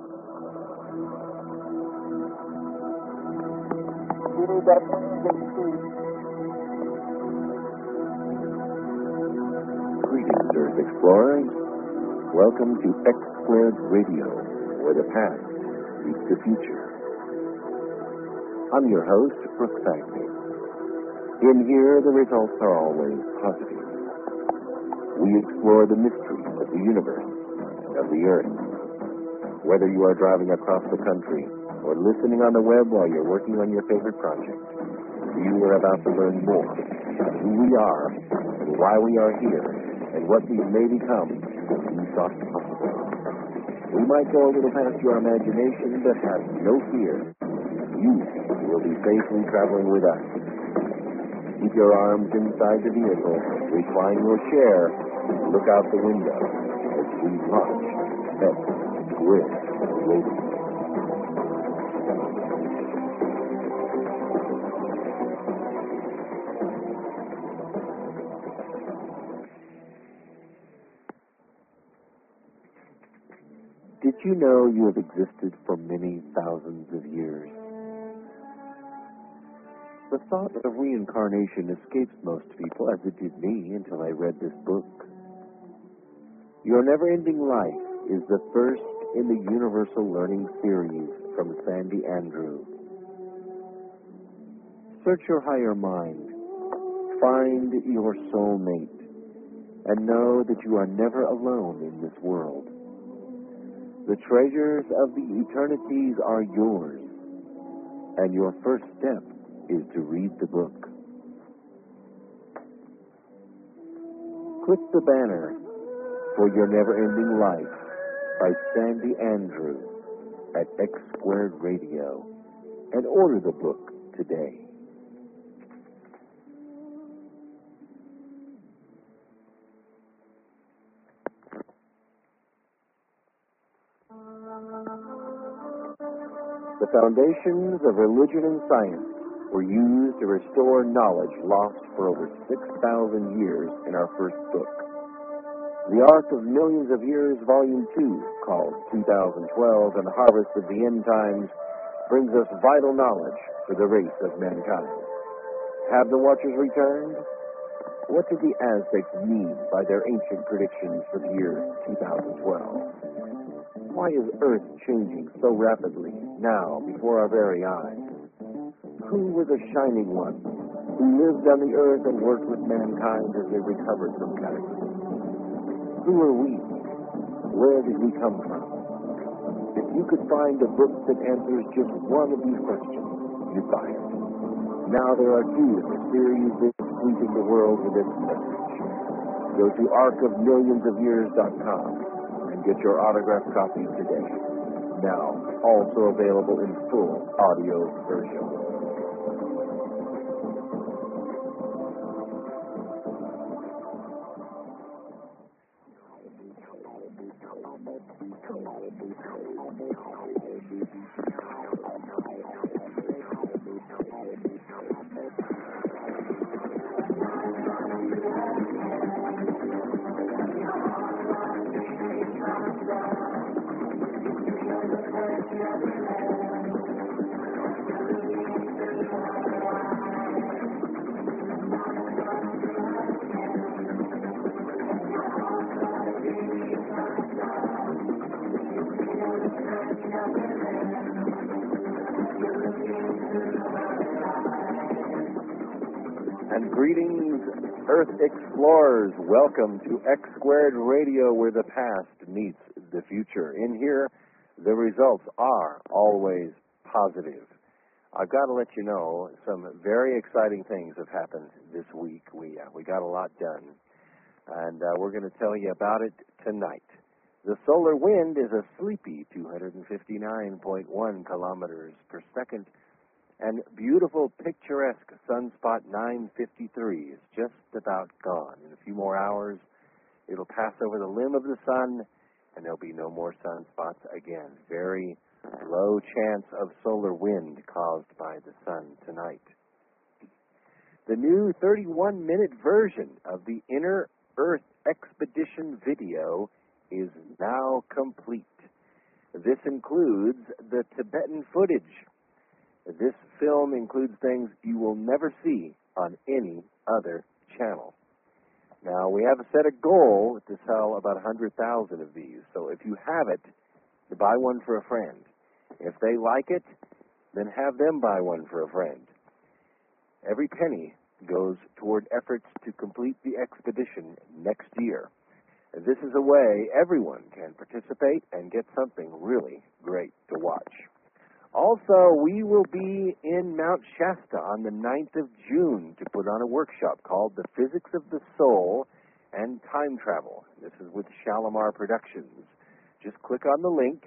Greetings, Earth Explorers. Welcome to X Squared Radio, where the past meets the future. I'm your host, Brooks Agnew. In here, the results are always positive. We explore the mysteries of the universe and of the Earth. Whether you are driving across the country or listening on the web while you're working on your favorite project, you are about to learn more about who we are and why we are here and what we may become if we thought possible. We might go a little past your imagination, but have no fear. You will be safely traveling with us. Keep your arms inside the vehicle, recline your chair, and look out the window as we launch X Squared Radio. Did you know you have existed for many thousands of years? The thought of reincarnation escapes most people, as it did me until I read this book. Your Never-Ending Life is the first in the Universal Learning Series from Sandy Andrew. Search your higher mind, find your soulmate, and know that you are never alone in this world. The treasures of the eternities are yours, and your first step is to read the book. Click the banner for Your Never-Ending Life by Sandy Andrew at X Squared Radio and order the book today. The foundations of religion and science were used to restore knowledge lost for over 6,000 years in our first book. The Ark of Millions of Years, Volume 2, called 2012 and the Harvest of the End Times, brings us vital knowledge for the race of mankind. Have the Watchers returned? What did the Aztecs mean by their ancient predictions for the year 2012? Why is Earth changing so rapidly now before our very eyes? Who were the shining ones who lived on the earth and worked with mankind as they recovered from cataclysms? Who are we? Where did we come from? If you could find a book that answers just one of these questions, you'd buy it. Now there are two in the series that's sweeping the world with its message. Go to arkofmillionsofyears.com and get your autographed copy today. Now also available in full audio version. And greetings, Earth Explorers. Welcome to X Squared Radio, where the past meets the future. In here, the results are always positive. I've got to let you know some very exciting things have happened this week. We got a lot done, and we're going to tell you about it tonight. The solar wind is a sleepy 259.1 kilometers per second, and beautiful, picturesque sunspot 953 is just about gone. In a few more hours, it'll pass over the limb of the sun, and there'll be no more sunspots again. Very low chance of solar wind caused by the sun tonight. The new 31-minute version of the Inner Earth Expedition video is now complete. This includes the Tibetan footage. This film includes things you will never see on any other channel. Now, we have set a goal to sell about 100,000 of these, so if you have it, buy one for a friend. If they like it, then have them buy one for a friend. Every penny goes toward efforts to complete the expedition next year. This is a way everyone can participate and get something really great to watch. Also, we will be in Mount Shasta on the 9th of June to put on a workshop called The Physics of the Soul and Time Travel. This is with Shalimar Productions. Just click on the link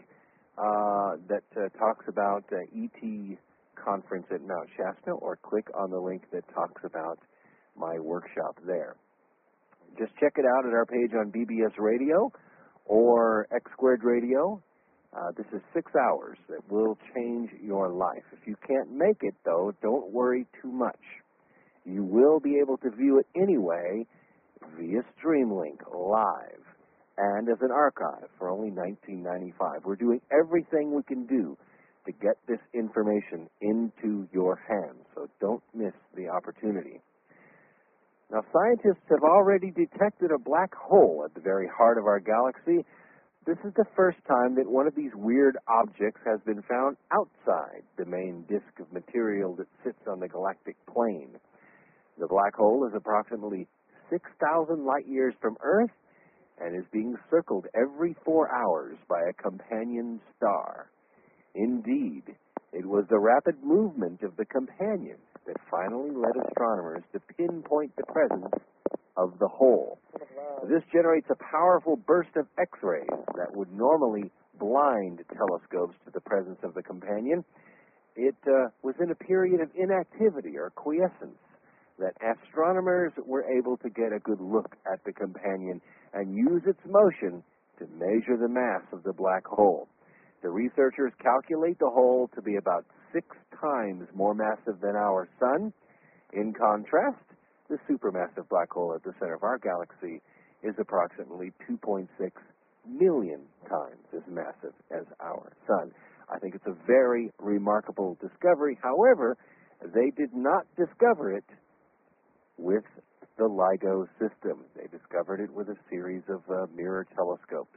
that talks about ET Conference at Mount Shasta, or click on the link that talks about my workshop there. Just check it out at our page on BBS Radio or X Squared Radio. This is 6 hours that will change your life. If you can't make it, though, don't worry too much. You will be able to view it anyway via Streamlink live and as an archive for only $19.95. We're doing everything we can do to get this information into your hands, so don't miss the opportunity. Now, scientists have already detected a black hole at the very heart of our galaxy. This is the first time that one of these weird objects has been found outside the main disk of material that sits on the galactic plane. The black hole is approximately 6,000 light years from Earth and is being circled every 4 hours by a companion star. Indeed, it was the rapid movement of the companion that finally led astronomers to pinpoint the presence of the hole. This generates a powerful burst of X-rays that would normally blind telescopes to the presence of the companion. It was in a period of inactivity or quiescence that astronomers were able to get a good look at the companion and use its motion to measure the mass of the black hole. The researchers calculate the hole to be about 6 times more massive than our sun. In contrast, the supermassive black hole at the center of our galaxy is approximately 2.6 million times as massive as our sun. I think it's a very remarkable discovery. However, they did not discover it with the LIGO system. They discovered it with a series of mirror telescopes.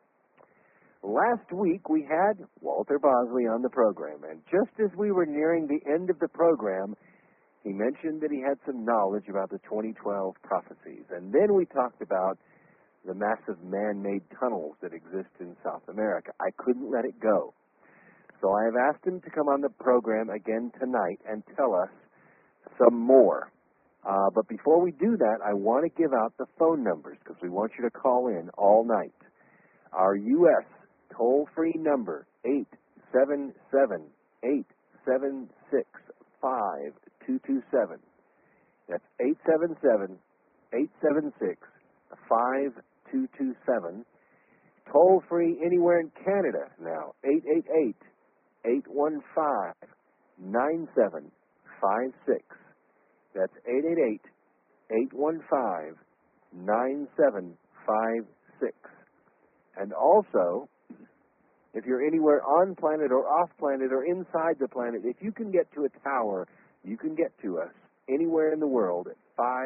Last week, we had Walter Bosley on the program, and just as we were nearing the end of the program, he mentioned that he had some knowledge about the 2012 prophecies. And then we talked about the massive man-made tunnels that exist in South America. I couldn't let it go. So I have asked him to come on the program again tonight and tell us some more. But before we do that, I want to give out the phone numbers because we want you to call in all night. Our U.S. toll-free number, 877-876-5227. That's 877-876-5227. Toll-free anywhere in Canada now, 888-815-9756. That's 888-815-9756. And also, if you're anywhere on planet or off planet or inside the planet, if you can get to a tower, you can get to us anywhere in the world at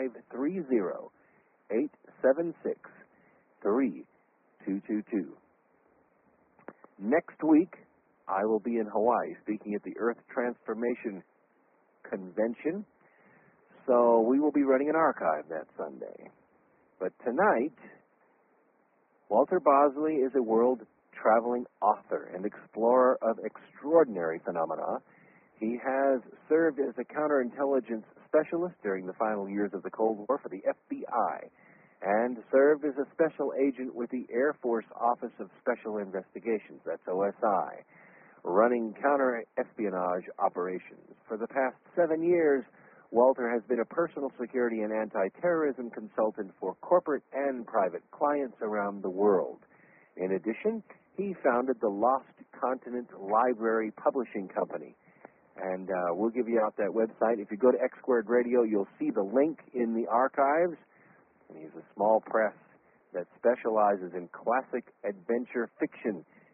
530-876-3222. Next week, I will be in Hawaii speaking at the Earth Transformation Convention. So we will be running an archive that Sunday. But tonight, Walter Bosley is a world-traveling author and explorer of extraordinary phenomena. He has served as a counterintelligence specialist during the final years of the Cold War for the FBI and served as a special agent with the Air Force Office of Special Investigations, that's OSI, running counter-espionage operations. For the past 7 years, Walter has been a personal security and anti-terrorism consultant for corporate and private clients around the world. In addition, he founded the Lost Continent Library Publishing Company. And we'll give you out that website. If you go to X Squared Radio, you'll see the link in the archives. And he's a small press that specializes in classic adventure fiction,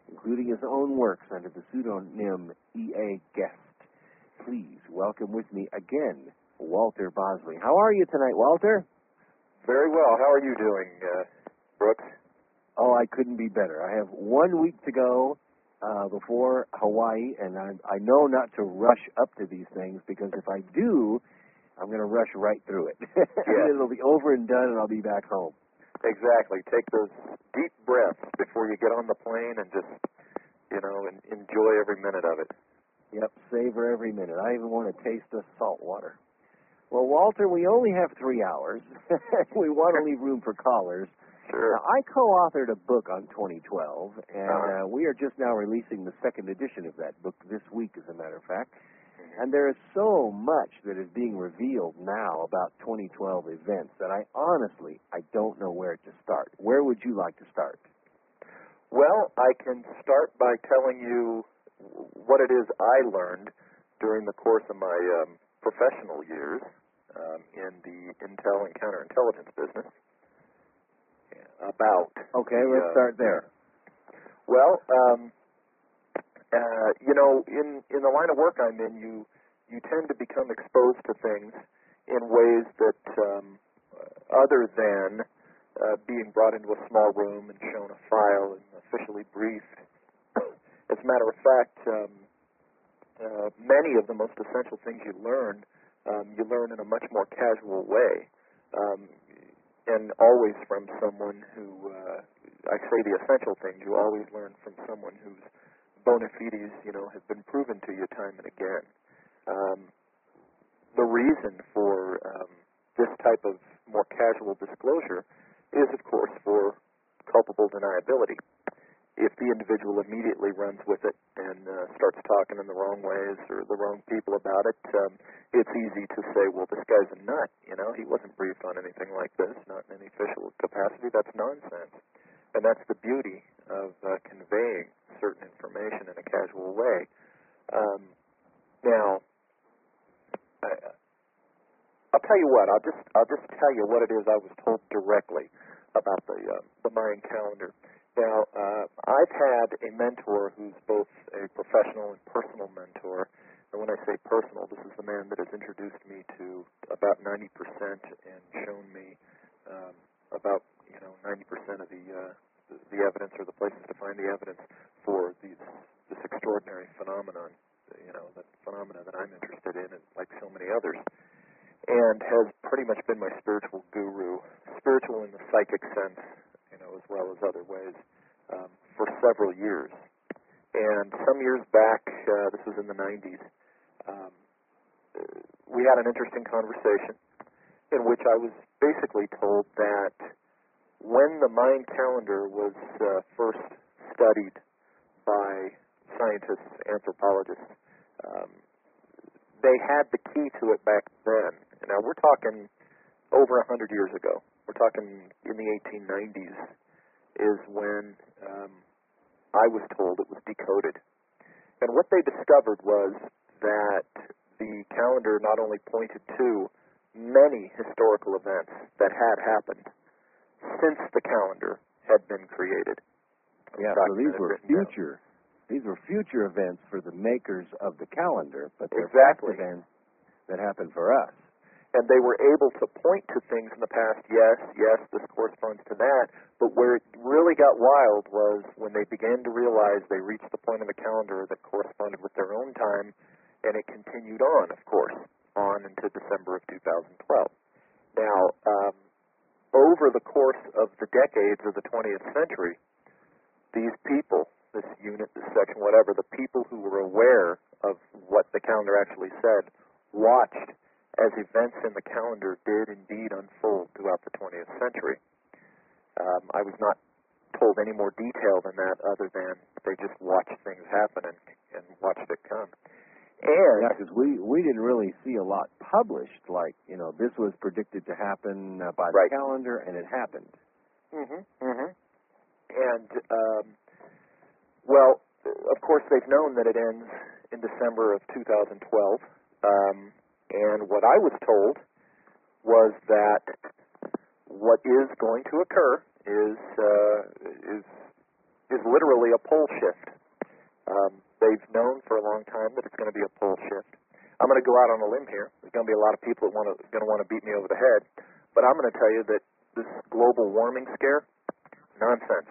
including his own works under the pseudonym E.A. Guest. Please welcome with me again, Walter Bosley. How are you tonight, Walter? Very well. How are you doing, Brooks? Oh, I couldn't be better. I have 1 week to go before Hawaii, and I know not to rush up to these things, because if I do, I'm going to rush right through it. Yeah. It'll be over and done, and I'll be back home. Exactly. Take those deep breaths before you get on the plane and just, enjoy every minute of it. Yep, savor every minute. I even want to taste the salt water. Well, Walter, we only have 3 hours. We want to leave room for callers. Sure. Now, I co-authored a book on 2012, and we are just now releasing the second edition of that book this week, as a matter of fact. And there is so much that is being revealed now about 2012 events that I don't know where to start. Where would you like to start? Well, I can start by telling you what it is I learned during the course of my professional years in the intel and counterintelligence business. Okay, let's start there. Well, in the line of work I'm in, you tend to become exposed to things in ways that, other than being brought into a small room and shown a file and officially briefed. As a matter of fact, many of the most essential things you learn in a much more casual way, and always from someone who, I say the essential things, you always learn from someone whose bona fides, have been proven to you time and again. The reason for this type of more casual disclosure is, of course, for culpable deniability. If the individual immediately runs with it and starts talking in the wrong ways or the wrong people about it, it's easy to say, well, this guy's a nut. He wasn't briefed on anything like this, not in any official capacity. That's nonsense. And that's the beauty of conveying certain information in a casual way. Now, I'll tell you what. I'll just tell you what it is I was told directly about the Mayan calendar. Now, I've had a mentor who's both a professional and personal mentor. And when I say personal, this is the man that has introduced me to about 90% and shown me about 90% of the evidence, or the places to find the evidence for this extraordinary phenomenon, the phenomena that I'm interested in, and like so many others, and has pretty much been my spiritual guru, spiritual in the psychic sense, as well as other ways, for several years. And some years back, this was in the 90s, we had an interesting conversation in which I was basically told that when the Mayan calendar was first studied by scientists, anthropologists, they had the key to it back then. Now, we're talking over 100 years ago. We're talking in the 1890s is when I was told it was decoded. And what they discovered was that the calendar not only pointed to many historical events that had happened since the calendar had been created. Yeah, so these were future events for the makers of the calendar, but they're past events that happened for us. And they were able to point to things in the past, yes, this corresponds to that, but where it really got wild was when they began to realize they reached the point in the calendar that corresponded with their own time, and it continued on, of course, on into December of 2012. Now, over the course of the decades of the 20th century, these people, this unit, this section, whatever, the people who were aware of what the calendar actually said, watched as events in the calendar did indeed unfold throughout the 20th century. I was not told any more detail than that, other than they just watched things happen and watched it come. And yeah, because we didn't really see a lot published, like, this was predicted to happen by the calendar, and it happened. And, well, of course, they've known that it ends in December of 2012. And what I was told was that what is going to occur is is literally a pole shift. They've known for a long time that it's going to be a pole shift. I'm going to go out on a limb here. There's going to be a lot of people that going to want to beat me over the head, but I'm going to tell you that this global warming scare, nonsense.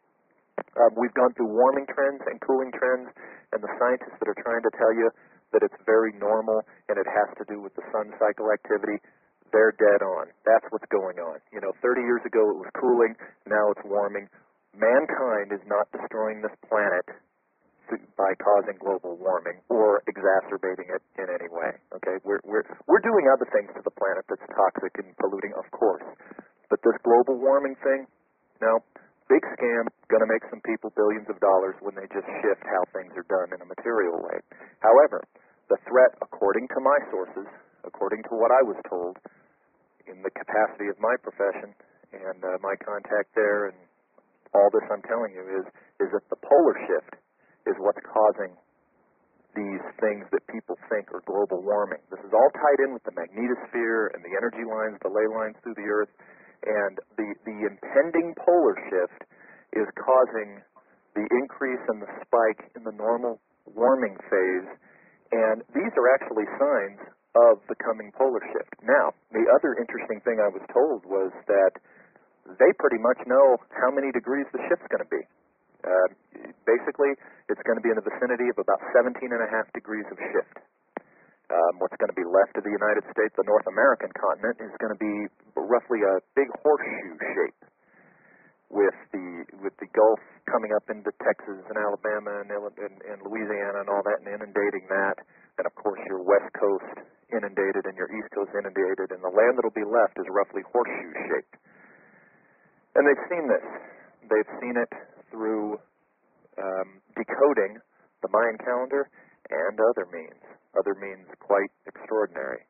We've gone through warming trends and cooling trends, and the scientists that are trying to tell you that it's very normal and it has to do with the sun cycle activity, they're dead on. That's what's going on. 30 years ago it was cooling, now it's warming. Mankind is not destroying this planet by causing global warming or exacerbating it in any way. Okay, we're doing other things to the planet that's toxic and polluting, of course, but this global warming thing, no. Big scam, going to make some people billions of dollars when they just shift how things are done in a material way. However, the threat, according to my sources, according to what I was told, in the capacity of my profession and my contact there and all this I'm telling you is that the polar shift is what's causing these things that people think are global warming. This is all tied in with the magnetosphere and the energy lines, the ley lines through the Earth. And the impending polar shift is causing the increase in the spike in the normal warming phase, and these are actually signs of the coming polar shift. Now, the other interesting thing I was told was that they pretty much know how many degrees the shift's going to be. Basically, it's going to be in the vicinity of about 17.5 degrees of shift. What's going to be left of the United States, the North American continent, is going to be roughly a big horseshoe shape, with the Gulf coming up into Texas and Alabama and Louisiana and all that, and inundating that, and of course your West Coast inundated and your East Coast inundated, and the land that'll be left is roughly horseshoe shaped. And they've seen this. They've seen it through decoding the Mayan calendar and other means quite extraordinary.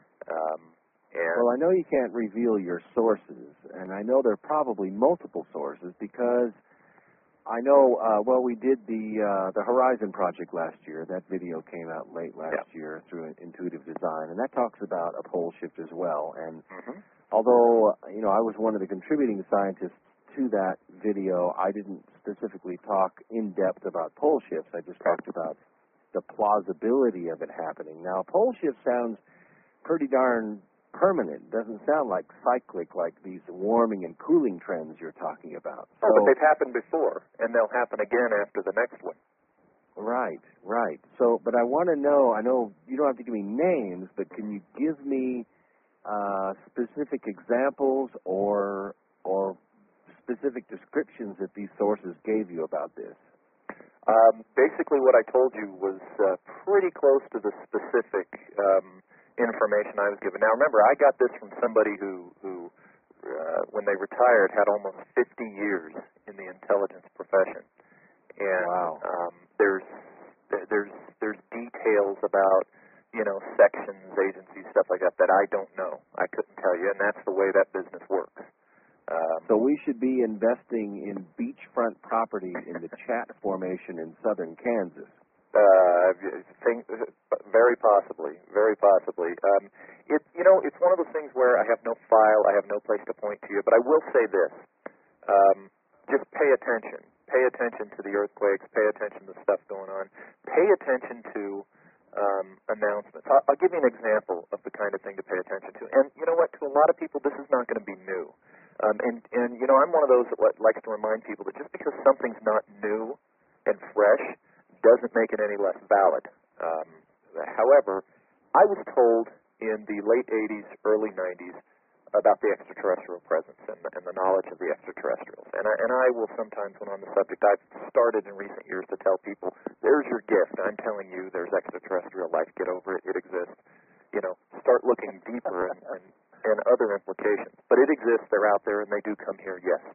Well, I know you can't reveal your sources, and I know there are probably multiple sources because I know, we did the Horizon Project last year. That video came out late last year through Intuitive Design, and that talks about a pole shift as well. And although, I was one of the contributing scientists to that video, I didn't specifically talk in depth about pole shifts. I just talked about the plausibility of it happening. Now, a pole shift sounds pretty darn permanent. Doesn't sound like cyclic, like these warming and cooling trends you're talking about. Oh, but they've happened before, and they'll happen again after the next one. Right. So, but I want to know, I know you don't have to give me names, but can you give me specific examples or specific descriptions that these sources gave you about this? Basically, what I told you was pretty close to the specific information I was given. Now, remember, I got this from somebody who when they retired, had almost 50 years in the intelligence profession. And wow. There's details about, sections, agencies, stuff like that I don't know. I couldn't tell you, and that's the way that business works. So we should be investing in beachfront property in the Chat Formation in southern Kansas. Very possibly. It's one of those things where I have no file, I have no place to point to you, but I will say this. Just pay attention. Pay attention to the earthquakes, pay attention to the stuff going on, pay attention to announcements. I'll give you an example of the kind of thing to pay attention to. And you know what? To a lot of people, this is not going to be new. I'm one of those that likes to remind people that just because something's not new and fresh doesn't make it any less valid. However, I was told in the late 80s, early 90s about the extraterrestrial presence and the knowledge of the extraterrestrials. And I will sometimes, when on the subject, I've started in recent years to tell people, there's your gift. I'm telling you there's extraterrestrial life. Get over it. It exists. Start looking deeper and other implications. But it exists. They're out there, and they do come here, yes.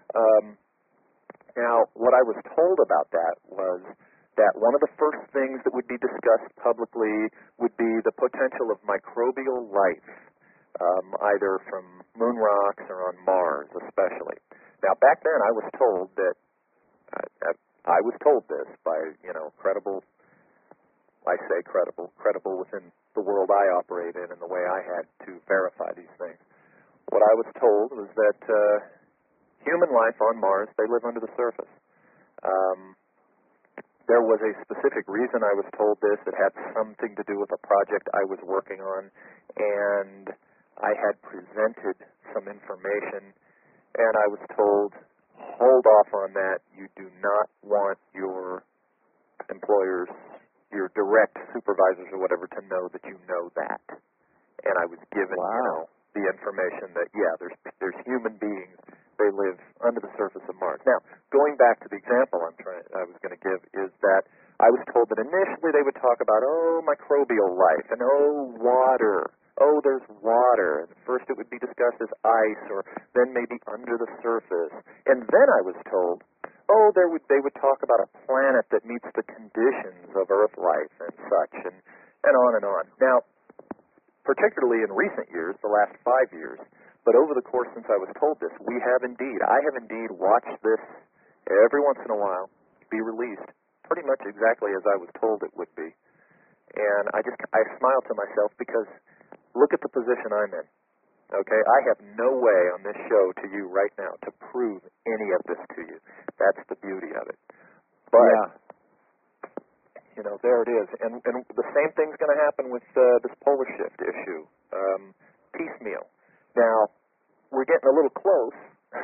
Now, what I was told about that was that one of the first things that would be discussed publicly would be the potential of microbial life, either from moon rocks or on Mars especially. Now, back then I was told that, I was told this by, credible within the world I operate in and the way I had to verify these things. What I was told was that human life on Mars, they live under the surface. There was a specific reason I was told this. It had something to do with a project I was working on, and I had presented some information, and I was told, hold off on that. You do not want your employers, your direct supervisors or whatever, to know that you know that. And I was given, the information that, there's human beings. They live under the surface of Mars. Now, going back to the example I was going to give is that I was told that initially they would talk about, microbial life, and water. There's water. And first it would be discussed as ice, or then maybe under the surface. And then I was told, they would talk about a planet that meets the conditions of Earth life and such, and on and on. Now, particularly in recent years, the last 5 years, but over the course since I was told this, I have indeed watched this every once in a while be released, pretty much exactly as I was told it would be. And I smile to myself because look at the position I'm in. Okay, I have no way on this show to you right now to prove any of this to you. That's the beauty of it. But, there it is. And the same thing's going to happen with this polar shift issue, piecemeal. Now, we're getting a little close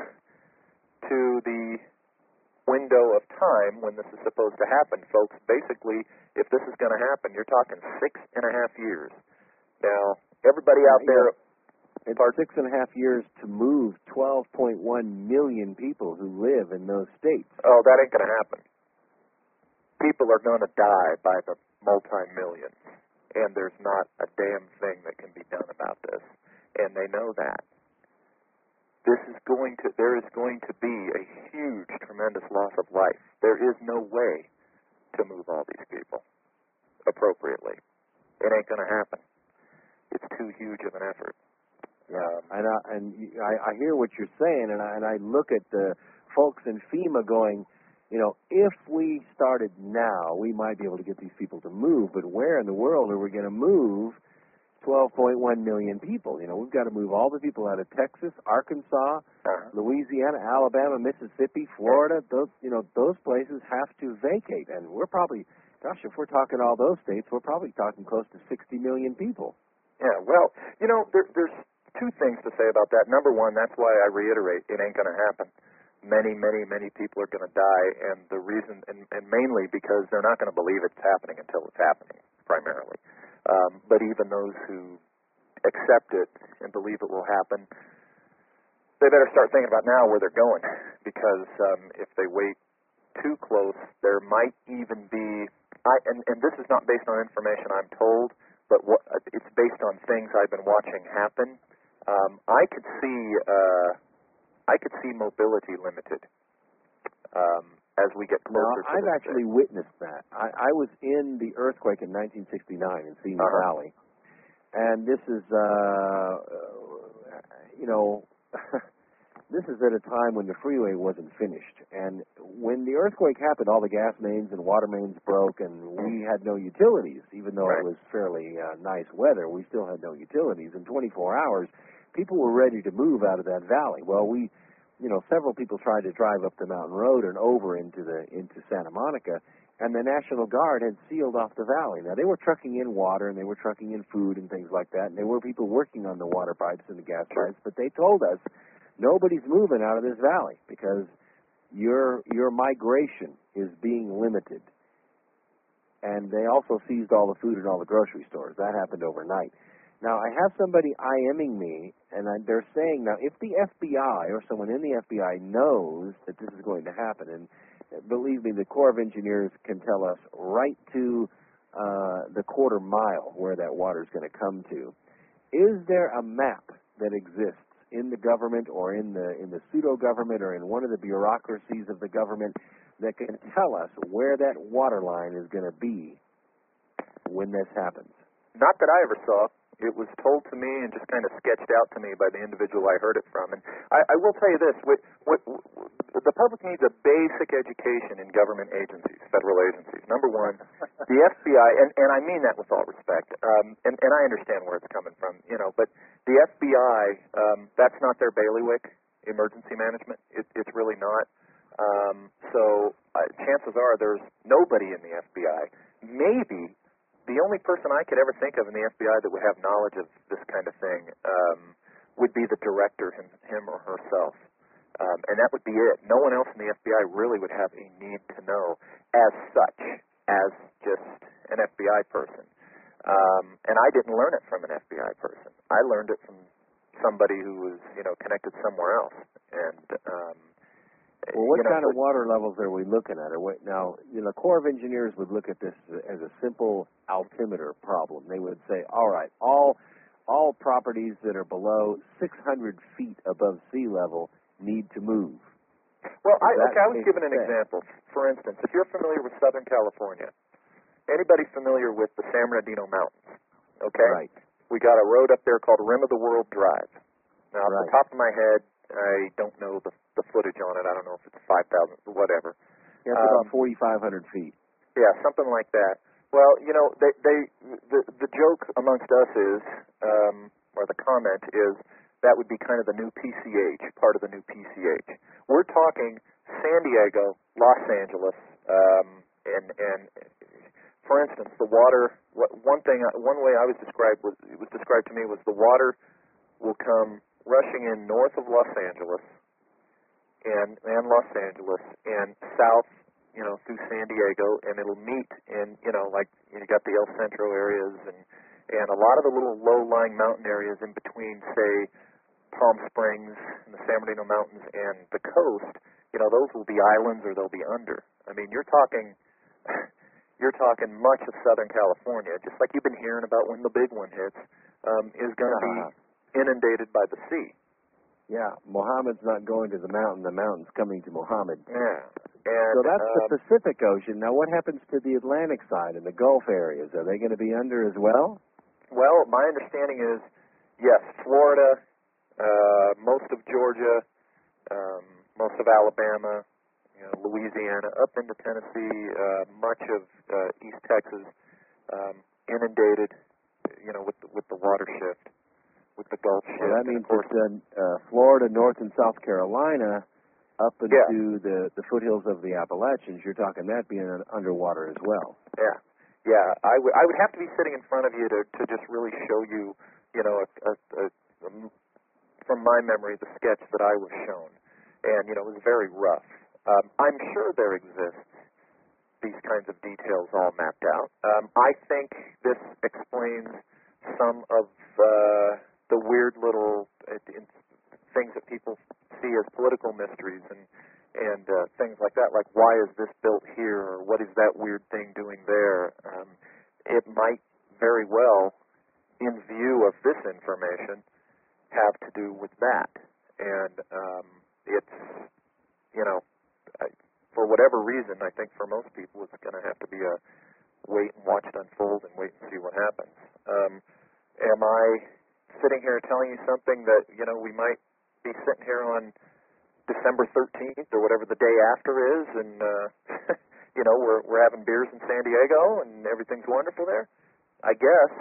to the window of time when this is supposed to happen, folks. Basically, if this is going to happen, you're talking 6.5 years. Now, everybody out there... It's 6.5 years to move 12.1 million people who live in those states. Oh, that ain't going to happen. People are going to die by the multi-millions, and there's not a damn thing that can be done about this, and they know that. There is going to be a huge, tremendous loss of life. There is no way to move all these people appropriately. It ain't going to happen. It's too huge of an effort. Yeah, I hear what you're saying, and I look at the folks in FEMA going, if we started now, we might be able to get these people to move, but where in the world are we going to move 12.1 million people? We've got to move all the people out of Texas, Arkansas, Louisiana, Alabama, Mississippi, Florida. Those places have to vacate, and we're probably, if we're talking all those states, we're probably talking close to 60 million people. Yeah, well, there's two things to say about that. Number one, that's why I reiterate, it ain't going to happen. Many, many, many people are going to die, and the reason, and mainly because they're not going to believe it's happening until it's happening, primarily. But even those who accept it and believe it will happen, they better start thinking about now where they're going, because if they wait too close, there might even be, and this is not based on information I'm told, but it's based on things I've been watching happen. I could see mobility limited as we get closer to I've actually witnessed that. I was in the earthquake in 1969 in Simi Valley, and this is, this is at a time when the freeway wasn't finished. And when the earthquake happened, all the gas mains and water mains broke, and we had no utilities. Even though it was fairly nice weather, we still had no utilities. In 24 hours, people were ready to move out of that valley. Well, several people tried to drive up the mountain road and over into Santa Monica, and the National Guard had sealed off the valley. Now, they were trucking in water, and they were trucking in food and things like that, and there were people working on the water pipes and the gas pipes, but they told us, nobody's moving out of this valley because your migration is being limited. And they also seized all the food in all the grocery stores. That happened overnight. Now, I have somebody IMing me, and they're saying, now, if the FBI or someone in the FBI knows that this is going to happen, and believe me, the Corps of Engineers can tell us right to the quarter mile where that water is going to come to, is there a map that exists in the government or in the pseudo-government or in one of the bureaucracies of the government that can tell us where that water line is going to be when this happens? Not that I ever saw. It was told to me and just kind of sketched out to me by the individual I heard it from. And I will tell you this, the public needs a basic education in government agencies, federal agencies. Number one, the FBI, and I mean that with all respect, and I understand where it's coming from, but the FBI, that's not their bailiwick, emergency management. It's really not. So chances are there's nobody in the FBI. Maybe the only person I could ever think of in the FBI that would have knowledge of this kind of thing would be the director, him or herself. And that would be it. No one else in the FBI really would have a need to know as such as just an FBI person. And I didn't learn it from an FBI person. I learned it from somebody who was, connected somewhere else. And well, what kind of water levels are we looking at? Now, the Corps of Engineers would look at this as a simple altimeter problem. They would say, all right, all properties that are below 600 feet above sea level need to move. Well, I was given an example. For instance, if you're familiar with Southern California, anybody familiar with the San Bernardino Mountains? Okay? Right. We got a road up there called Rim of the World Drive. Now, off the top of my head, I don't know the footage on it. I don't know if it's 5,000, whatever. Yeah, it's about 4,500 feet. Yeah, something like that. Well, the joke amongst us is, or the comment is, that would be kind of the new PCH, part of the new PCH. We're talking San Diego, Los Angeles, and for instance, the water. One way I was described it was described to me was the water will come rushing in north of Los Angeles and Los Angeles and south, through San Diego, and it'll meet in, like you got the El Centro areas and a lot of the little low-lying mountain areas in between, say, Palm Springs and the San Bernardino Mountains and the coast. Those will be islands or they'll be under. I mean, you're talking much of Southern California, just like you've been hearing about when the big one hits, is going to be inundated by the sea. Yeah, Muhammad's not going to the mountain's coming to Muhammad. Yeah. And, so that's the Pacific Ocean. Now what happens to the Atlantic side and the Gulf areas? Are they going to be under as well? Well, my understanding is, yes, Florida, most of Georgia, most of Alabama, Louisiana, up into Tennessee, much of East Texas, inundated, with the water shift, with the Gulf shift. Well, that means that Florida, North and South Carolina, up into the foothills of the Appalachians, you're talking that being underwater as well. Yeah. I would have to be sitting in front of you to just really show you, from my memory, the sketch that I was shown, and it was very rough. I'm sure there exists these kinds of details all mapped out. I think this explains some of the weird little things that people see as political mysteries and things like that, like why is this built here, or what is that weird thing doing there. It might very well, in view of this information, have to do with that. And it's, for whatever reason, I think for most people it's going to have to be a wait and watch it unfold and wait and see what happens. Am I sitting here telling you something that, we might be sitting here on December 13th or whatever the day after is, and, we're having beers in San Diego and everything's wonderful there? I guess,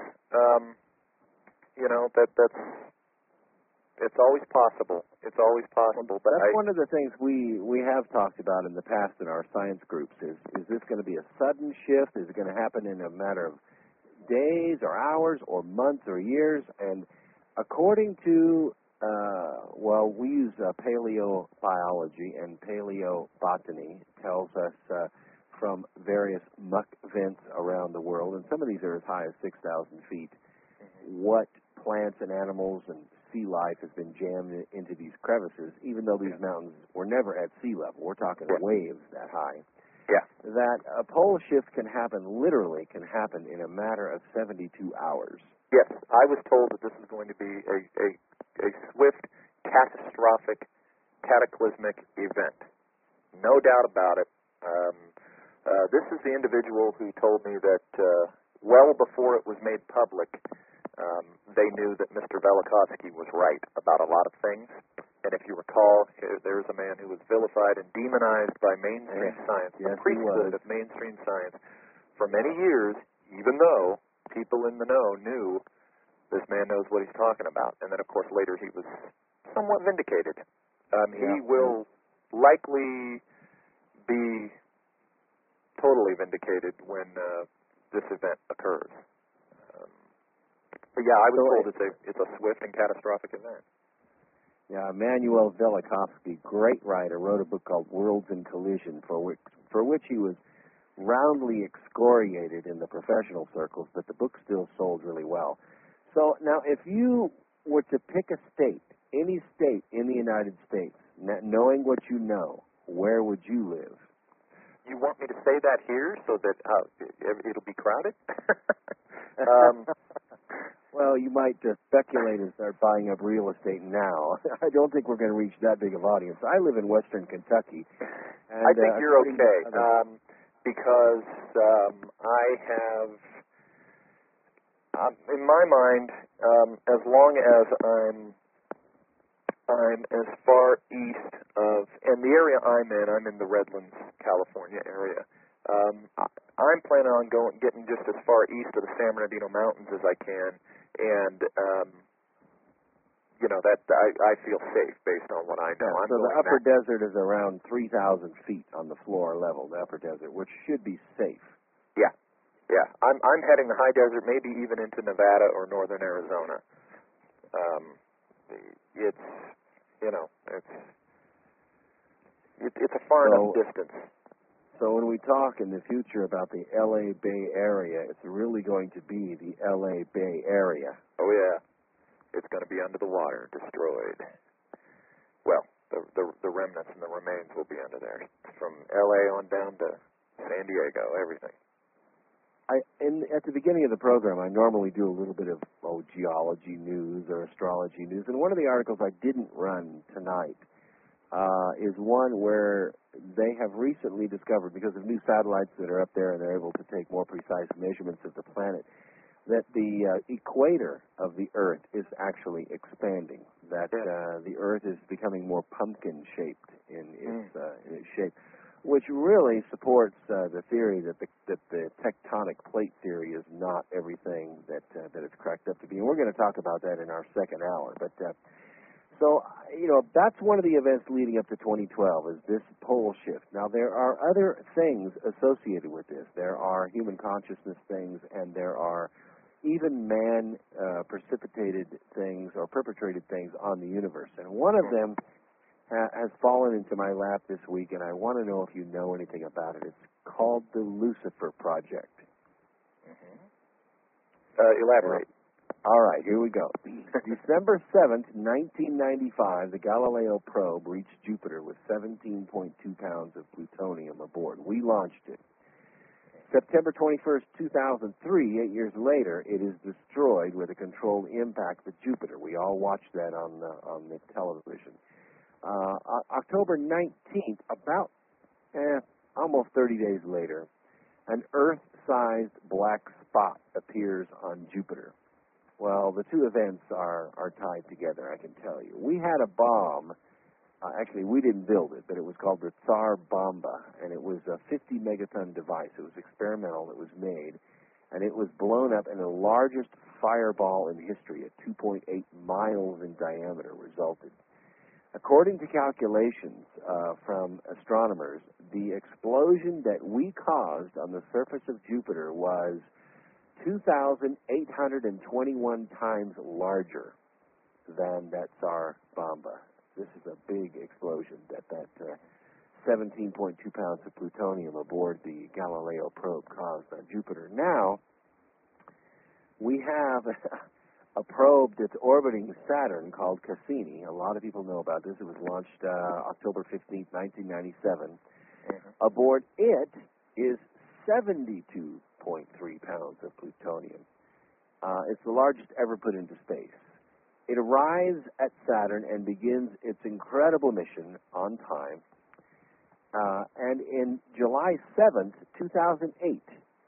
that's... It's always possible. It's always possible. But that's one of the things we have talked about in the past in our science groups is this going to be a sudden shift? Is it going to happen in a matter of days or hours or months or years? And according to, we use paleobiology, and paleobotany tells us from various muck vents around the world, and some of these are as high as 6,000 feet, what plants and animals and sea life has been jammed into these crevices, even though these mountains were never at sea level. We're talking waves that high. Yeah. That a pole shift can happen in a matter of 72 hours. Yes, I was told that this is going to be a swift, catastrophic, cataclysmic event. No doubt about it. This is the individual who told me that well before it was made public, they knew that Mr. Velikovsky was right about a lot of things. And if you recall, there's a man who was vilified and demonized by mainstream science, the priesthood of mainstream science, for many years, even though people in the know knew this man knows what he's talking about. And then, of course, later he was somewhat vindicated. He will likely be totally vindicated when this event occurs. But yeah, I was told it's a swift and catastrophic event. Yeah, Emanuel Velikovsky, great writer, wrote a book called Worlds in Collision, for which he was roundly excoriated in the professional circles, but the book still sold really well. So now, if you were to pick a state, any state in the United States, knowing what you know, where would you live? You want me to say that here so that it'll be crowded? Well, you might speculate and start buying up real estate now. I don't think we're going to reach that big of audience. I live in western Kentucky. And, I think you're okay, because I have, in my mind, as long as I'm as far east of, and the area I'm in the Redlands, California area. I'm planning on getting just as far east of the San Bernardino Mountains as I can, and that I feel safe based on what I know. Yeah, so the upper desert is around 3,000 feet on the floor level, the upper desert, which should be safe. Yeah. I'm heading the high desert, maybe even into Nevada or northern Arizona. It's a far enough distance. So when we talk in the future about the L.A. Bay Area, it's really going to be the L.A. Bay Area. Oh, yeah. It's going to be under the water, destroyed. Well, the remnants and the remains will be under there. From L.A. on down to San Diego, everything. At the beginning of the program, I normally do a little bit of geology news or astrology news, and one of the articles I didn't run tonight is one where they have recently discovered, because of new satellites that are up there and they're able to take more precise measurements of the planet, that the equator of the Earth is actually expanding, that the Earth is becoming more pumpkin-shaped in its shape, which really supports the theory that the tectonic plate theory is not everything that it's cracked up to be. And we're going to talk about that in our second hour. But so, that's one of the events leading up to 2012 is this pole shift. Now, there are other things associated with this. There are human consciousness things, and there are even man-precipitated things or perpetrated things on the universe. And one of them has fallen into my lap this week, and I want to know if you know anything about it. It's called the Lucifer Project. Elaborate. All right, here we go. December 7th, 1995, the Galileo probe reached Jupiter with 17.2 pounds of plutonium aboard. We launched it. September 21st, 2003, 8 years later, it is destroyed with a controlled impact with Jupiter. We all watched that on the television. October 19th, about almost 30 days later, an Earth-sized black spot appears on Jupiter. Well, the two events are tied together, I can tell you. We had a bomb. Actually, we didn't build it, but it was called the Tsar Bomba, and it was a 50-megaton device. It was experimental. It was made, and it was blown up, and the largest fireball in history at 2.8 miles in diameter resulted. According to calculations from astronomers, the explosion that we caused on the surface of Jupiter was 2,821 times larger than that Tsar Bomba. This is a big explosion that 17.2 pounds of plutonium aboard the Galileo probe caused on Jupiter. Now, we have a probe that's orbiting Saturn called Cassini. A lot of people know about this. It was launched October 15th, 1997. Aboard it is 72.3 pounds of plutonium. It's the largest ever put into space. It arrives at Saturn and begins its incredible mission on time. And in July 7th, 2008,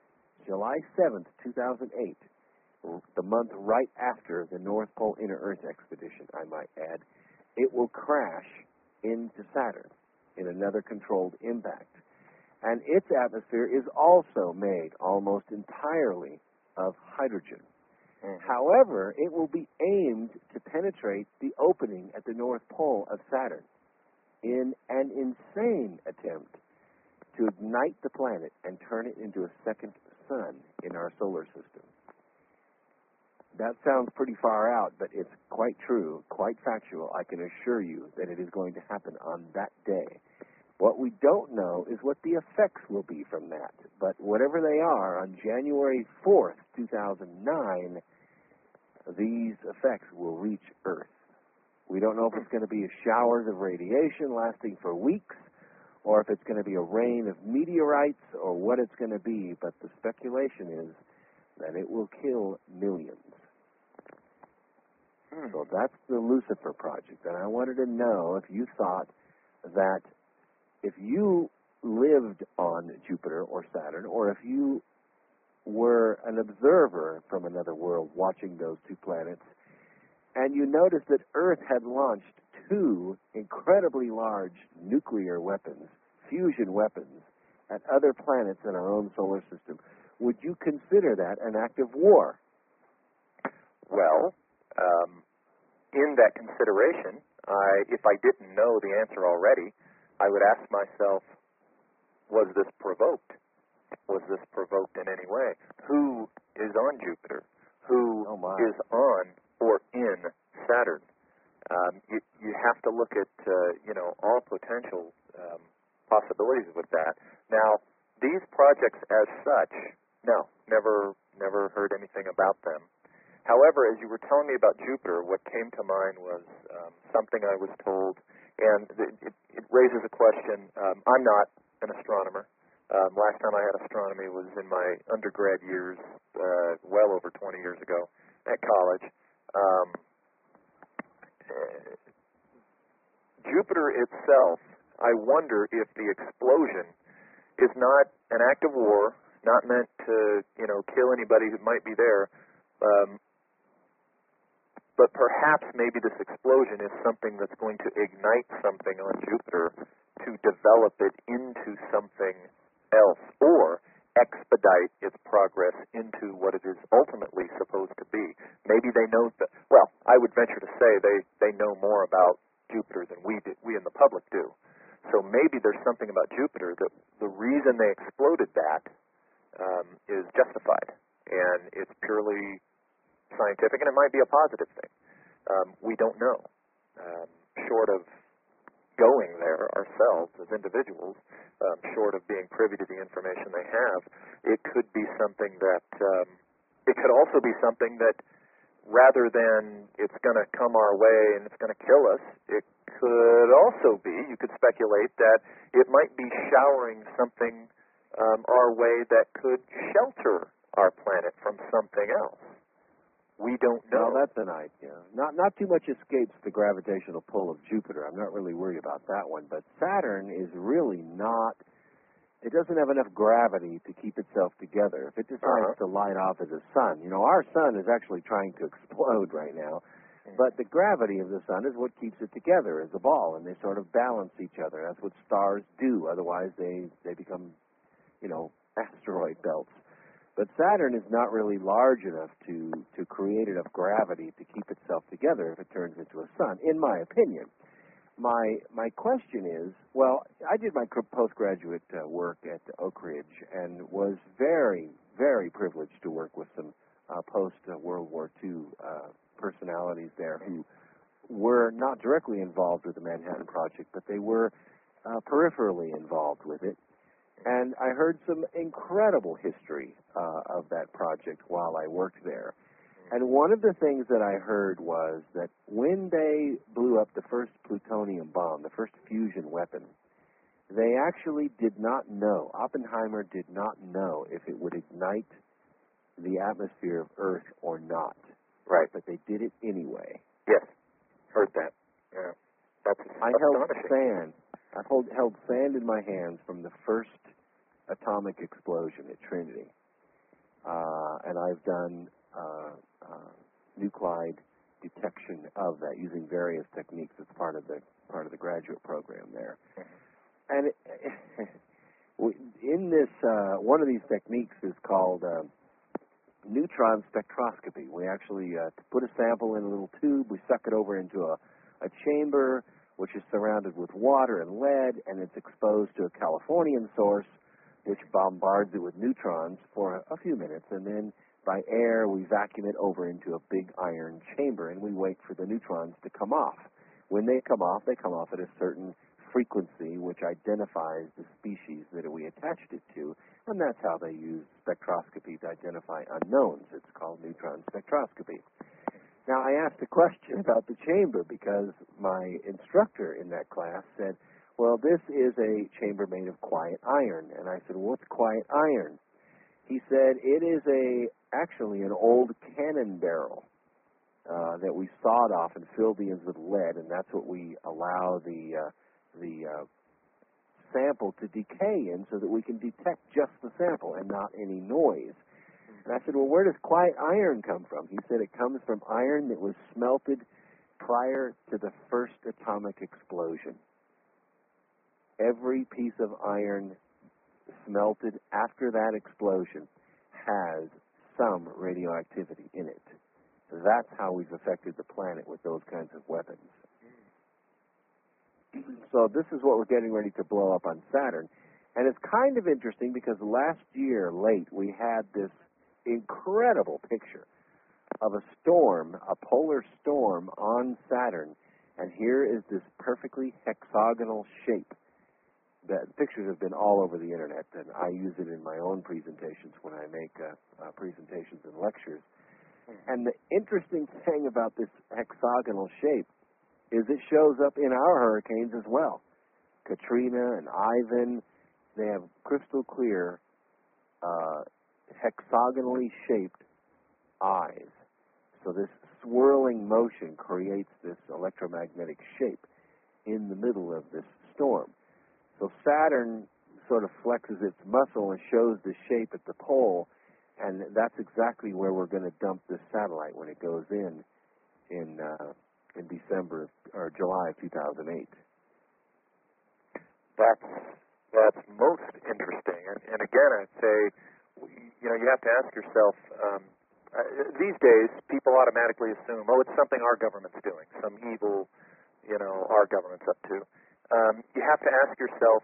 the month right after the North Pole Inner Earth expedition, I might add, it will crash into Saturn in another controlled impact. And its atmosphere is also made almost entirely of hydrogen. However, it will be aimed to penetrate the opening at the North Pole of Saturn in an insane attempt to ignite the planet and turn it into a second sun in our solar system. That sounds pretty far out, but it's quite true, quite factual. I can assure you that it is going to happen on that day. What we don't know is what the effects will be from that. But whatever they are, on January 4th, 2009, these effects will reach Earth. We don't know if it's going to be showers of radiation lasting for weeks, or if it's going to be a rain of meteorites, or what it's going to be, but the speculation is that it will kill millions. So that's the Lucifer Project, and I wanted to know if you thought that if you lived on Jupiter or Saturn, or if you were an observer from another world watching those two planets, and you noticed that Earth had launched two incredibly large nuclear weapons, fusion weapons, at other planets in our own solar system, would you consider that an act of war? Well, in that consideration, if I didn't know the answer already, I would ask myself, was this provoked? Was this provoked in any way? Who is on Jupiter? Who is on or in Saturn? You have to look at all potential possibilities with that. Now, these projects as such, no, never heard anything about them. However, as you were telling me about Jupiter, what came to mind was something I was told, and it raises a question. I'm not an astronomer. Last time I had astronomy was in my undergrad years, well over 20 years ago, at college. Jupiter itself, I wonder if the explosion is not an act of war, not meant to, kill anybody who might be there, but perhaps maybe this explosion is something that's going to ignite something on Jupiter to develop it into something else, or expedite its progress into what it is ultimately supposed to be. Maybe they know that, well, I would venture to say they know more about Jupiter than we in the public do. So maybe there's something about Jupiter that the reason they exploded that is justified, and it's purely scientific, and it might be a positive thing. We don't know. Short of going there ourselves as individuals, short of being privy to the information they have, it could be something that, it could also be something that rather than it's going to come our way and it's going to kill us, it could also be, you could speculate that it might be showering something our way that could shelter our planet from something else. We don't know. Well, that's an idea. Not too much escapes the gravitational pull of Jupiter. I'm not really worried about that one. But Saturn is really not, it doesn't have enough gravity to keep itself together. If it decides to light off as a sun, our sun is actually trying to explode right now, but the gravity of the sun is what keeps it together as a ball, and they sort of balance each other. That's what stars do. Otherwise, they become, asteroid belts. But Saturn is not really large enough to create enough gravity to keep itself together if it turns into a sun, in my opinion. My question is, well, I did my postgraduate work at Oak Ridge and was very, very privileged to work with some post-World War II personalities there who were not directly involved with the Manhattan Project, but they were peripherally involved with it. And I heard some incredible history of that project while I worked there. And one of the things that I heard was that when they blew up the first plutonium bomb, the first fusion weapon, they actually did not know, Oppenheimer did not know if it would ignite the atmosphere of Earth or not. Right. But they did it anyway. Yes, heard that. Yeah. That's astonishing. I've held sand in my hands from the first atomic explosion at Trinity, and I've done nuclide detection of that using various techniques as part of the graduate program there. And in this, one of these techniques is called neutron spectroscopy. We actually put a sample in a little tube, we suck it over into a chamber, which is surrounded with water and lead, and it's exposed to a Californian source, which bombards it with neutrons for a few minutes, and then by air we vacuum it over into a big iron chamber, and we wait for the neutrons to come off. When they come off at a certain frequency which identifies the species that we attached it to, and that's how they use spectroscopy to identify unknowns. It's called neutron spectroscopy. Now, I asked a question about the chamber because my instructor in that class said, well, this is a chamber made of quiet iron. And I said, what's quiet iron? He said, it is actually an old cannon barrel that we sawed off and filled the ends with lead, and that's what we allow the sample to decay in so that we can detect just the sample and not any noise. And I said, well, where does quiet iron come from? He said it comes from iron that was smelted prior to the first atomic explosion. Every piece of iron smelted after that explosion has some radioactivity in it. That's how we've affected the planet with those kinds of weapons. So this is what we're getting ready to blow up on Saturn. And it's kind of interesting because last year, late, we had this incredible picture of a storm, a polar storm on Saturn. And here is this perfectly hexagonal shape. The pictures have been all over the internet, and I use it in my own presentations when I make presentations and lectures. And the interesting thing about this hexagonal shape is it shows up in our hurricanes as well. Katrina and Ivan, they have crystal clear, hexagonally shaped eyes. So this swirling motion creates this electromagnetic shape in the middle of this storm. So Saturn sort of flexes its muscle and shows the shape at the pole, and that's exactly where we're going to dump this satellite when it goes in December or July of 2008. That's most interesting. And again, I'd say, you have to ask yourself, these days, people automatically assume, oh, it's something our government's doing, some evil, our government's up to. You have to ask yourself,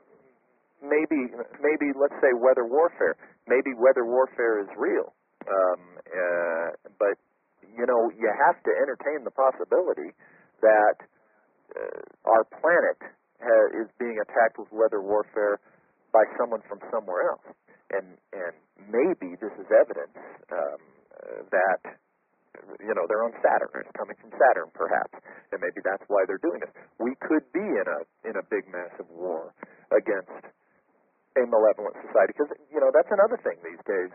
maybe, let's say weather warfare. Maybe weather warfare is real. But, you have to entertain the possibility that our planet is being attacked with weather warfare by someone from somewhere else. And maybe this is evidence that, they're on Saturn. It's coming from Saturn, perhaps. And maybe that's why they're doing this. We could be in a big, massive war against a malevolent society. Because, that's another thing these days.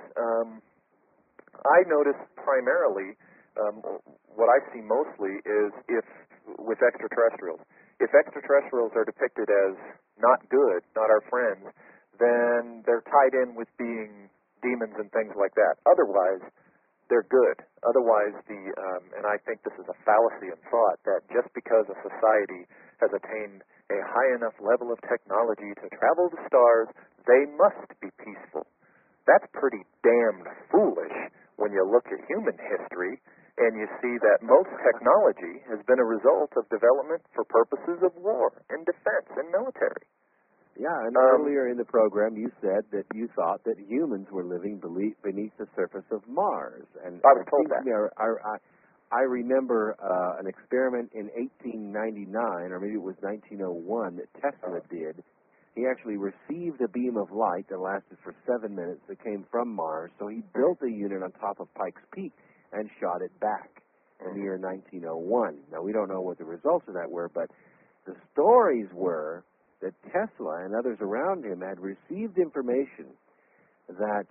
I notice primarily, what I see mostly is with extraterrestrials. If extraterrestrials are depicted as not good, not our friends, then they're tied in with being demons and things like that. Otherwise, they're good. Otherwise, and I think this is a fallacy in thought, that just because a society has attained a high enough level of technology to travel the stars, they must be peaceful. That's pretty damned foolish when you look at human history and you see that most technology has been a result of development for purposes of war and defense and military. Yeah, and earlier in the program you said that you thought that humans were living beneath the surface of Mars. And I was told that. I remember an experiment in 1899, or maybe it was 1901, that Tesla did. He actually received a beam of light that lasted for 7 minutes that came from Mars, so he built a unit on top of Pikes Peak and shot it back in the year 1901. Now, we don't know what the results of that were, but the stories were that Tesla and others around him had received information that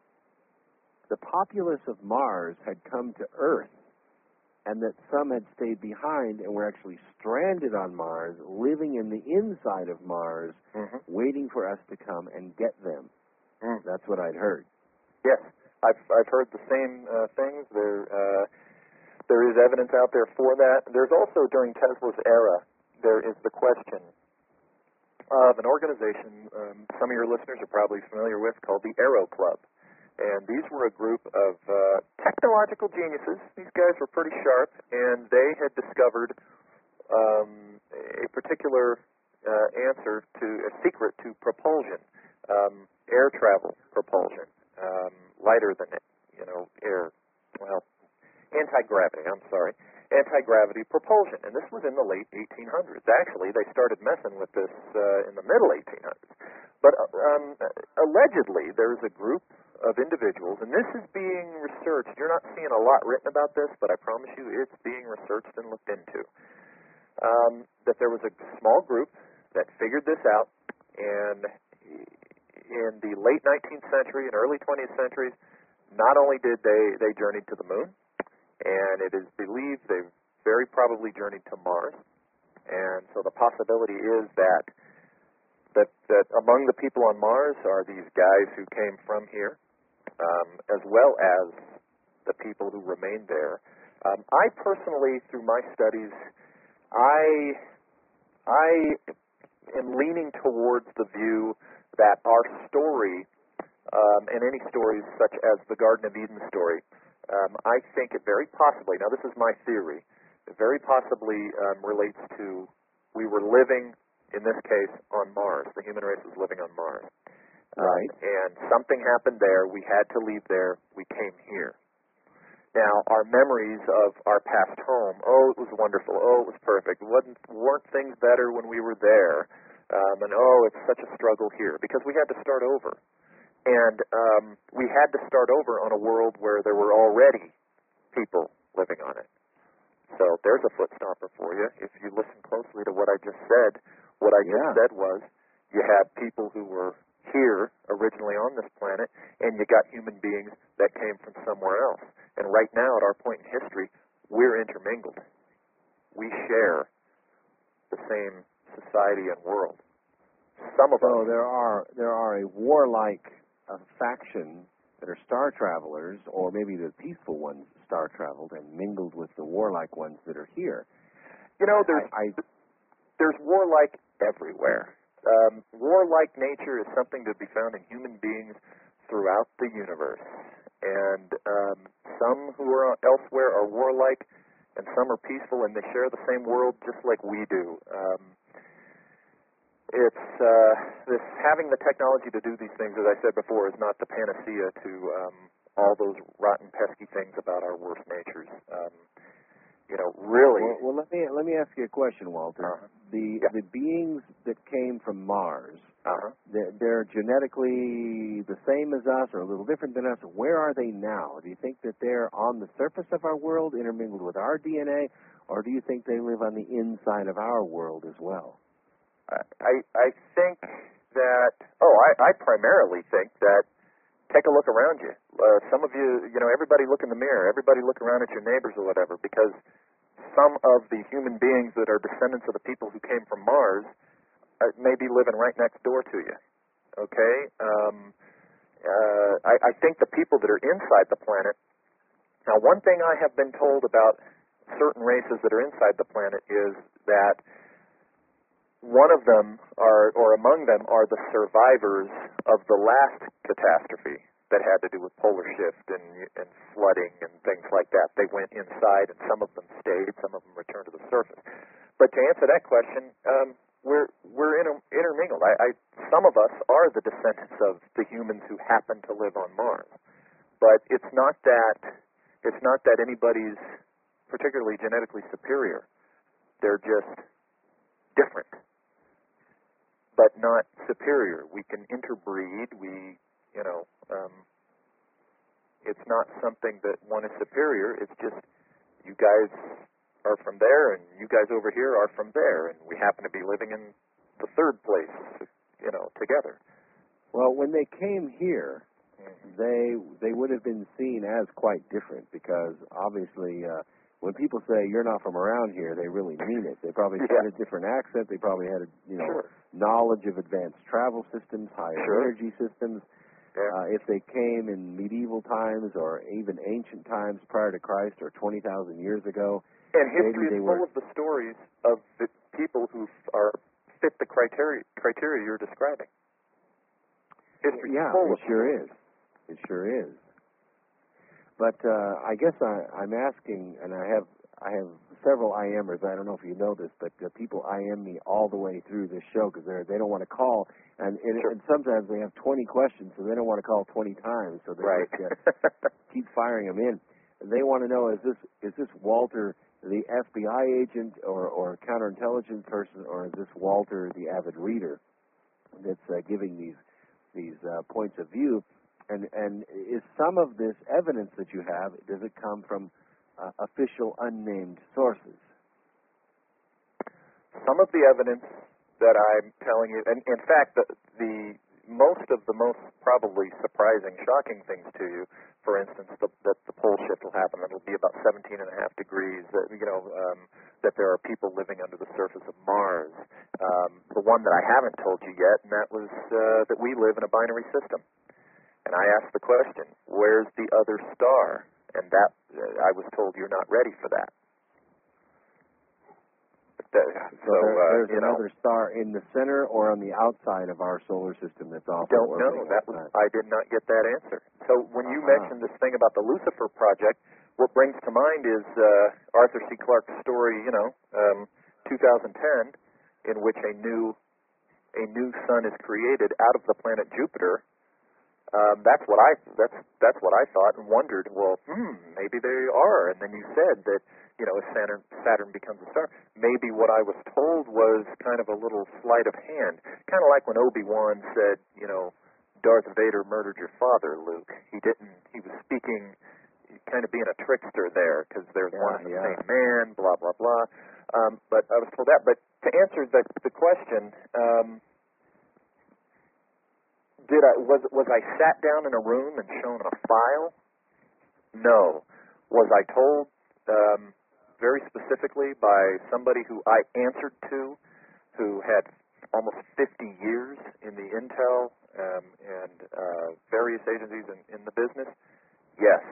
the populace of Mars had come to Earth and that some had stayed behind and were actually stranded on Mars, living in the inside of Mars, waiting for us to come and get them. That's what I'd heard. Yes, I've heard the same things. There is evidence out there for that. There's also, during Tesla's era, there is the question of an organization some of your listeners are probably familiar with called the Aero Club. And these were a group of technological geniuses. These guys were pretty sharp, and they had discovered a particular answer to a secret to propulsion, air travel propulsion, lighter than air. Well, anti-gravity. I'm sorry, anti-gravity propulsion, and this was in the late 1800s. Actually, they started messing with this in the middle 1800s. But allegedly, there's a group of individuals, and this is being researched. You're not seeing a lot written about this, but I promise you it's being researched and looked into. That there was a small group that figured this out, and in the late 19th century and early 20th centuries, not only did they journeyed to the moon, and it is believed they very probably journeyed to Mars, and so the possibility is that among the people on Mars are these guys who came from here, as well as the people who remained there. I personally, through my studies, I am leaning towards the view that our story, and any stories such as the Garden of Eden story, I think it very possibly, now this is my theory, it very possibly relates to we were living, in this case, on Mars. The human race was living on Mars. Right. And something happened there. We had to leave there. We came here. Now, our memories of our past home, oh, it was wonderful. Oh, it was perfect. Weren't things better when we were there? And, oh, it's such a struggle here. Because we had to start over. And we had to start over on a world where there were already people living on it. So there's a foot stopper for you. If you listen closely to what I just said, what I just said was you have people who were here originally on this planet, and you got human beings that came from somewhere else. And right now, at our point in history, we're intermingled. We share the same society and world. Some of us. there are a warlike faction that are star travelers, or maybe the peaceful ones star traveled and mingled with the warlike ones that are here. There's warlike everywhere. Warlike nature is something to be found in human beings throughout the universe. And some who are elsewhere are warlike, and some are peaceful, and they share the same world just like we do. It's this having the technology to do these things, as I said before, is not the panacea to all those rotten, pesky things about our worst natures. Really. Well, let me ask you a question, Walter. The beings that came from Mars, they're genetically the same as us or a little different than us. Where are they now? Do you think that they're on the surface of our world, intermingled with our DNA, or do you think they live on the inside of our world as well? I think that, I primarily think that, take a look around you. Some of you, everybody look in the mirror. Everybody look around at your neighbors or whatever, because some of the human beings that are descendants of the people who came from Mars may be living right next door to you. Okay? I think the people that are inside the planet, now one thing I have been told about certain races that are inside the planet is that one of them or among them are the survivors of the last catastrophe that had to do with polar shift and flooding and things like that. They went inside, and some of them stayed, some of them returned to the surface. But to answer that question, we're intermingled. Some of us are the descendants of the humans who happen to live on Mars, but it's not that anybody's particularly genetically superior. They're just different, but not superior. We can interbreed. It's not something that one is superior. It's just you guys are from there, and you guys over here are from there, and we happen to be living in the third place, together. Well, when they came here, they would have been seen as quite different, because obviously when people say you're not from around here, they really mean it. They probably had a different accent. They probably had knowledge of advanced travel systems, higher energy systems. If they came in medieval times or even ancient times prior to Christ or 20,000 years ago. And history is full of the stories of the people who fit the criteria you're describing. History is full it sure is. It sure is. But I guess I'm asking, and I I have several IMers. I don't know if you know this, but people IM me all the way through this show because they don't want to call, and sometimes they have 20 questions, so they don't want to call 20 times, so they just, keep firing them in. And they want to know, is this Walter the FBI agent or counterintelligence person, or is this Walter the avid reader that's giving these points of view? And is some of this evidence that you have, does it come from official unnamed sources? Some of the evidence that I'm telling you, and in fact, the most probably surprising, shocking things to you, for instance, that the pole shift will happen. It'll be about 17.5 degrees. That there are people living under the surface of Mars. The one that I haven't told you yet, and that was that we live in a binary system. And I asked the question, where's the other star? And that I was told you're not ready for that. There's another star in the center or on the outside of our solar system that's also orbiting. Don't know. I did not get that answer. So when you mentioned this thing about the Lucifer Project, what brings to mind is Arthur C. Clarke's story, 2010, in which a new sun is created out of the planet Jupiter. That's what I thought and wondered. Well, maybe they are. And then you said that if Saturn becomes a star, maybe what I was told was kind of a little sleight of hand, kind of like when Obi-Wan said, Darth Vader murdered your father, Luke. He didn't. He was speaking, kind of being a trickster there, because there's one and the same man. Blah blah blah. But I was told that. But to answer the question. Was I sat down in a room and shown a file? No. Was I told very specifically by somebody who I answered to, who had almost 50 years in the intel and various agencies in the business? Yes.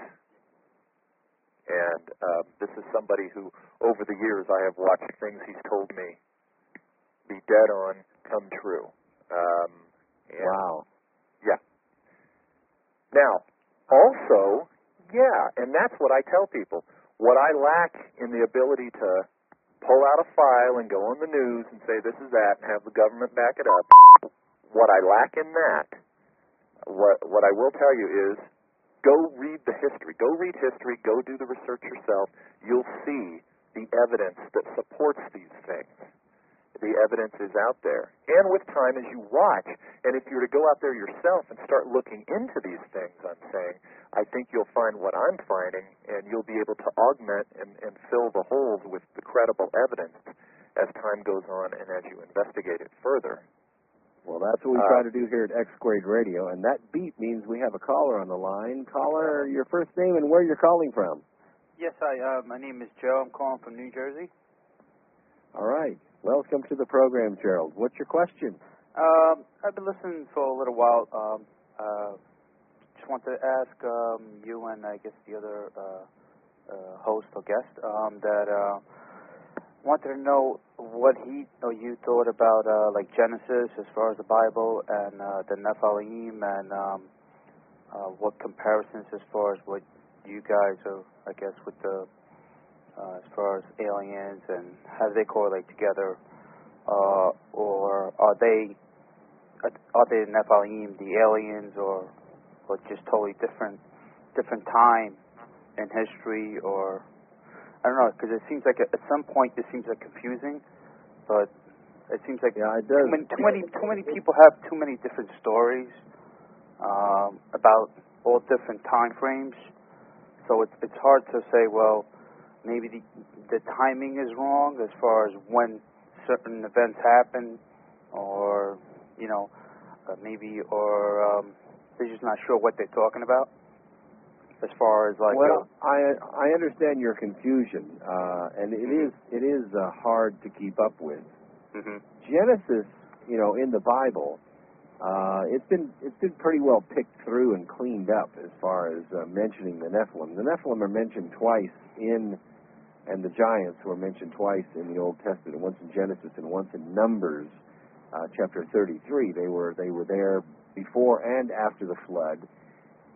And this is somebody who, over the years, I have watched things he's told me be dead on come true. Wow. Yeah. Now, also, and that's what I tell people. What I lack in the ability to pull out a file and go on the news and say this is that and have the government back it up, what I lack in that, what I will tell you is go read the history. Go read history. Go do the research yourself. You'll see the evidence that supports these things. The evidence is out there. And with time, as you watch, and if you were to go out there yourself and start looking into these things I'm saying, I think you'll find what I'm finding, and you'll be able to augment and fill the holes with the credible evidence as time goes on and as you investigate it further. Well, that's what we try to do here at X Squared Radio, and that beep means we have a caller on the line. Caller, your first name and where you're calling from. Yes, my name is Joe. I'm calling from New Jersey. All right. Welcome to the program, Gerald. What's your question? I've been listening for a little while. Just wanted to ask you and I guess the other host or guest that wanted to know what he or you thought about like Genesis as far as the Bible and the Nephilim and what comparisons as far as what you guys are, I guess, with the as far as aliens and how do they correlate together, or are they Nephilim, the aliens, or just totally different time in history, or I don't know, because it seems like at some point it seems like confusing, but it seems like it does. Too many people have too many different stories about all different time frames, so it's hard to say, well, maybe the timing is wrong as far as when certain events happen, or maybe they're just not sure what they're talking about. As far as like, well, I understand your confusion, and it is hard to keep up with. Mm-hmm. Genesis, in the Bible, it's been pretty well picked through and cleaned up as far as mentioning the Nephilim. The Nephilim are mentioned twice and the giants were mentioned twice in the Old Testament, once in Genesis and once in Numbers, chapter 33. They were there before and after the flood,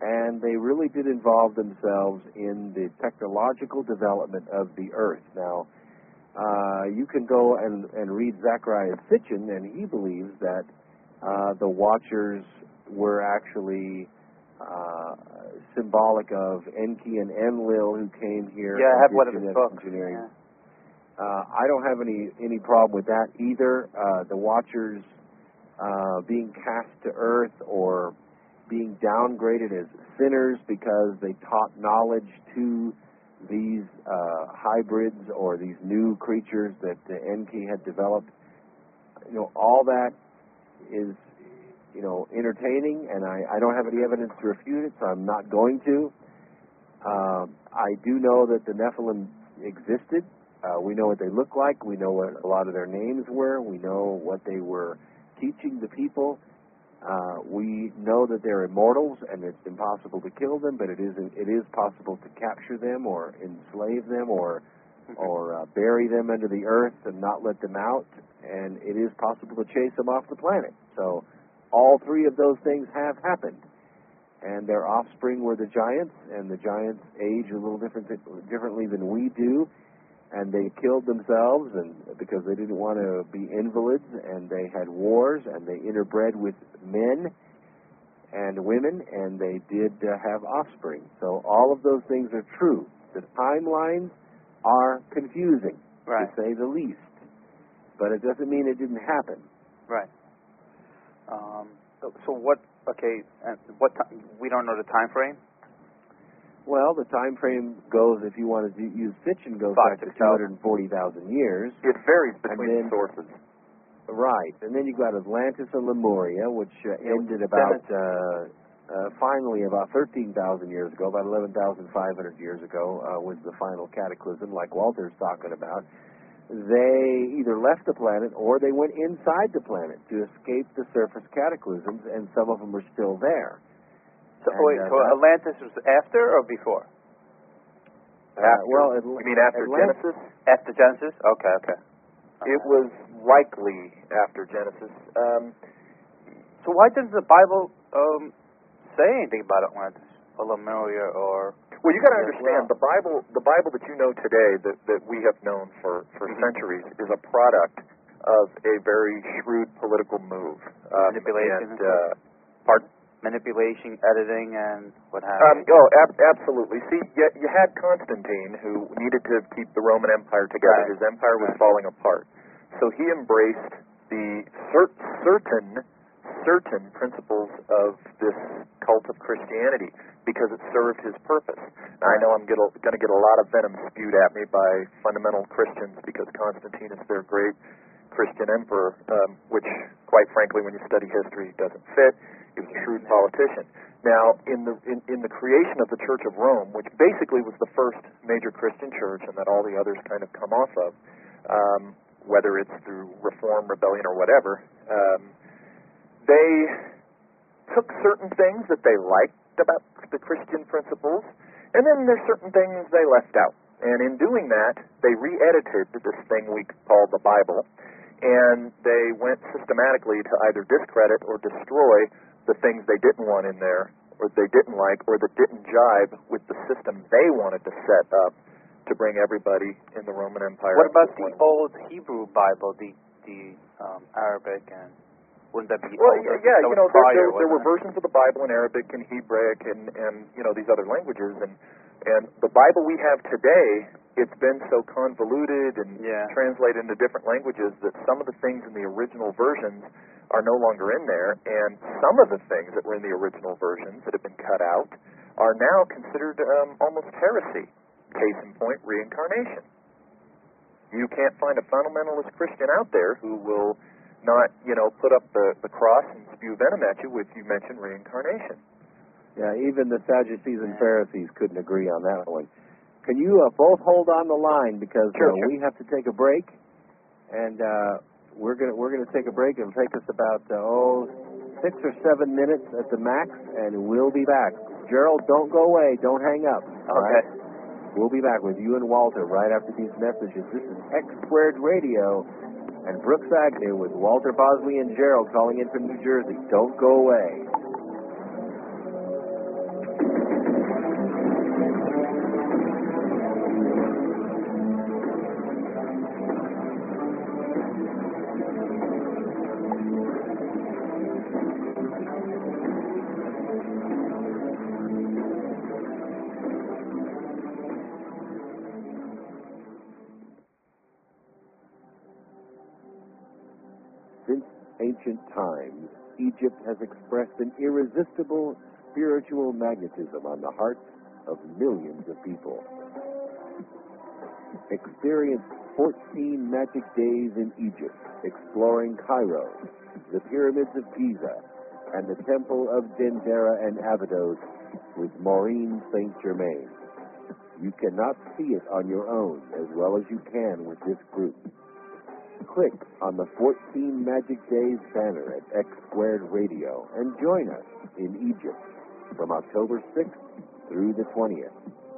and they really did involve themselves in the technological development of the Earth. Now, you can go and read Zacharias Sitchin, and he believes that the Watchers were actually symbolic of Enki and Enlil, who came here. Yeah, I have one of his genetic books. engineering. Yeah. I don't have any problem with that either. The Watchers being cast to Earth or being downgraded as sinners because they taught knowledge to these hybrids or these new creatures that Enki had developed. All that is, entertaining, and I don't have any evidence to refute it, so I'm not going to. I do know that the Nephilim existed. We know what they look like. We know what a lot of their names were. We know what they were teaching the people. We know that they're immortals, and it's impossible to kill them, but it is possible to capture them or enslave them or bury them under the earth and not let them out, and it is possible to chase them off the planet. So all three of those things have happened, and their offspring were the giants, and the giants age a little differently than we do, and they killed themselves and because they didn't want to be invalids, and they had wars, and they interbred with men and women, and they did have offspring. So all of those things are true. The timelines are confusing, right, to say the least, but it doesn't mean it didn't happen. Right. So what? Okay, what? We don't know the time frame. Well, the time frame goes, if you want to use Sitchin, goes back to 240,000 years. It varies between sources. Right, and then you've got Atlantis and Lemuria, which ended about, finally about 13,000 years ago, about 11,500 years ago, was the final cataclysm, like Walter's talking about. They either left the planet or they went inside the planet to escape the surface cataclysms, and some of them are still there. So, so Atlantis was after or before? You mean after Genesis? After Genesis? Okay. It was likely after Genesis. So why doesn't the Bible say anything about Atlantis or Lemuria or? Well, you got to understand the Bible that you know today, that we have known for centuries, is a product of a very shrewd political move. Manipulation. Pardon? Manipulation, editing, and what have you. Absolutely. See, you had Constantine, who needed to keep the Roman Empire together. Right. His empire was falling apart. So he embraced the certain principles of this cult of Christianity because it served his purpose. Now, I know I'm going to get a lot of venom spewed at me by fundamental Christians because Constantine is their great Christian emperor, which, quite frankly, when you study history, doesn't fit. He was a shrewd politician. Now, in the creation of the Church of Rome, which basically was the first major Christian church and that all the others kind of come off of, whether it's through reform, rebellion, or whatever, they took certain things that they liked about the Christian principles, and then there's certain things they left out. And in doing that, they re-edited this thing we call the Bible, and they went systematically to either discredit or destroy the things they didn't want in there, or they didn't like, or that didn't jibe with the system they wanted to set up to bring everybody in the Roman Empire. What about the old Hebrew Bible, the Arabic, and wouldn't that be older? Yeah, prior, there were versions of the Bible in Arabic and Hebraic and these other languages, and the Bible we have today, it's been so convoluted and translated into different languages that some of the things in the original versions are no longer in there, and some of the things that were in the original versions that have been cut out are now considered almost heresy. Case in point, reincarnation. You can't find a fundamentalist Christian out there who will not, put up the cross and spew venom at you if you mention reincarnation. Yeah, even the Sadducees and Pharisees couldn't agree on that one. Can you both hold on the line because sure. We have to take a break, and we're gonna take a break. It'll take us about 6 or 7 minutes at the max, and we'll be back. Gerald, don't go away. Don't hang up. All right. We'll be back with you and Walter right after these messages. This is X Squared Radio and Brooks Agnew with Walter Bosley and Gerald calling in from New Jersey. Don't go away. ancient times, Egypt has expressed an irresistible spiritual magnetism on the hearts of millions of people. Experience 14 magic days in Egypt, exploring Cairo, the pyramids of Giza, and the temple of Dendera and Abydos with Maureen St. Germain. You cannot see it on your own as well as you can with this group. Click on the 14 Magic Days banner at X Squared Radio and join us in Egypt from October 6th through the 20th.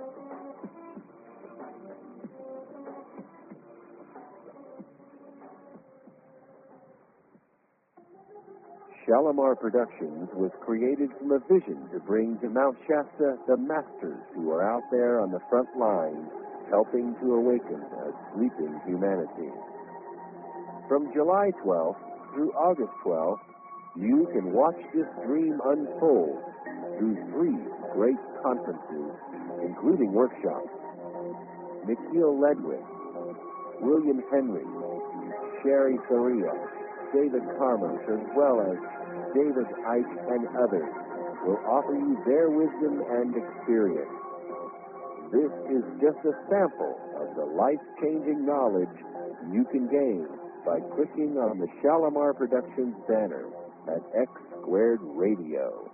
Shalimar Productions was created from a vision to bring to Mount Shasta the masters who are out there on the front lines helping to awaken a sleeping humanity. From July 12th through August 12th, you can watch this dream unfold through 3 great conferences, including workshops. Nikhil Ledwith, William Henry, Sherry Soria, David Karmos, as well as David Icke and others, will offer you their wisdom and experience. This is just a sample of the life-changing knowledge you can gain by clicking on the Shalimar Productions banner at X Squared Radio.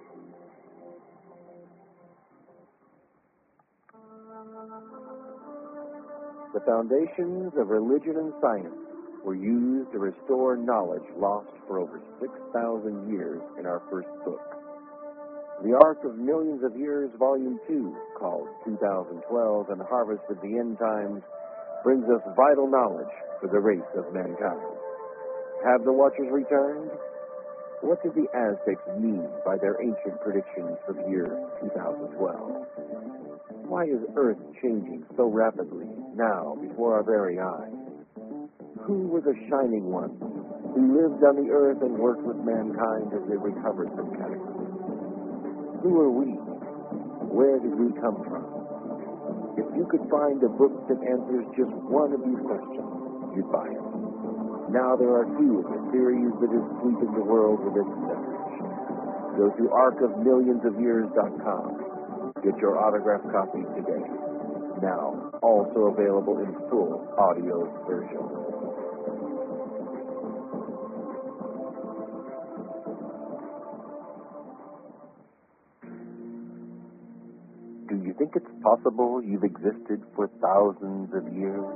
The foundations of religion and science were used to restore knowledge lost for over 6,000 years in our first book. The Ark of Millions of Years, Volume 2, called 2012 and Harvest of the End Times, brings us vital knowledge for the race of mankind. Have the Watchers returned? What did the Aztecs mean by their ancient predictions for the year 2012? Why is Earth changing so rapidly now before our very eyes? Who were the shining ones who lived on the Earth and worked with mankind as they recovered from cataclysms? Who are we? Where did we come from? If you could find a book that answers just one of these questions, you'd buy it. Now there are 2 of the series that is sweeping the world with its message. Go to arkofmillionsofyears.com. Get your autographed copy today. Now, also available in full audio version. Do you think it's possible you've existed for thousands of years?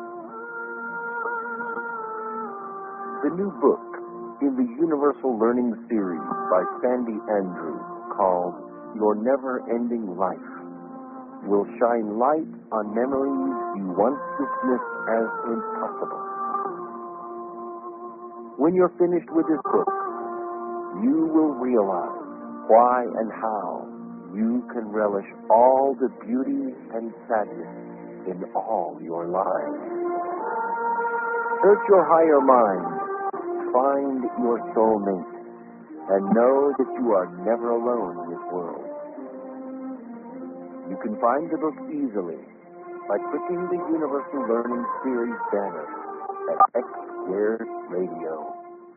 The new book in the Universal Learning Series by Sandy Andrews, called Your Never-Ending Life, will shine light on memories you once dismissed as impossible. When you're finished with this book, you will realize why and how you can relish all the beauty and sadness in all your lives. Search your higher mind, find your soulmate, and know that you are never alone in this world. You can find the book easily by clicking the Universal Learning Series banner at X Squared Radio.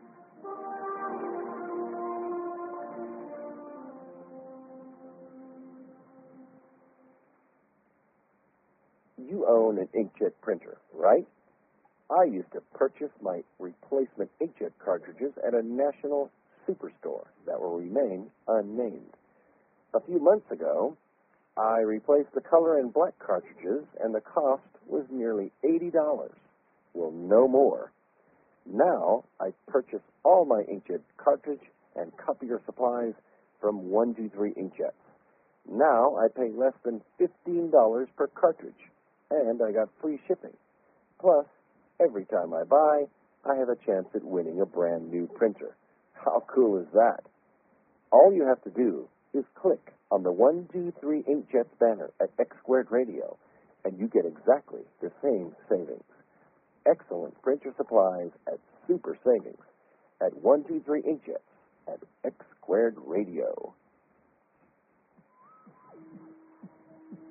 You own an inkjet printer, right? I used to purchase my replacement inkjet cartridges at a national superstore that will remain unnamed. A few months ago, I replaced the color and black cartridges, and the cost was nearly $80. Well, no more. Now, I purchase all my inkjet cartridge and copier supplies from 123 Inkjets. Now, I pay less than $15 per cartridge, and I got free shipping. Plus, every time I buy, I have a chance at winning a brand new printer. How cool is that? All you have to do is click on the 123 Inkjets banner at X Squared Radio, and you get exactly the same savings. Excellent printer supplies at super savings at 123 Inkjets at X Squared Radio.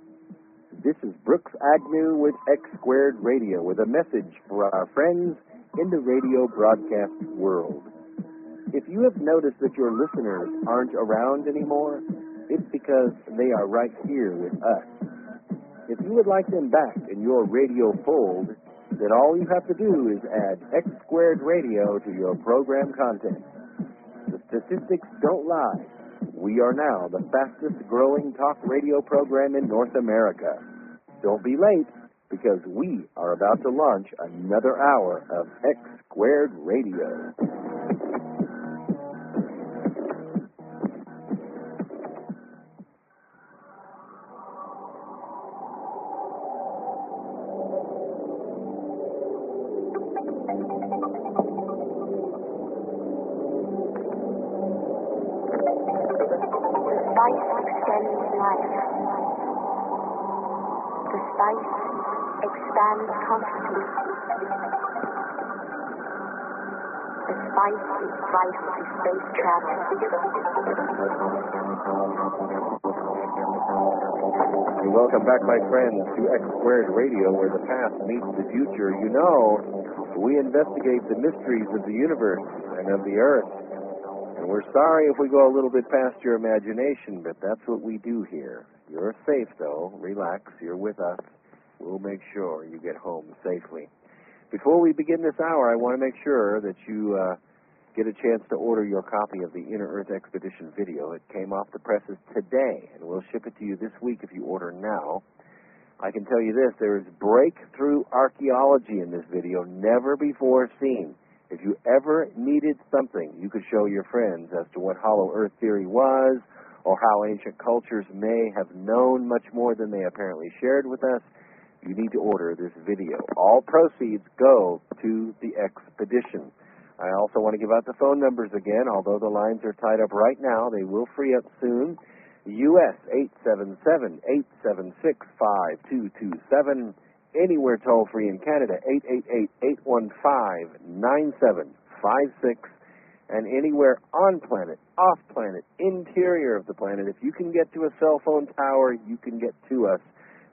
This is Brooks Agnew with X Squared Radio with a message for our friends in the radio broadcast world. If you have noticed that your listeners aren't around anymore, it's because they are right here with us. If you would like them back in your radio fold, then all you have to do is add X Squared Radio to your program content. The statistics don't lie. We are now the fastest growing talk radio program in North America. Don't be late, because we are about to launch another hour of X Squared Radio. Welcome back, my friends, to X Squared Radio, where the past meets the future. You know, we investigate the mysteries of the universe and of the earth. And we're sorry if we go a little bit past your imagination, but that's what we do here. You're safe, though. Relax. You're with us. We'll make sure you get home safely. Before we begin this hour, I want to make sure that you get a chance to order your copy of the Inner Earth Expedition video. It came off the presses today, and we'll ship it to you this week if you order now. I can tell you this, there is breakthrough archaeology in this video, never before seen. If you ever needed something you could show your friends as to what Hollow Earth theory was, or how ancient cultures may have known much more than they apparently shared with us, you need to order this video. All proceeds go to the expedition. I also want to give out the phone numbers again. Although the lines are tied up right now, they will free up soon. U.S. 877-876-5227. Anywhere toll-free in Canada, 888-815-9756. And anywhere on planet, off planet, interior of the planet, if you can get to a cell phone tower, you can get to us.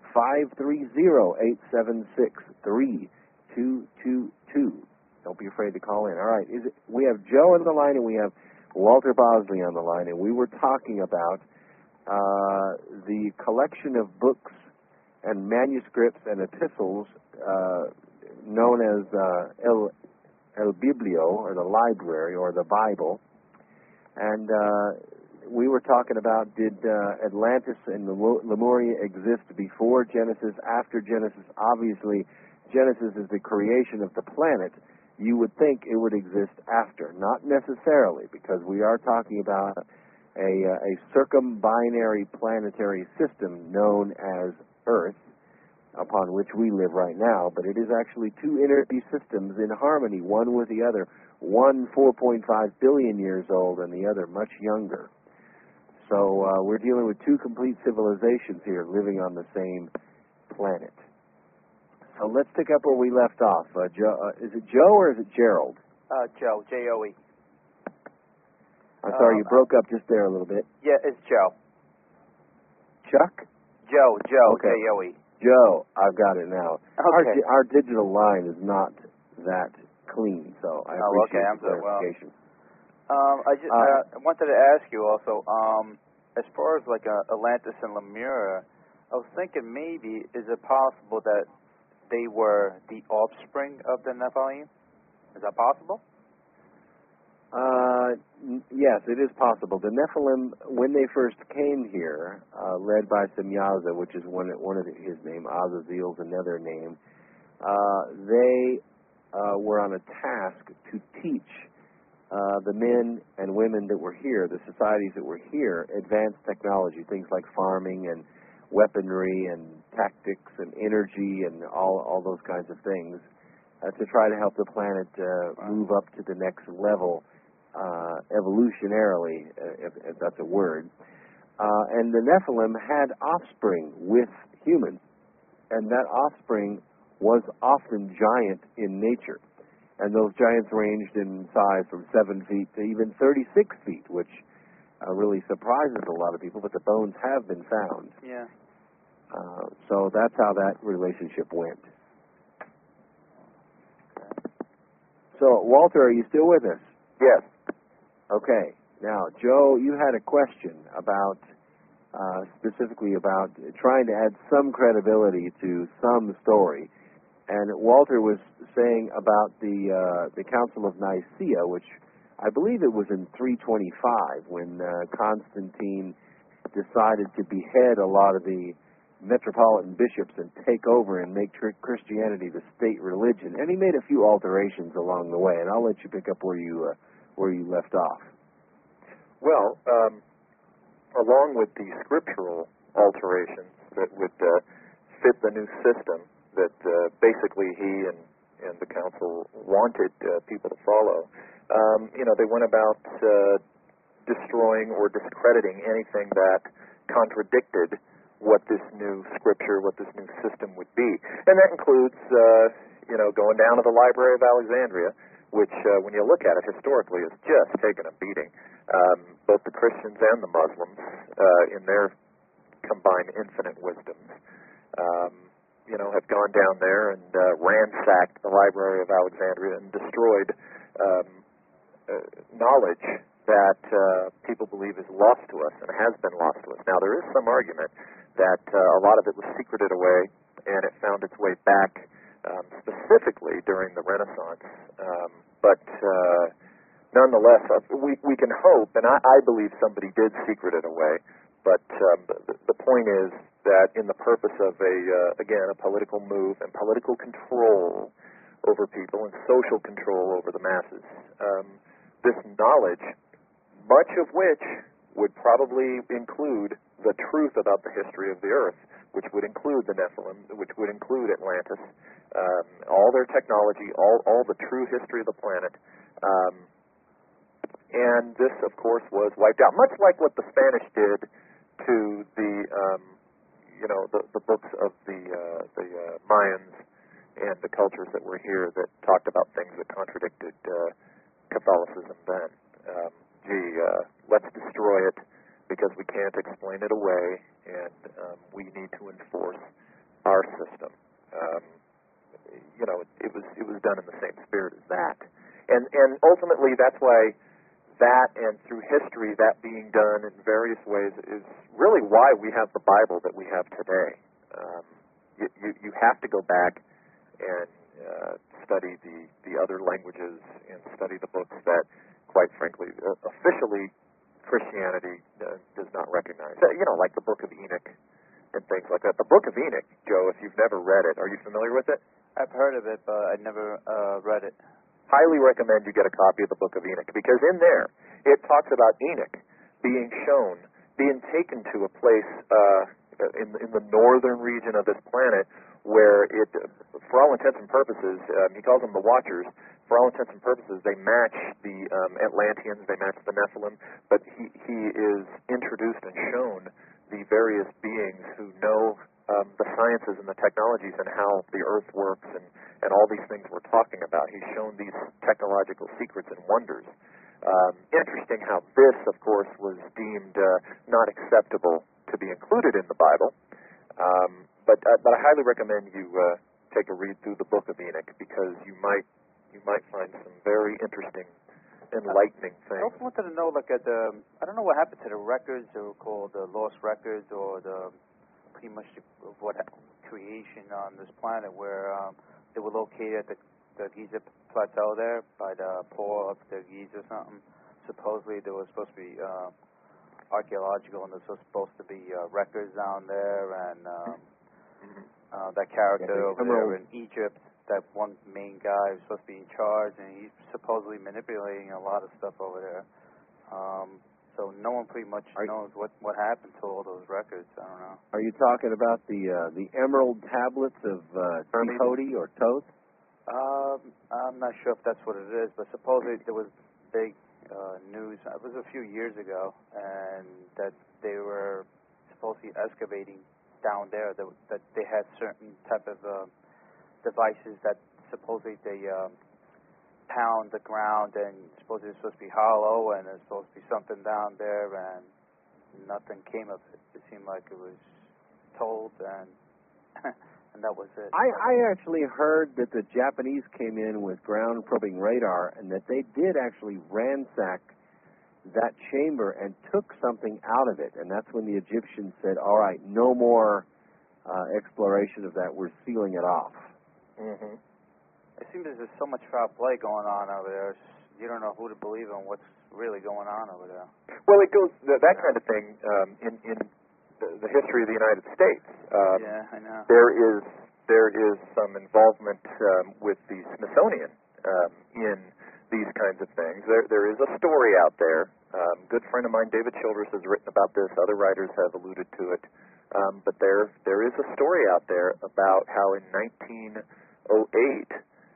530-876-3222. Don't be afraid to call in. All right. We have Joe on the line and we have Walter Bosley on the line, and we were talking about the collection of books and manuscripts and epistles known as El Biblio, or the library, or the Bible. And we were talking about, did Atlantis and Lemuria exist before Genesis, after Genesis? Obviously, Genesis is the creation of the planet. You would think it would exist after. Not necessarily, because we are talking about a circumbinary planetary system known as Earth, upon which we live right now, but it is actually two energy systems in harmony, one with the other, one 4.5 billion years old and the other much younger. So we're dealing with two complete civilizations here living on the same planet. So let's pick up where we left off. Joe, is it Joe or is it Gerald? Joe, J-O-E. I'm sorry, you broke up just there a little bit. Yeah, it's Joe. Chuck? Joe, okay. J-O-E. Joe, I've got it now. Okay. Our digital line is not that clean, so I appreciate the clarification. I wanted to ask you also, as far as like Atlantis and Lemuria, I was thinking maybe, is it possible that they were the offspring of the Nephilim? Is that possible? Yes, it is possible. The Nephilim, when they first came here, led by Semyaza, which is one of his name, Azazil's another name, they were on a task to teach the men and women that were here, the societies that were here, advanced technology, things like farming and weaponry and tactics and energy and all those kinds of things, to try to help the planet move up to the next level evolutionarily, if that's a word. And the Nephilim had offspring with humans, and that offspring was often giant in nature. And those giants ranged in size from 7 feet to even 36 feet, which really surprises a lot of people, but the bones have been found. Yeah. So that's how that relationship went. So, Walter, are you still with us? Yes. Okay. Now, Joe, you had a question about, specifically about trying to add some credibility to some story. And Walter was saying about the Council of Nicaea, which I believe it was in 325 when Constantine decided to behead a lot of the metropolitan bishops and take over and make Christianity the state religion. And he made a few alterations along the way, and I'll let you pick up where you left off. Well, along with the scriptural alterations that would fit the new system that basically he and the council wanted people to follow, they went about destroying or discrediting anything that contradicted what this new scripture, what this new system would be. And that includes, going down to the Library of Alexandria, which, when you look at it historically, has just taken a beating. Both the Christians and the Muslims, in their combined infinite wisdoms, have gone down there and ransacked the Library of Alexandria and destroyed knowledge that people believe is lost to us and has been lost to us. Now, there is some argument that a lot of it was secreted away and it found its way back specifically during the Renaissance. But nonetheless, we can hope, and I believe somebody did secret it away, but the point is that in the purpose of a political move and political control over people and social control over the masses, this knowledge, much of which would probably include the truth about the history of the earth, which would include the Nephilim, which would include Atlantis, all their technology, all the true history of the planet. And this, of course, was wiped out, much like what the Spanish did to the books of the Mayans and the cultures that were here that talked about things that contradicted Catholicism then. Let's destroy it because we can't explain it away, and we need to enforce our system. It was done in the same spirit as that, and ultimately that's why that, and through history, that being done in various ways is really why we have the Bible that we have today. You have to go back and study the other languages and study the books that, quite frankly, officially Christianity does not recognize. Like the Book of Enoch and things like that. The Book of Enoch, Joe, if you've never read it, are you familiar with it? I've heard of it, but I've never read it. Highly recommend you get a copy of the Book of Enoch, because in there it talks about Enoch being taken to a place in the northern region of this planet where it, for all intents and purposes, he calls them the Watchers. For all intents and purposes, they match the Atlanteans, they match the Nephilim, but he is introduced and shown the various beings who know the sciences and the technologies and how the Earth works and all these things we're talking about. He's shown these technological secrets and wonders. Interesting how this, of course, was deemed not acceptable to be included in the Bible. But I highly recommend you take a read through the Book of Enoch, because you might find some very interesting, enlightening things. I also wanted to know, I don't know what happened to the records. They were called the Lost Records, or pretty much what creation on this planet, where they were located at the Giza Plateau there by the Paw of the Giza or something. Supposedly there was supposed to be archaeological, and there's supposed to be records down there, and that character over there in Egypt, that one main guy was supposed to be in charge, and he's supposedly manipulating a lot of stuff over there. So no one pretty much knows what happened to all those records. I don't know. Are you talking about the emerald tablets of Toti or Toth? I'm not sure if that's what it is, but supposedly there was big news. It was a few years ago, and that they were supposedly excavating down there. That they had certain type of devices that supposedly they pound the ground, and supposedly it's supposed to be hollow, and there's supposed to be something down there, and nothing came of it. It seemed like it was told, and and that was it. I actually heard that the Japanese came in with ground probing radar and that they did actually ransack that chamber and took something out of it, and that's when the Egyptians said, all right, no more exploration of that, we're sealing it off. Mm-hmm. It seems there's so much foul play going on over there. You don't know who to believe in, what's really going on over there. Well, it goes, that kind of thing, in the history of the United States. Yeah, I know. There is some involvement with the Smithsonian in these kinds of things. There is a story out there. Good friend of mine, David Childress, has written about this. Other writers have alluded to it. But there is a story out there about how in 1908,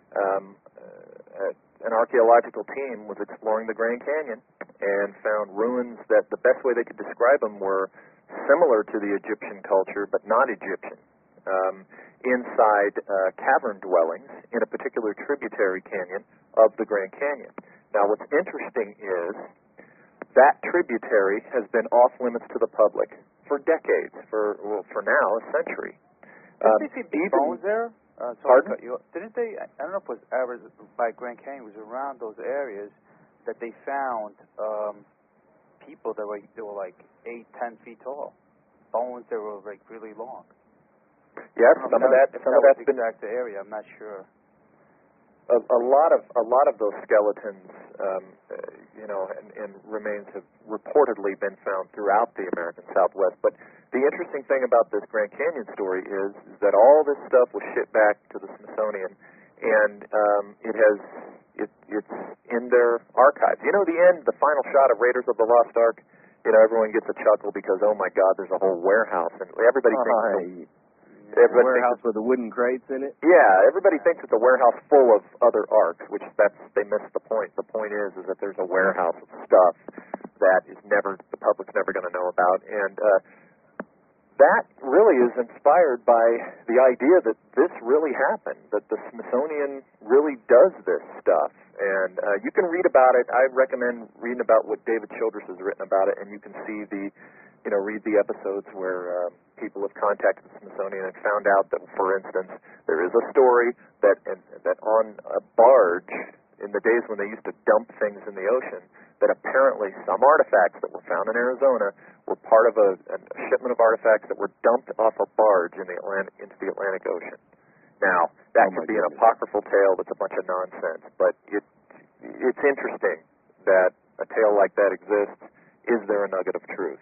an archaeological team was exploring the Grand Canyon and found ruins that the best way they could describe them were similar to the Egyptian culture, but not Egyptian, inside cavern dwellings in a particular tributary canyon of the Grand Canyon. Now, what's interesting is that tributary has been off limits to the public for decades, for now, a century. Didn't they see big bones there? Pardon? Didn't they, I don't know if it was ever by Grand Canyon, it was around those areas that they found people that were like 8-10 feet tall. Bones that were like really long. Yes, some of that's been exact area. I'm not sure. A lot of those skeletons, and remains have reportedly been found throughout the American Southwest. But the interesting thing about this Grand Canyon story is that all this stuff was shipped back to the Smithsonian, and it's in their archives. You know, the final shot of Raiders of the Lost Ark. Everyone gets a chuckle because, oh my God, there's a whole warehouse, and everybody thinks. A warehouse with the wooden crates in it? Yeah, everybody thinks it's a warehouse full of other arks, which they missed the point. The point is that there's a warehouse of stuff that the public's never going to know about, and that really is inspired by the idea that this really happened, that the Smithsonian really does this stuff, and you can read about it. I recommend reading about what David Childress has written about it, and you can see read the episodes where people have contacted the Smithsonian and found out that, for instance, there is a story that on a barge in the days when they used to dump things in the ocean, that apparently some artifacts that were found in Arizona were part of a shipment of artifacts that were dumped off a barge into the Atlantic Ocean. Now, that could be an apocryphal tale that's a bunch of nonsense, but it's interesting that a tale like that exists. Is there a nugget of truth?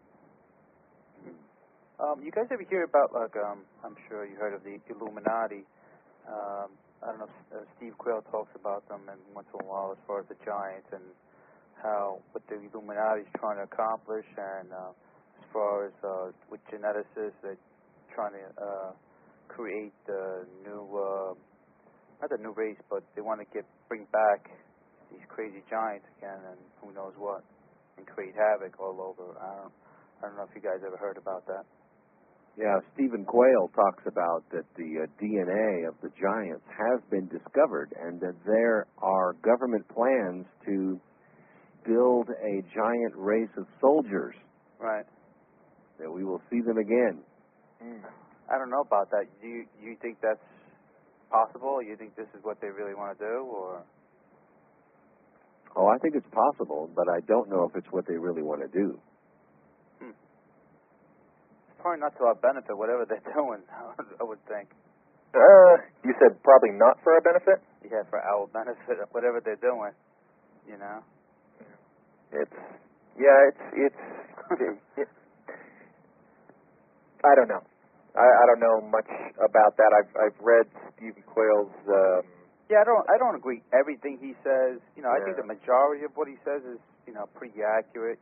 You guys ever hear about, I'm sure you heard of the Illuminati. I don't know if Steve Quayle talks about them and once in a while as far as the Giants and what the Illuminati is trying to accomplish, and as far as with geneticists, they're trying to create the new, not the new race, but they want to bring back these crazy giants again, and who knows what, and create havoc all over. I don't know if you guys ever heard about that. Yeah, Stephen Quayle talks about that the DNA of the giants has been discovered, and that there are government plans to build a giant race of soldiers. Right. That we will see them again. I don't know about that. Do you think that's possible? You think this is what they really want to do, or? Oh, I think it's possible, but I don't know if it's what they really want to do. Probably not to our benefit, whatever they're doing, I would think. You said probably not for our benefit? Yeah, for our benefit, whatever they're doing, It's I don't know. I don't know much about that. I've read Stephen Quayle's. Yeah, I don't agree everything he says. I think the majority of what he says is pretty accurate.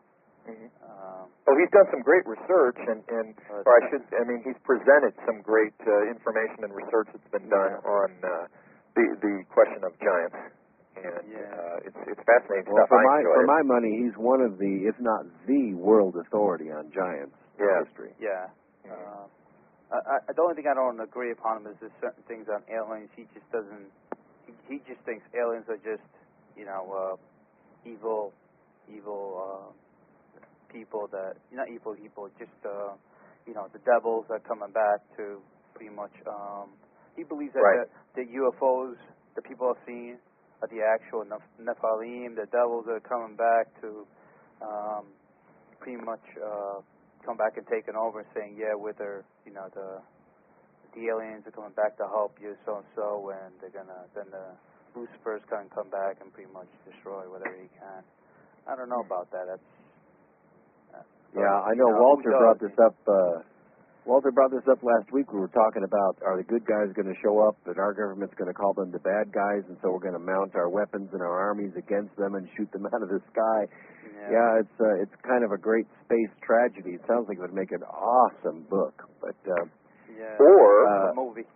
He's done some great research, he's presented some great information and research that's been done on the question of giants, and it's fascinating stuff. For my money, he's one of the, if not the world authority on giants history. Yeah. The only thing I don't agree upon him is there's certain things on aliens. He just doesn't. He just thinks aliens are just evil people that, not evil people, just the devils that are coming back to pretty much. He believes that the UFOs the people are seeing are the actual Nephilim, the devils that are coming back to pretty much come back and taking over and saying, yeah, with their, the aliens are coming back to help you, so and so, and they're gonna then the Lucifer's gonna come back and pretty much destroy whatever he can. I don't know about that. That's I know Walter brought this up. Walter brought this up last week. We were talking about, are the good guys going to show up, and our government's going to call them the bad guys, and so we're going to mount our weapons and our armies against them and shoot them out of the sky. Yeah, it's kind of a great space tragedy. It sounds like it would make an awesome book, but or a movie.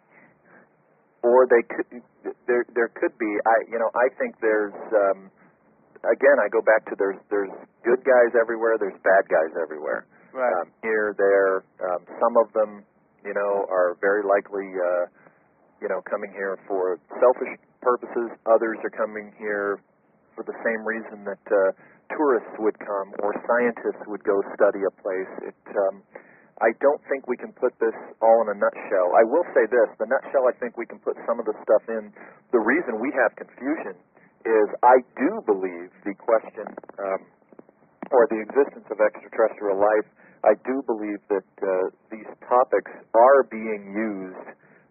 Or they could. There could be. I think there's. Again, I go back to there's good guys everywhere. There's bad guys everywhere. Right. Here, there. Some of them, are very likely, coming here for selfish purposes. Others are coming here for the same reason that tourists would come or scientists would go study a place. I don't think we can put this all in a nutshell. I will say this. The nutshell, I think we can put some of the stuff in. The reason we have confusion is I do believe the question or the existence of extraterrestrial life, I do believe that these topics are being used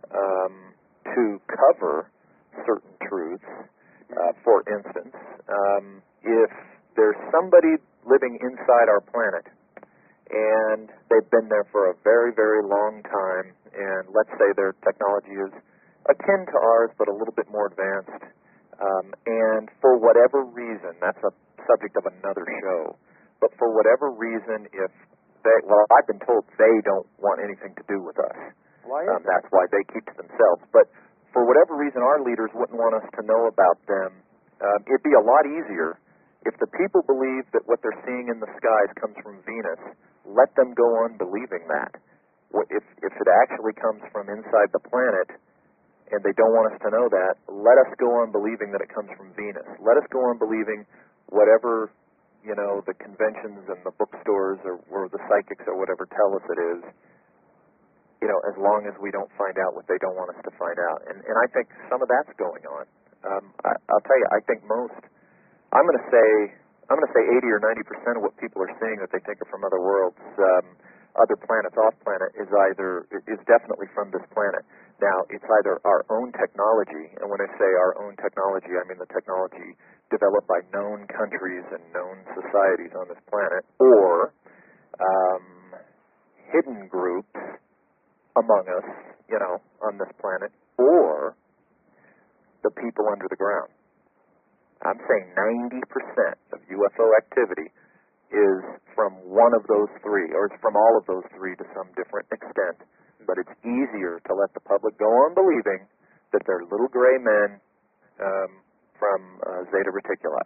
to cover certain truths. For instance, if there's somebody living inside our planet and they've been there for a very, very long time, and let's say their technology is akin to ours but a little bit more advanced, and for whatever reason, that's a subject of another show, but for whatever reason, if I've been told they don't want anything to do with us. Why is that's why they keep to themselves. But for whatever reason, our leaders wouldn't want us to know about them. It'd be a lot easier if the people believe that what they're seeing in the skies comes from Venus. Let them go on believing that. If it actually comes from inside the planet, and they don't want us to know that, let us go on believing that it comes from Venus. Let us go on believing whatever the conventions and the bookstores or the psychics or whatever tell us it is, as long as we don't find out what they don't want us to find out. And I think some of that's going on. I'll tell you, I think I'm going to say 80 or 90% of what people are seeing that they think are from other worlds, other planets, off planet, is definitely from this planet. Now, it's either our own technology, and when I say our own technology, I mean the technology developed by known countries and known societies on this planet, or hidden groups among us, on this planet, or the people under the ground. I'm saying 90% of UFO activity is from one of those three, or it's from all of those three to some different extent. But it's easier to let the public go on believing that they're little gray men from Zeta Reticuli.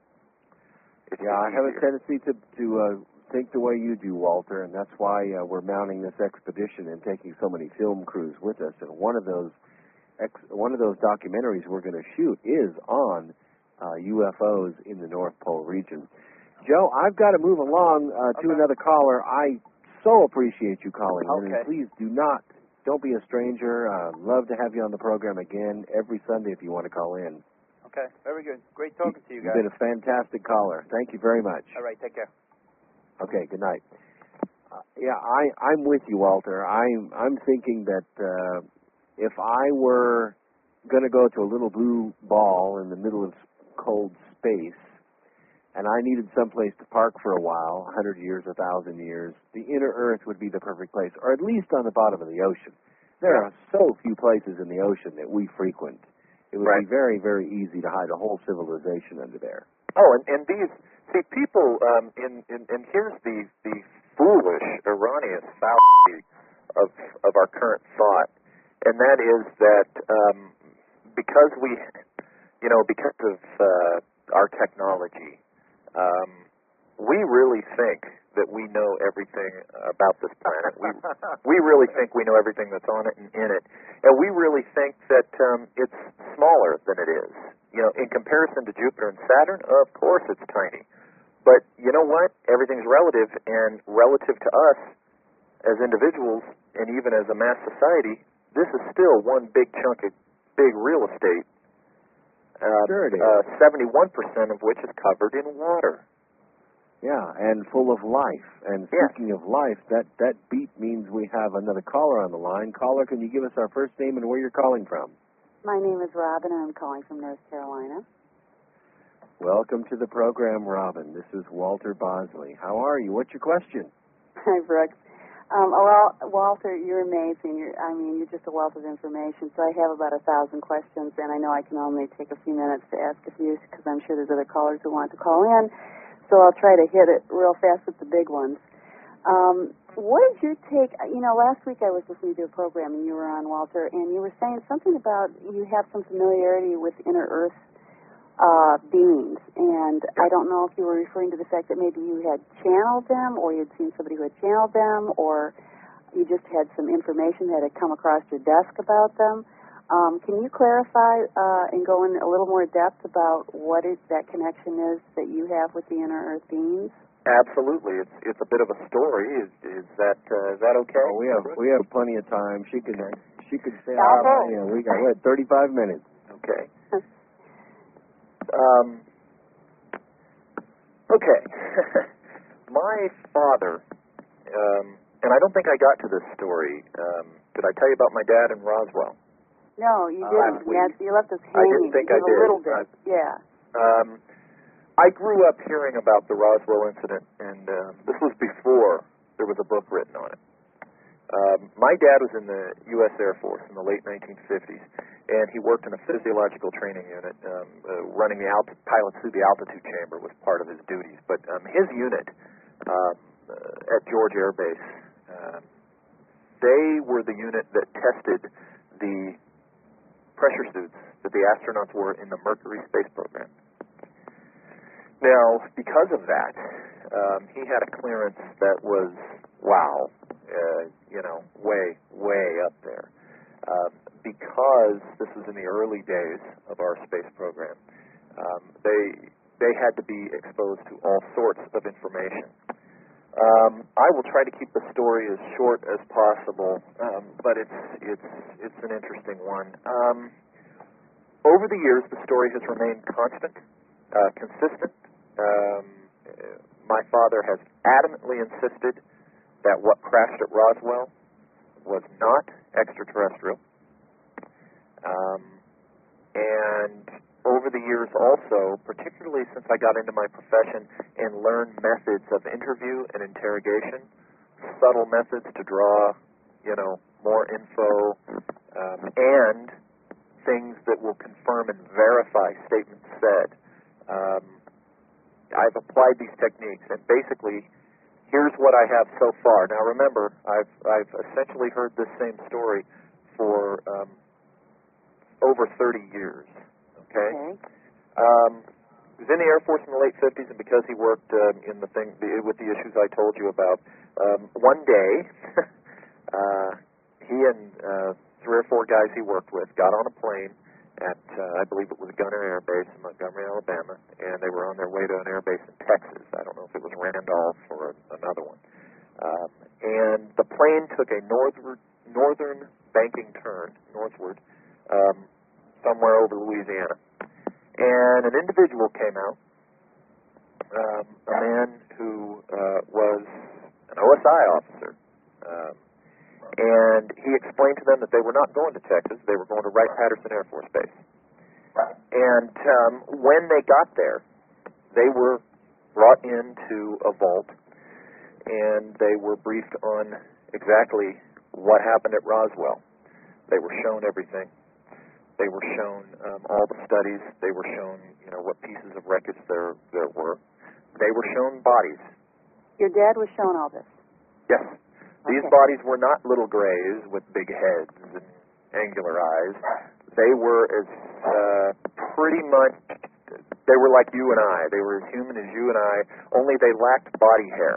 I have a tendency to think the way you do, Walter, and that's why we're mounting this expedition and taking so many film crews with us. And one of those documentaries we're going to shoot is on UFOs in the North Pole region. Joe, I've got to move along to another caller. I so appreciate you calling in, and please don't be a stranger. Love to have you on the program again every Sunday if you want to call in. Okay, very good. Great talking to you guys. You've been a fantastic caller. Thank you very much. All right, take care. Okay, good night. I'm with you, Walter. I'm thinking that if I were going to go to a little blue ball in the middle of cold space, and I needed someplace to park for a while, 100 years, 1,000 years, the inner Earth would be the perfect place, or at least on the bottom of the ocean. There are so few places in the ocean that we frequent. It would be very, very easy to hide a whole civilization under there. Oh, and these people, and here's the foolish, erroneous fallacy of our current thought, and that is that because of our technology, we really think that we know everything about this planet. We really think we know everything that's on it and in it. And we really think that it's smaller than it is. In comparison to Jupiter and Saturn, of course it's tiny. But you know what? Everything's relative, and relative to us, as individuals and even as a mass society, this is still one big chunk of big real estate. Sure it is. 71% of which is covered in water. Yeah, and full of life. And speaking of life, that beep means we have another caller on the line. Caller, can you give us our first name and where you're calling from? My name is Robin, and I'm calling from North Carolina. Welcome to the program, Robin. This is Walter Bosley. How are you? What's your question? Hi, Brooks. Well, Walter, you're amazing. You're just a wealth of information. So I have about 1,000 questions, and I know I can only take a few minutes to ask a few because I'm sure there's other callers who want to call in. So I'll try to hit it real fast with the big ones. What is your take? Last week I was listening to a program, and you were on, Walter, and you were saying something about you have some familiarity with inner Earth beings, and I don't know if you were referring to the fact that maybe you had channeled them, or you had seen somebody who had channeled them, or you just had some information that had come across your desk about them. Can you clarify and go in a little more depth about what that connection is that you have with the inner Earth beings? Absolutely, it's a bit of a story. Is that okay? Oh, we have plenty of time. She could stay on. Yeah, we had 35 minutes. Okay. Okay. My father, and I don't think I got to this story. Did I tell you about my dad in Roswell? No, you didn't. You left us hanging. I didn't think I did. A little bit. Yeah. I grew up hearing about the Roswell incident, and this was before there was a book written on it. My dad was in the U.S. Air Force in the late 1950s, and he worked in a physiological training unit. Running the pilots through the altitude chamber was part of his duties. But his unit at George Air Base, they were the unit that tested the pressure suits that the astronauts wore in the Mercury space program. Now, because of that, he had a clearance that was, wow, way up there. Because this was in the early days of our space program, they had to be exposed to all sorts of information. I will try to keep the story as short as possible, but it's an interesting one. Over the years, the story has remained consistent. My father has adamantly insisted that what crashed at Roswell was not extraterrestrial. And over the years also, particularly since I got into my profession and learned methods of interview and interrogation, subtle methods to draw, more info, and things that will confirm and verify statements said. I've applied these techniques, and basically, here's what I have so far. Now, remember, I've essentially heard this same story for over 30 years. Okay. He was in the Air Force in the late 50s, and because he worked with the issues I told you about, one day he and 3 or 4 guys he worked with got on a plane at, I believe it was Gunner Air Base in Montgomery, Alabama, and they were on their way to an air base in Texas. I don't know if it was Randolph or another one. And the plane took a northern banking turn, northward, somewhere over Louisiana. And an individual came out, a man who was an OSI officer, and he explained to them that they were not going to Texas, they were going to Wright-Patterson Air Force Base. And when they got there, they were brought into a vault, and they were briefed on exactly what happened at Roswell. They were shown everything. They were shown all the studies. They were shown, what pieces of wreckage there were. They were shown bodies. Your dad was shown all this? Yes. These bodies were not little grays with big heads and angular eyes. They were pretty much, they were like you and I. They were as human as you and I, only they lacked body hair.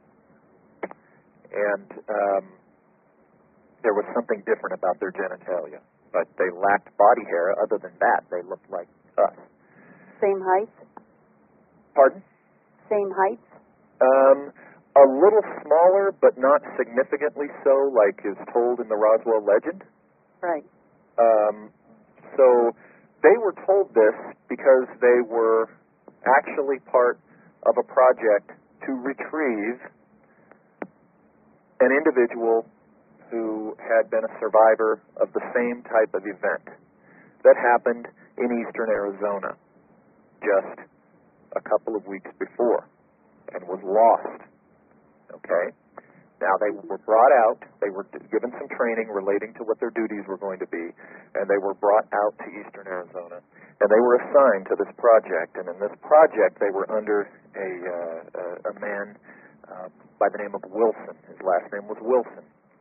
And there was something different about their genitalia. But they lacked body hair. Other than that, they looked like us. Same height? Pardon? Same height? a little smaller, but not significantly so, like is told in the Roswell legend. Right. So they were told this because they were actually part of a project to retrieve an individual who had been a survivor of the same type of event that happened in eastern Arizona just a couple of weeks before and was lost. Okay? Now, they were brought out, they were given some training relating to what their duties were going to be, and they were brought out to eastern Arizona, and they were assigned to this project. And in this project, they were under a man by the name of Wilson. His last name was Wilson.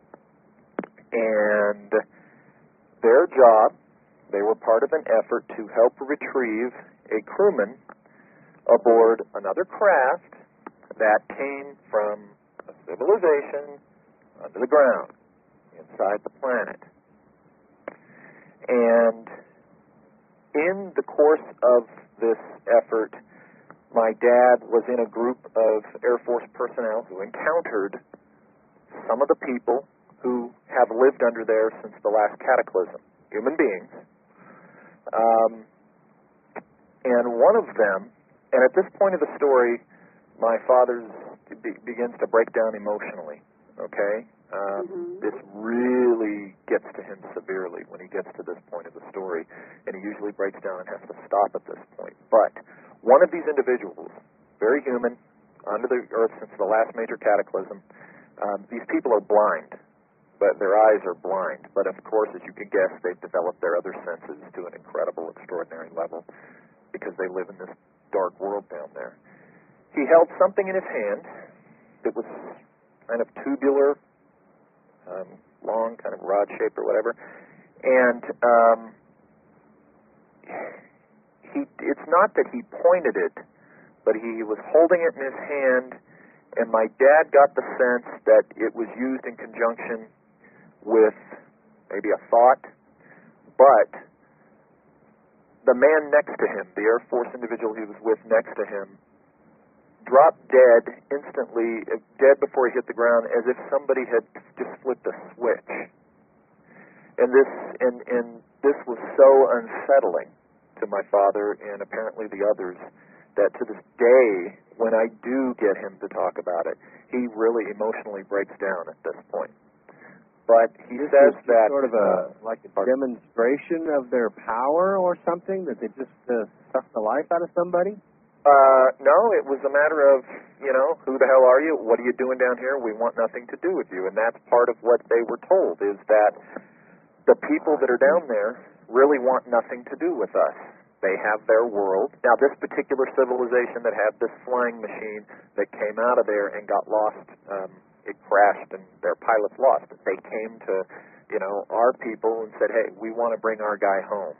And their job, they were part of an effort to help retrieve a crewman aboard another craft that came from a civilization under the ground, inside the planet. And in the course of this effort, my dad was in a group of Air Force personnel who encountered some of the people who have lived under there since the last cataclysm, human beings. And one of them, and at this point of the story, my father begins to break down emotionally, okay? This really gets to him severely when he gets to this point of the story, and he usually breaks down and has to stop at this point. But one of these individuals, very human, under the earth since the last major cataclysm, these people are blind, but their eyes are blind. But of course, as you can guess, they've developed their other senses to an incredible, extraordinary level because they live in this dark world down there. He held something in his hand that was kind of tubular, long, kind of rod shape or whatever. And it's not that he pointed it, but he was holding it in his hand, and my dad got the sense that it was used in conjunction with maybe a thought, but the man next to him, the Air Force individual he was with next to him, dropped dead instantly, dead before he hit the ground, as if somebody had just flipped a switch. And this was so unsettling to my father and apparently the others that to this day, when I do get him to talk about it, he really emotionally breaks down at this point. But he says that sort of like a demonstration of their power or something, that they just sucked the life out of somebody? No, it was a matter of, who the hell are you? What are you doing down here? We want nothing to do with you. And that's part of what they were told, is that the people that are down there really want nothing to do with us. They have their world. Now, this particular civilization that had this flying machine that came out of there and got lost, it crashed and their pilots lost it. They came to, our people and said, hey, we want to bring our guy home.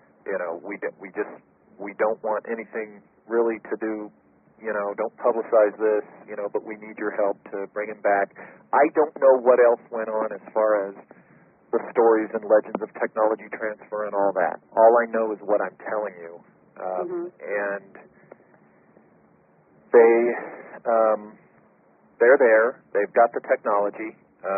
We don't want anything really to do, don't publicize this, but we need your help to bring him back. I don't know what else went on as far as the stories and legends of technology transfer and all that. All I know is what I'm telling you. And they're there. They've got the technology.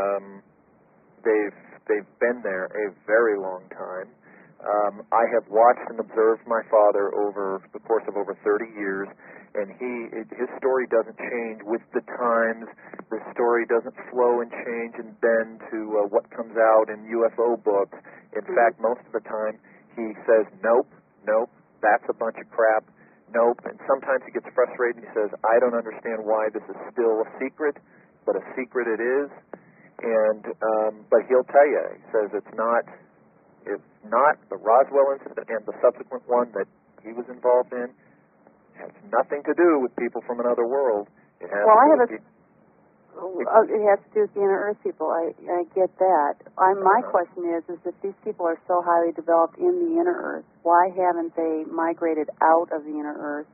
They've been there a very long time. I have watched and observed my father over the course of over 30 years, and his story doesn't change with the times. The story doesn't flow and change and bend to what comes out in UFO books. In fact, most of the time, he says, nope, that's a bunch of crap, nope. And sometimes he gets frustrated and he says, I don't understand why this is still a secret, but a secret it is. And but he'll tell you, he says it's not the Roswell incident and the subsequent one that he was involved in. Has nothing to do with people from another world. It has it has to do with the inner Earth people. I get that. My question is if these people are so highly developed in the inner Earth, why haven't they migrated out of the inner Earth?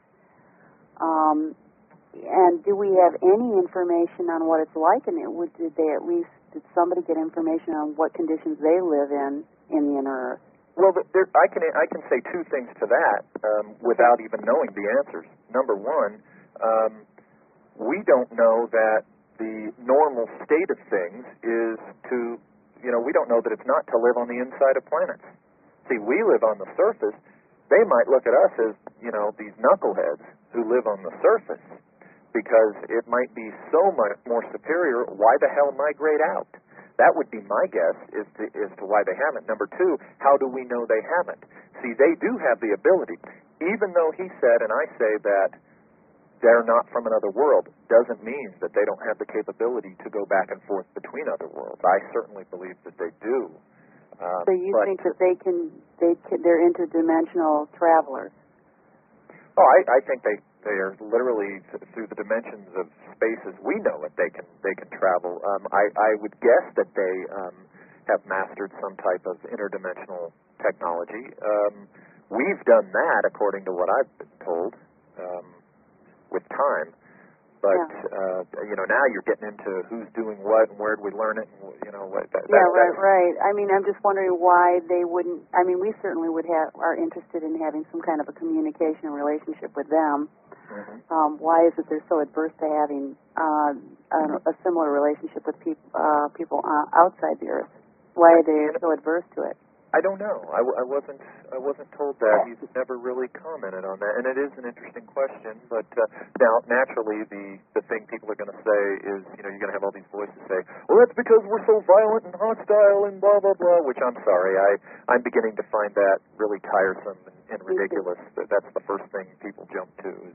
And do we have any information on what it's like? And did somebody get information on what conditions they live in the inner Earth? Well, I can say two things to that without even knowing the answers. Number one, we don't know that the normal state of things is to, we don't know that it's not to live on the inside of planets. See, we live on the surface. They might look at us as, these knuckleheads who live on the surface because it might be so much more superior. Why the hell migrate out? That would be my guess as to why they haven't. Number two, how do we know they haven't? See, they do have the ability. Even though he said, and I say that they're not from another world, doesn't mean that they don't have the capability to go back and forth between other worlds. I certainly believe that they do. So you think that they're interdimensional travelers? Oh, I think they are literally through the dimensions of space as we know it. They can travel. I would guess that they have mastered some type of interdimensional technology. We've done that, according to what I've been told, with time. But now you're getting into who's doing what and where do we learn it. And, right. I mean, I'm just wondering why they wouldn't. I mean, we certainly are interested in having some kind of a communication and relationship with them. Mm-hmm. Why is it they're so adverse to having a similar relationship with people outside the Earth? Why are they so adverse to it? I don't know. I wasn't told that. He's never really commented on that, and it is an interesting question. But now, naturally, the thing people are going to say is, you're going to have all these voices say, "Well, that's because we're so violent and hostile and blah blah blah." Which I'm sorry, I'm beginning to find that really tiresome and ridiculous. That's the first thing people jump to is.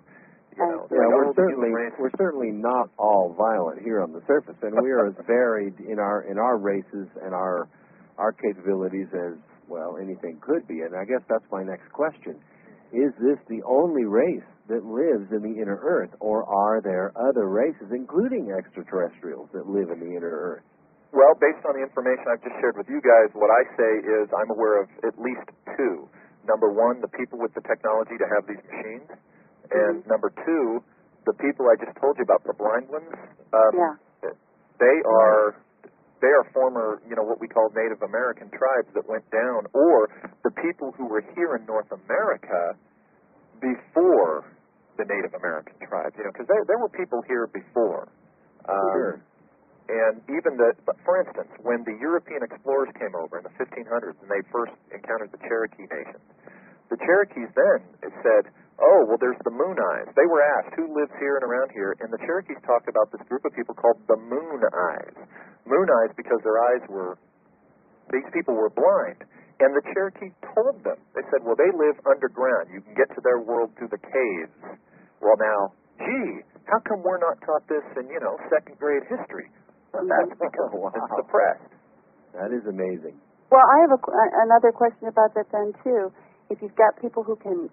We're certainly not all violent here on the surface, and we are as varied in our races and our capabilities as, well, anything could be. And I guess that's my next question. Is this the only race that lives in the inner Earth, or are there other races, including extraterrestrials, that live in the inner Earth? Well, based on the information I've just shared with you guys, what I say is I'm aware of at least two. Number one, the people with the technology to have these machines. And number two, the people I just told you about, the blind ones, they are former, what we call Native American tribes that went down, or the people who were here in North America before the Native American tribes, because there were people here before. Sure. And even for instance, when the European explorers came over in the 1500s and they first encountered the Cherokee Nation, the Cherokees then said, "Oh, well, there's the Moon Eyes." They were asked, who lives here and around here? And the Cherokees talked about this group of people called the Moon Eyes. Moon Eyes because these people were blind. And the Cherokee told them, they said, well, they live underground. You can get to their world through the caves. Well, now, gee, how come we're not taught this in, second grade history? Well, that's because it's suppressed. That is amazing. Well, I have another question about that then, too. If you've got people who can...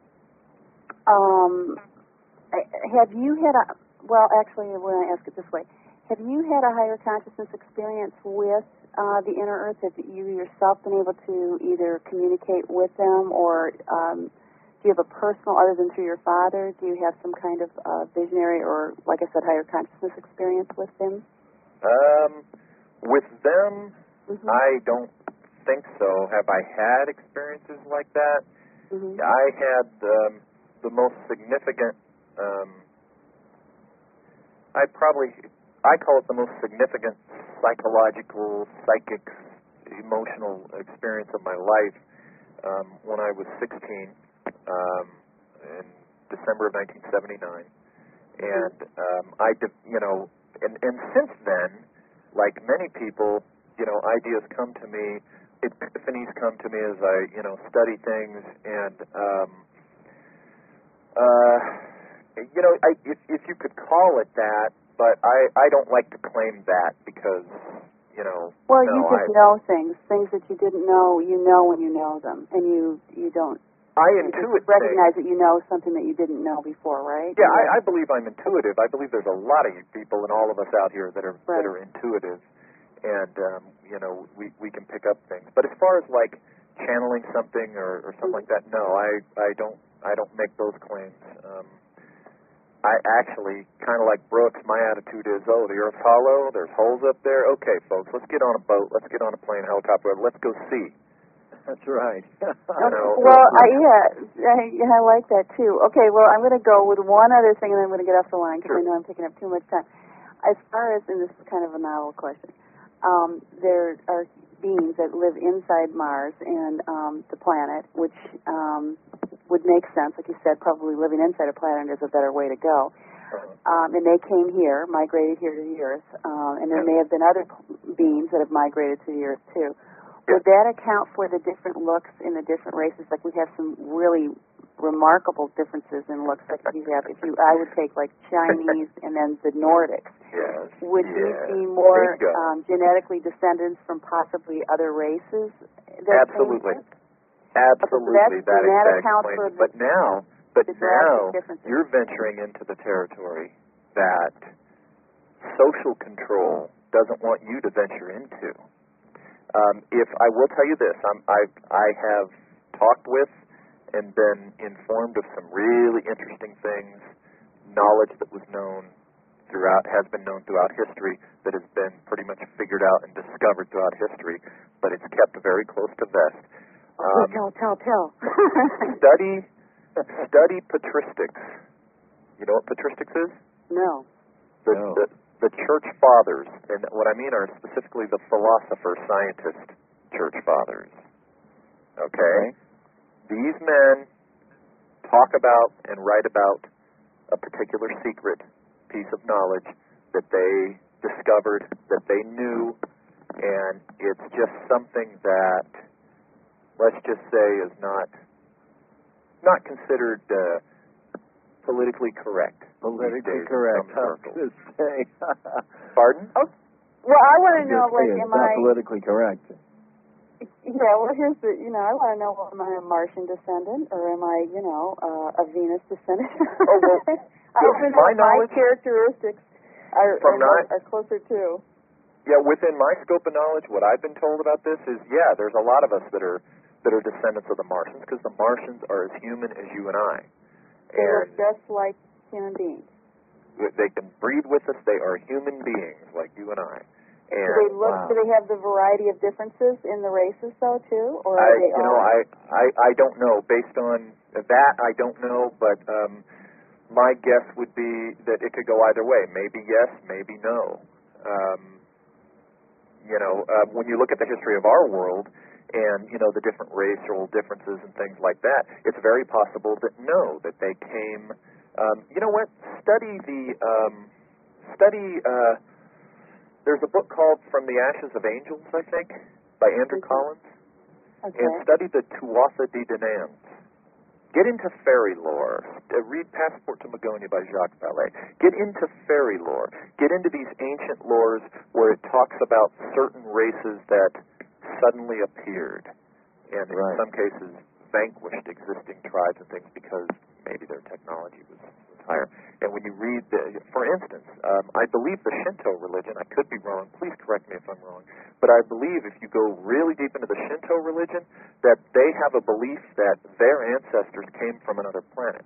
have you had actually, when I ask it this way, have you had a higher consciousness experience with the inner Earth? Have you yourself been able to either communicate with them, or do you have a personal, other than through your father, do you have some kind of visionary or, like I said, higher consciousness experience with them? With them, I don't think so. Have I had experiences like that? I had the most significant, I call it the most significant psychological, psychic, emotional experience of my life when I was 16 in December of 1979. And and since then, like many people, ideas come to me, epiphanies come to me as I, study things, and if you could call it that, but I don't like to claim that because, Well, you just know things that you didn't know. You know when you know them, and you don't. I intuit recognize things. that you know something that you didn't know before, right? Yeah, I believe I'm intuitive. I believe there's a lot of you people and all of us out here that are intuitive, and we can pick up things. But as far as like channeling something or something like that, no, I don't make those claims. I actually, kind of like Brooks, my attitude is, the Earth's hollow, there's holes up there. Okay, folks, let's get on a boat, let's get on a plane, helicopter, let's go see. That's right. Well, I like that too. Okay, well, I'm going to go with one other thing, and then I'm going to get off the line because I know I'm taking up too much time. As far as, and this is kind of a novel question, there are beings that live inside Mars and the planet, which would make sense. Like you said, probably living inside a planet is a better way to go. And they came here, migrated here to the Earth, and there may have been other beings that have migrated to the Earth too. Would that account for the different looks in the different races? Like we have some really remarkable differences in looks. Like you have, I would take like Chinese and then the Nordics. Yes. Would we see more genetically descendants from possibly other races? Absolutely. Absolutely. That explains it. But now you're venturing into the territory that social control doesn't want you to venture into. If I will tell you this, I have talked with and been informed of some really interesting things, knowledge that was has been known throughout history, that has been pretty much figured out and discovered throughout history, but it's kept very close to vest. Tell. Study patristics. You know what patristics is? No. The church fathers, and what I mean are specifically the philosopher, scientist church fathers. Okay? These men talk about and write about a particular secret piece of knowledge that they discovered, that they knew, and it's just something that, let's just say, is not considered politically correct. Politically correct. Pardon? Oh, well, I want to know, like, am I politically correct? Yeah. Well, here's the. I want to know, am I a Martian descendant or am I, a Venus descendant? Oh, well, my knowledge, my characteristics are closer to. Yeah, within my scope of knowledge, what I've been told about this is, there's a lot of us that are descendants of the Martians, because the Martians are as human as you and I. They look just like human beings. They can breathe with us. They are human beings like you and I. And do they have the variety of differences in the races, though, too? Or I don't know. Based on that, I don't know. But my guess would be that it could go either way. Maybe yes, maybe no. When you look at the history of our world, and the different racial differences and things like that, it's very possible that they came. You know what? There's a book called From the Ashes of Angels, I think, by Andrew Collins, and study the Tuatha De Dananns. Get into fairy lore. Read Passport to Magonia by Jacques Vallée. Get into fairy lore. Get into these ancient lores where it talks about certain races that suddenly appeared, and in some cases vanquished existing tribes and things because maybe their technology was higher. And when you read, for instance, I believe the Shinto religion, I could be wrong, please correct me if I'm wrong, but I believe if you go really deep into the Shinto religion, that they have a belief that their ancestors came from another planet.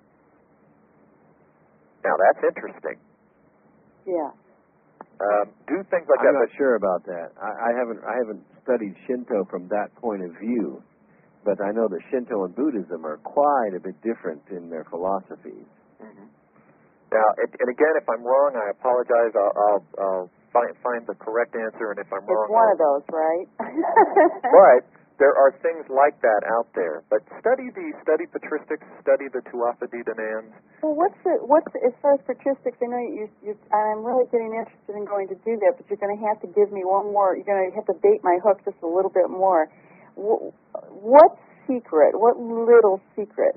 Now that's interesting. Yeah. Do things like that. I'm not sure about that. I haven't studied Shinto from that point of view, but I know that Shinto and Buddhism are quite a bit different in their philosophies. Mm-hmm. Now, and again, if I'm wrong, I apologize. I'll find the correct answer, and if I'm wrong, it's one of those, right? But there are things like that out there. But study patristics, study the Tuatha De Dananns. Well, what's as far as patristics? I know I'm really getting interested in going to do that, but you're going to have to give me one more. You're going to have to bait my hook just a little bit more. What secret? What little secret?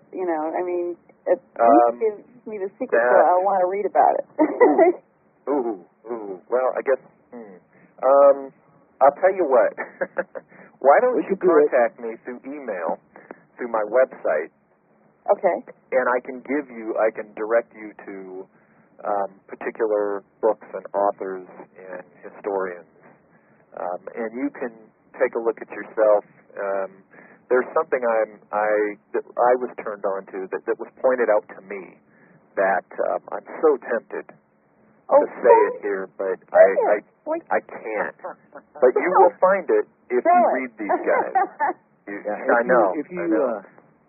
Give me the secret, so I want to read about it. Ooh. Well, I guess. I'll tell you what. Why don't you contact me through email, through my website? Okay. And I can direct you to particular books and authors and historians, and you can take a look at yourself. There's something that I was turned on to that was pointed out to me that I'm so tempted to say it here, but I can't. But you will find it if you read these guys. I know.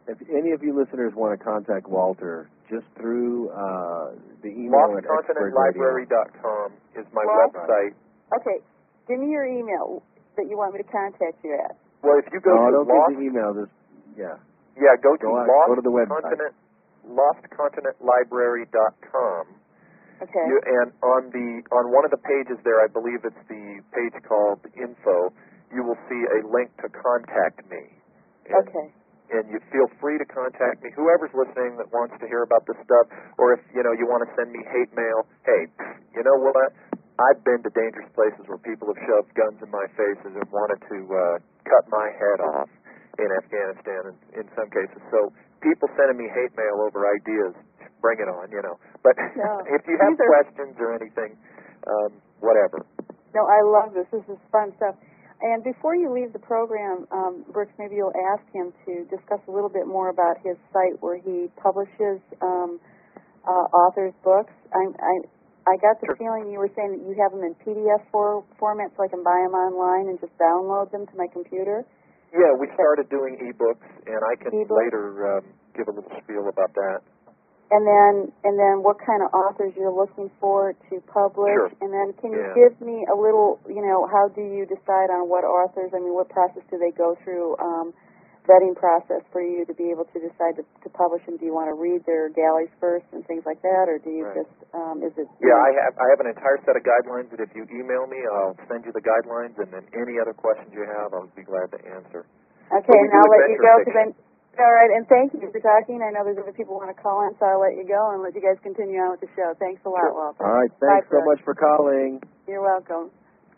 if any of you listeners want to contact Walter, just through the email at LostContinentLibrary.com is my Walter. website. Okay, give me your email that you want me to contact you at. Well, if you go to don't give the email. go to go to the website. LostContinentLibrary.com. Okay. And on one of the pages there, I believe it's the page called Info, you will see a link to contact me. And, okay. And you feel free to contact me. Whoever's listening that wants to hear about this stuff, or if you want to send me hate mail, hey, you know what? I've been to dangerous places where people have shoved guns in my faces and wanted to cut my head off in Afghanistan in some cases. So people sending me hate mail over ideas, bring it on, But if you have questions or anything, whatever. No, I love this. This is fun stuff. And before you leave the program, Brooks, maybe you'll ask him to discuss a little bit more about his site where he publishes authors' books. I got the feeling you were saying that you have them in PDF format so I can buy them online and just download them to my computer. Yeah, we started doing e-books, and I can later give a little spiel about that. And then what kind of authors you're looking for to publish. Sure. And then can you give me a little, how do you decide on what authors, what process do they go through, vetting process for you to be able to decide to publish them? Do you want to read their galleys first and things like that, or do you just, is it... Yeah, I have an entire set of guidelines that if you email me, I'll send you the guidelines, and then any other questions you have, I'll be glad to answer. Okay, and I'll let you go, because all right, and thank you for talking. I know there's other people who want to call in, so I'll let you go and let you guys continue on with the show. Thanks a lot, Walter. All right, thanks so much for calling. You're welcome.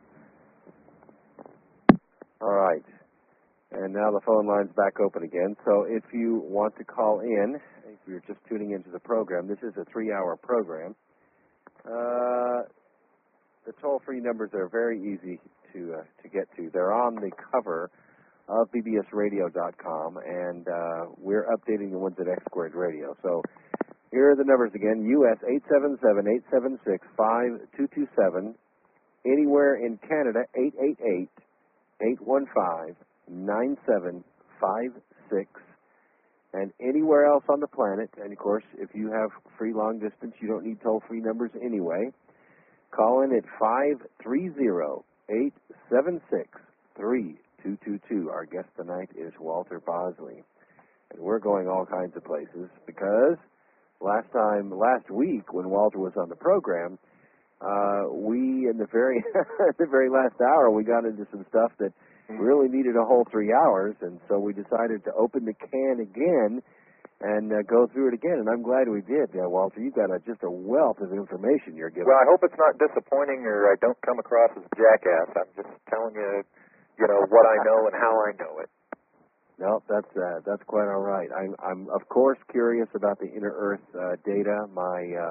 All right, and now the phone line's back open again. So if you want to call in, if you're just tuning into the program, this is a 3-hour program. The toll-free numbers are very easy to get to. They're on the cover of bbsradio.com, and we're updating the ones at X Squared Radio. So here are the numbers again. U.S. 877-876-5227. Anywhere in Canada, 888-815-9756. And anywhere else on the planet, and of course, if you have free long distance, you don't need toll-free numbers anyway. Call in at 530-876-3222. Our guest tonight is Walter Bosley. And we're going all kinds of places because last week when Walter was on the program, we in the very the very last hour we got into some stuff that really needed a whole 3 hours, and so we decided to open the can again and go through it again, and I'm glad we did. Walter, you've got just a wealth of information you're giving. Well, I hope it's not disappointing or I don't come across as a jackass. I'm just telling you, what I know and how I know it. No, that's quite all right. I'm of course curious about the Inner Earth data. My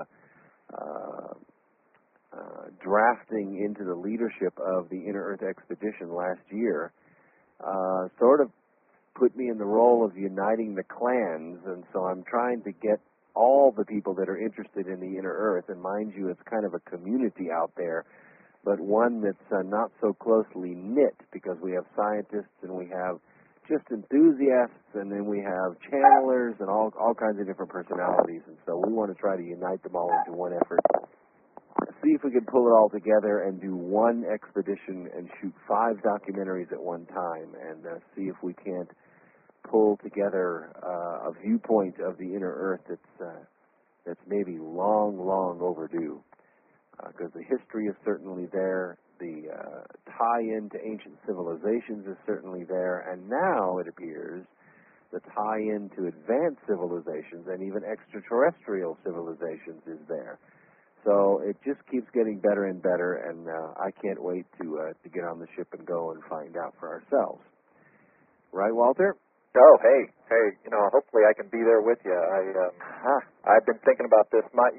drafting into the leadership of the Inner Earth expedition last year sort of put me in the role of uniting the clans, and so I'm trying to get all the people that are interested in the Inner Earth, and mind you, it's kind of a community out there, but one that's not so closely knit, because we have scientists and we have just enthusiasts, and then we have channelers and all kinds of different personalities, and so we want to try to unite them all into one effort. See if we can pull it all together and do one expedition and shoot 5 documentaries at one time, and see if we can't pull together a viewpoint of the Inner Earth that's maybe long overdue. Because the history is certainly there, the tie-in to ancient civilizations is certainly there, and now it appears the tie-in to advanced civilizations and even extraterrestrial civilizations is there. So it just keeps getting better and better, and I can't wait to get on the ship and go and find out for ourselves. Right, Walter? Oh, hey, hopefully I can be there with you. I've been thinking about this. My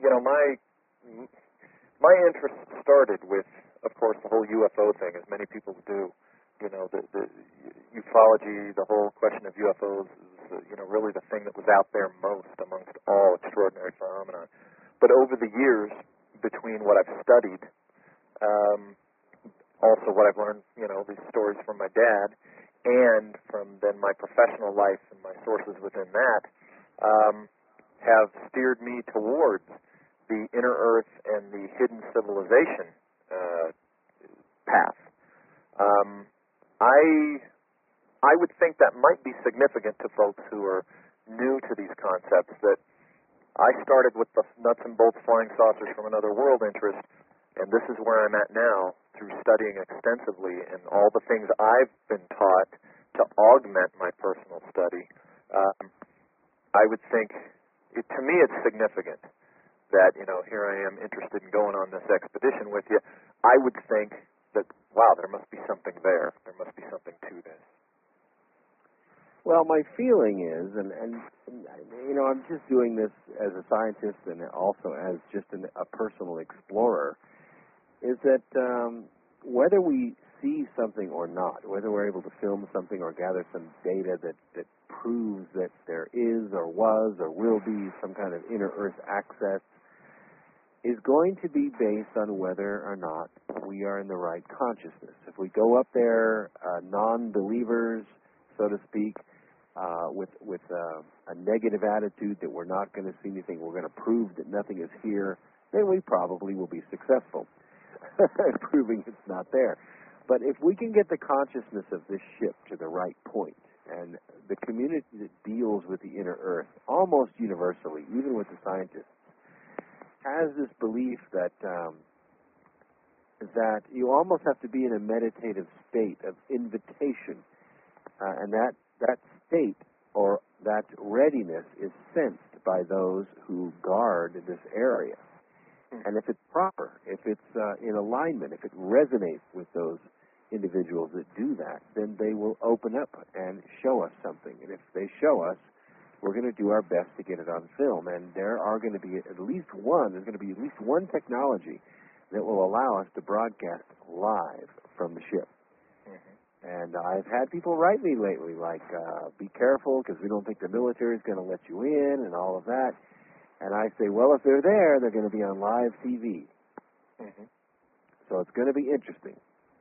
interest started with, of course, the whole UFO thing, as many people do. The ufology, the whole question of UFOs is, really the thing that was out there most amongst all extraordinary phenomena. But over the years, between what I've studied, also what I've learned, these stories from my dad, and from then my professional life and my sources within that have steered me towards the inner earth and the hidden civilization path. I would think that might be significant to folks who are new to these concepts, that I started with the nuts and bolts flying saucers from another world interest, and this is where I'm at now through studying extensively and all the things I've been taught to augment my personal study. I would think, to me it's significant that, here I am interested in going on this expedition with you. I would think that, wow, there must be something there. There must be something to this. Well, my feeling is, and I'm just doing this as a scientist and also as just a personal explorer, is that whether we see something or not, whether we're able to film something or gather some data that proves that there is or was or will be some kind of inner earth access, is going to be based on whether or not we are in the right consciousness. If we go up there non-believers, so to speak, with a negative attitude that we're not going to see anything, we're going to prove that nothing is here, then we probably will be successful at proving it's not there. But if we can get the consciousness of this ship to the right point, and the community that deals with the inner earth almost universally, even with the scientists, has this belief that that you almost have to be in a meditative state of invitation, and that state or that readiness is sensed by those who guard this area. And if it's proper, if it's in alignment, if it resonates with those individuals that do that, then they will open up and show us something. And if they show us, we're going to do our best to get it on film. And there are going to be there's going to be at least one technology that will allow us to broadcast live from the ship. And I've had people write me lately, like, be careful because we don't think the military is going to let you in and all of that. And I say, well, if they're there, they're going to be on live TV. So it's going to be interesting.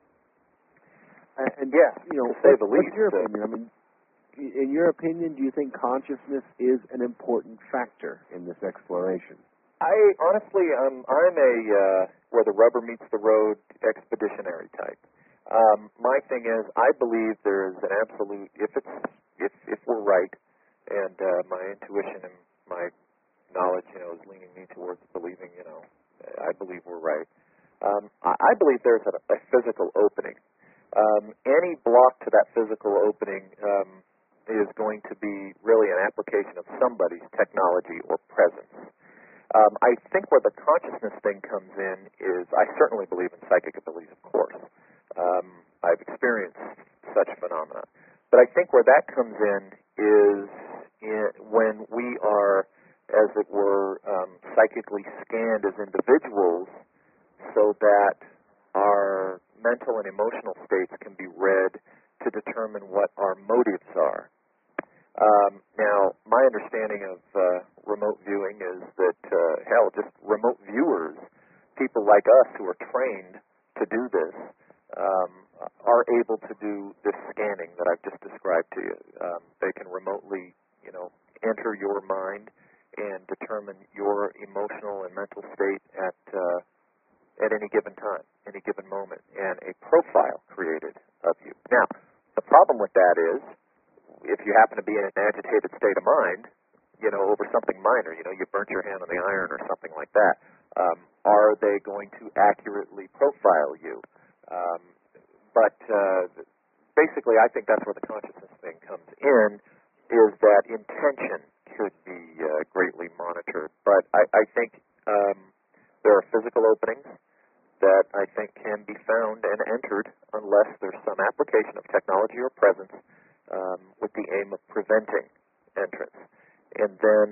And yeah, to say the least. What's your opinion? I mean, in your opinion, do you think consciousness is an important factor in this exploration? I honestly, I'm a where the rubber meets the road expeditionary type. My thing is, I believe there is an absolute, if we're right, and my intuition and my knowledge, is leaning me towards believing, I believe we're right. I believe there's a physical opening. Any block to that physical opening is going to be really an application of somebody's technology or presence. I think where the consciousness thing comes in is, I certainly believe in psychic abilities, of course. I've experienced such phenomena. But I think where that comes in is when we are, as it were, psychically scanned as individuals so that our mental and emotional states can be read to determine what our motives are. Now, my understanding of remote viewing is that, just remote viewers, people like us who are trained to do this, are able to do this scanning that I've just described to you. They can remotely, enter your mind and determine your emotional and mental state at any given time, any given moment, and a profile created of you. Now, the problem with that is, if you happen to be in an agitated state of mind, over something minor, you burnt your hand on the iron or something like that, are they going to accurately profile you? But basically, I think that's where the consciousness thing comes in, is that intention could be greatly monitored. But I think there are physical openings that I think can be found and entered unless there's some application of technology or presence with the aim of preventing entrance. And then,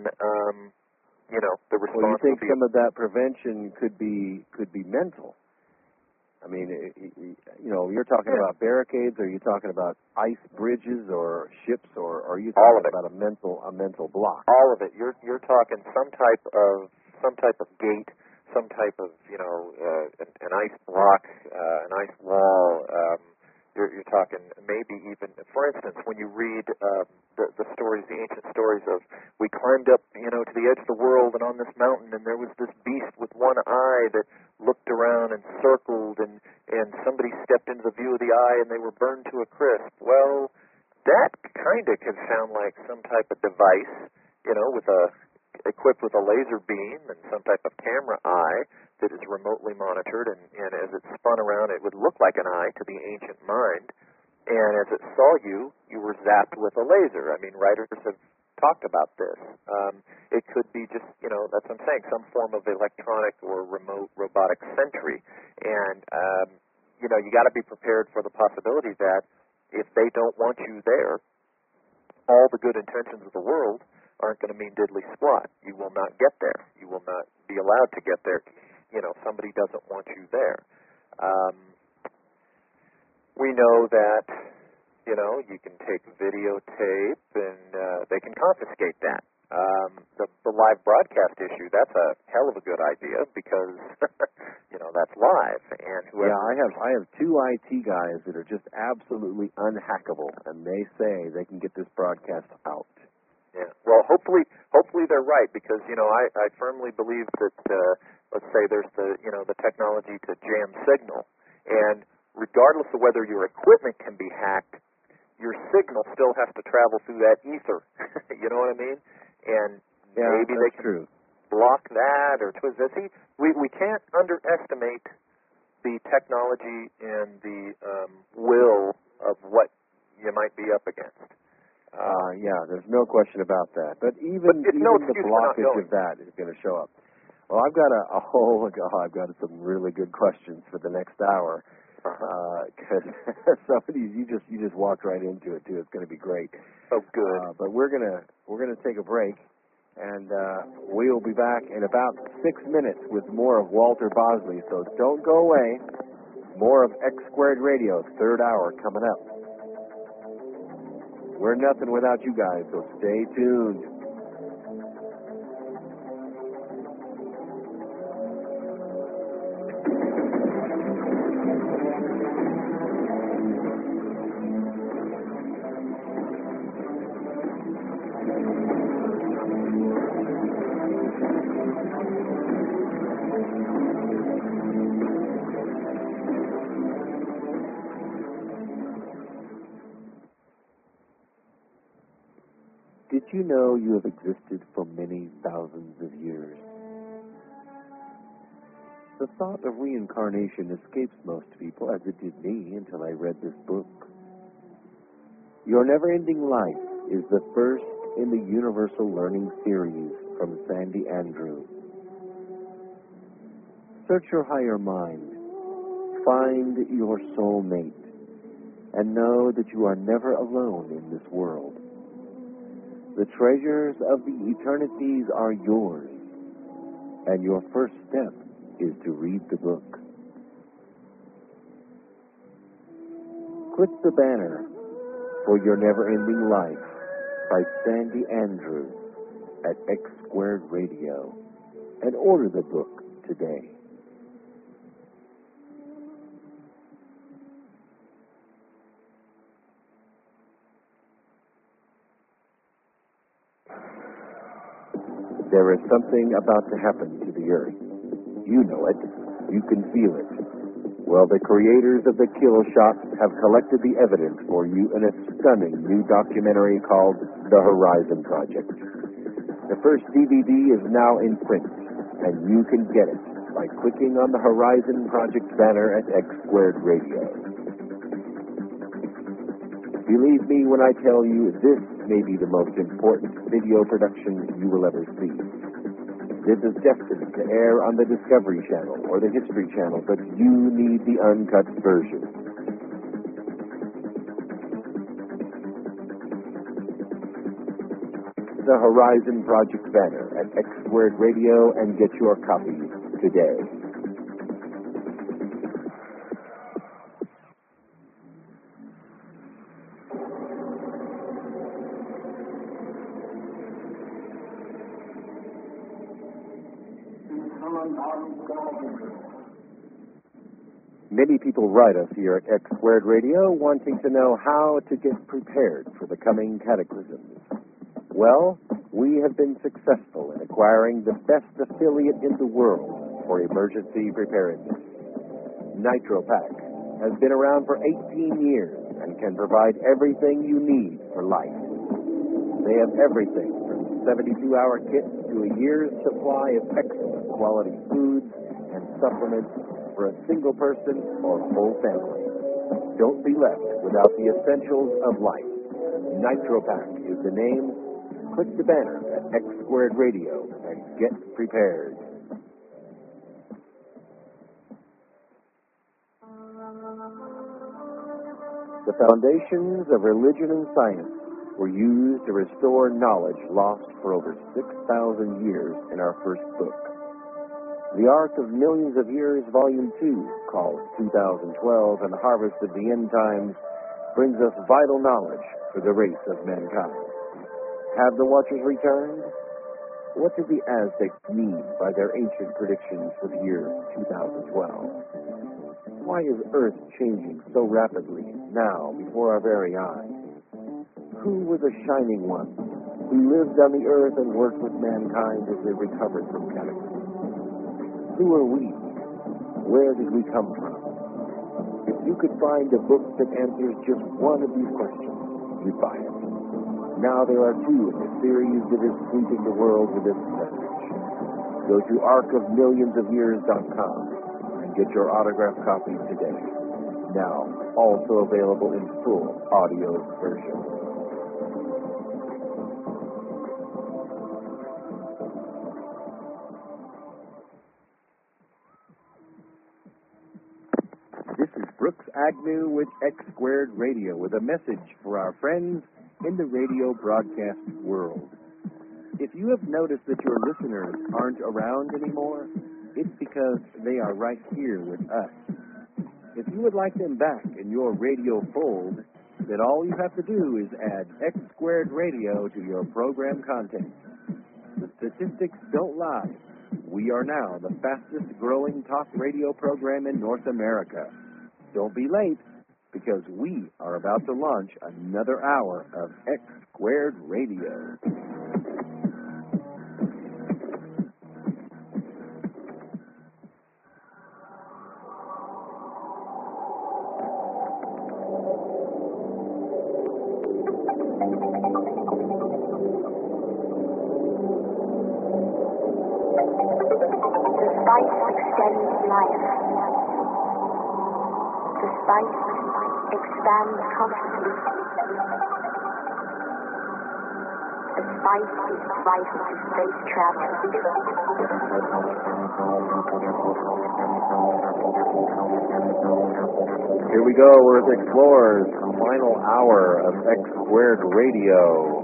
the response. Well, you think some of that prevention could be mental? I mean, you're talking about barricades. Are you talking about ice bridges or ships, or are you talking about a mental block? All of it. You're talking some type of gate, some type of an ice block, an ice wall, You're talking maybe even, for instance, when you read the stories, the ancient stories of, we climbed up, to the edge of the world and on this mountain, and there was this beast with one eye that looked around and circled, and somebody stepped into the view of the eye and they were burned to a crisp. Well, that kind of could sound like some type of device, equipped with a laser beam and some type of camera eye that is remotely monitored, and as it spun around, it would look like an eye to the ancient mind, and as it saw you, you were zapped with a laser. I mean, writers have talked about this. It could be just, that's what I'm saying, some form of electronic or remote robotic sentry, and, you got to be prepared for the possibility that if they don't want you there, all the good intentions of the world aren't going to mean diddly squat. You will not get there. You will not be allowed to get there. Somebody doesn't want you there. We know that, you can take videotape and they can confiscate that. The live broadcast issue, that's a hell of a good idea because, that's live. And whoever... Yeah, I have two IT guys that are just absolutely unhackable, and they say they can get this broadcast out. Yeah. Well, hopefully they're right because I firmly believe that let's say there's the technology to jam signal, and regardless of whether your equipment can be hacked, your signal still has to travel through that ether. You know what I mean? And maybe they can block that or twist that. See, we can't underestimate the technology and the will of what you might be up against. There's no question about that. But even the blockage of that is going to show up. Well, I've got I've got some really good questions for the next hour. Because some of these you just walked right into it too. It's going to be great. Oh, good. But we're gonna take a break, and we'll be back in about 6 minutes with more of Walter Bosley. So don't go away. More of X Squared Radio's third hour coming up. We're nothing without you guys, so stay tuned. Did you know you have existed for many thousands of years? The thought of reincarnation escapes most people, as it did me until I read this book. Your Never-Ending Life is the first in the Universal Learning Series from Sandy Andrew. Search your higher mind, find your soul mate, and know that you are never alone in this world. The treasures of the eternities are yours, and your first step is to read the book. Click the banner for Your Never-Ending Life by Sandy Andrew at X Squared Radio and order the book today. There is something about to happen to the Earth. You know it. You can feel it. Well, the creators of the Kill Shot have collected the evidence for you in a stunning new documentary called The Horizon Project. The first DVD is now in print, and you can get it by clicking on the Horizon Project banner at X Squared Radio. Believe me when I tell you this may be the most important video production you will ever see. This is destined to air on the Discovery Channel or the History Channel, but you need the uncut version. The Horizon Project banner at X Squared Radio and get your copy today. Many people write us here at X Squared Radio wanting to know how to get prepared for the coming cataclysms. Well, we have been successful in acquiring the best affiliate in the world for emergency preparedness. NitroPack has been around for 18 years and can provide everything you need for life. They have everything from 72-hour kits to a year's supply of excellent quality foods and supplements for a single person or whole family. Don't be left without the essentials of life. NitroPack is the name. Click the banner at X Squared Radio and get prepared. The foundations of religion and science were used to restore knowledge lost for over 6,000 years in our first book. The Ark of Millions of Years, Volume 2, called 2012 and the Harvest of the End Times, brings us vital knowledge for the race of mankind. Have the Watchers returned? What did the Aztecs mean by their ancient predictions for the year 2012? Why is Earth changing so rapidly now before our very eyes? Who were the shining ones who lived on the Earth and worked with mankind as they recovered from cataclysms? Who are we? Where did we come from? If you could find a book that answers just one of these questions, you'd buy it. Now there are two in the series that is sweeping the world with its message. Go to arkofmillionsofyears.com and get your autographed copy today. Now, also available in full audio version. This is Brooks Agnew with X Squared Radio with a message for our friends in the radio broadcast world. If you have noticed that your listeners aren't around anymore, it's because they are right here with us. If you would like them back in your radio fold, then all you have to do is add X Squared Radio to your program content. The statistics don't lie. We are now the fastest growing talk radio program in North America. Don't be late, because we are about to launch another hour of X Squared Radio. The spice extends life. The spice expands consciousness. The spice is vital to space travel. Here we go, Earth Explorers, final hour of X Squared Radio.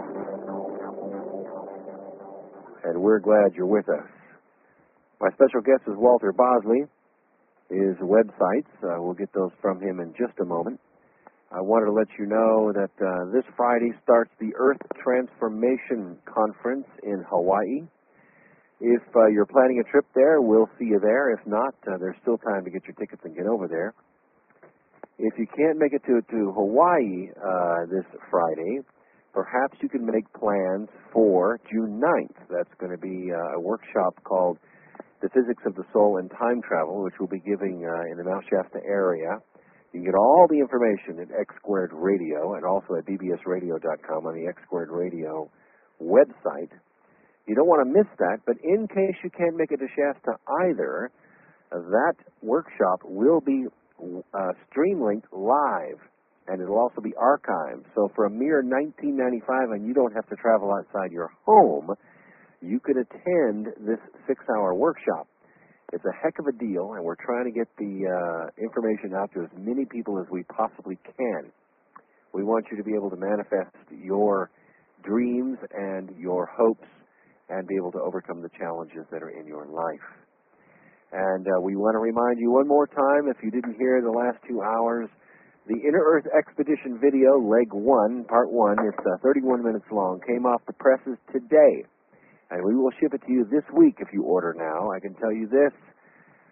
And we're glad you're with us. My special guest is Walter Bosley. His websites, we'll get those from him in just a moment. I wanted to let you know that this Friday starts the Earth Transformation Conference in Hawaii. If you're planning a trip there, we'll see you there. If not, there's still time to get your tickets and get over there. If you can't make it to Hawaii this Friday, perhaps you can make plans for June 9th. That's going to be a workshop called The Physics of the Soul and Time Travel, which we'll be giving in the Mount Shasta area. You can get all the information at X Squared Radio and also at bbsradio.com on the X Squared Radio website. You don't want to miss that, but in case you can't make it to Shasta either, that workshop will be stream-linked live, and it'll also be archived. So for a mere $19.95, and you don't have to travel outside your home, you could attend this 6-hour workshop. It's a heck of a deal, and we're trying to get the information out to as many people as we possibly can. We want you to be able to manifest your dreams and your hopes and be able to overcome the challenges that are in your life. And we want to remind you one more time, if you didn't hear the last 2 hours, the Inner Earth Expedition video, Leg 1, Part 1, it's 31 minutes long, came off the presses today. And we will ship it to you this week if you order now. I can tell you this,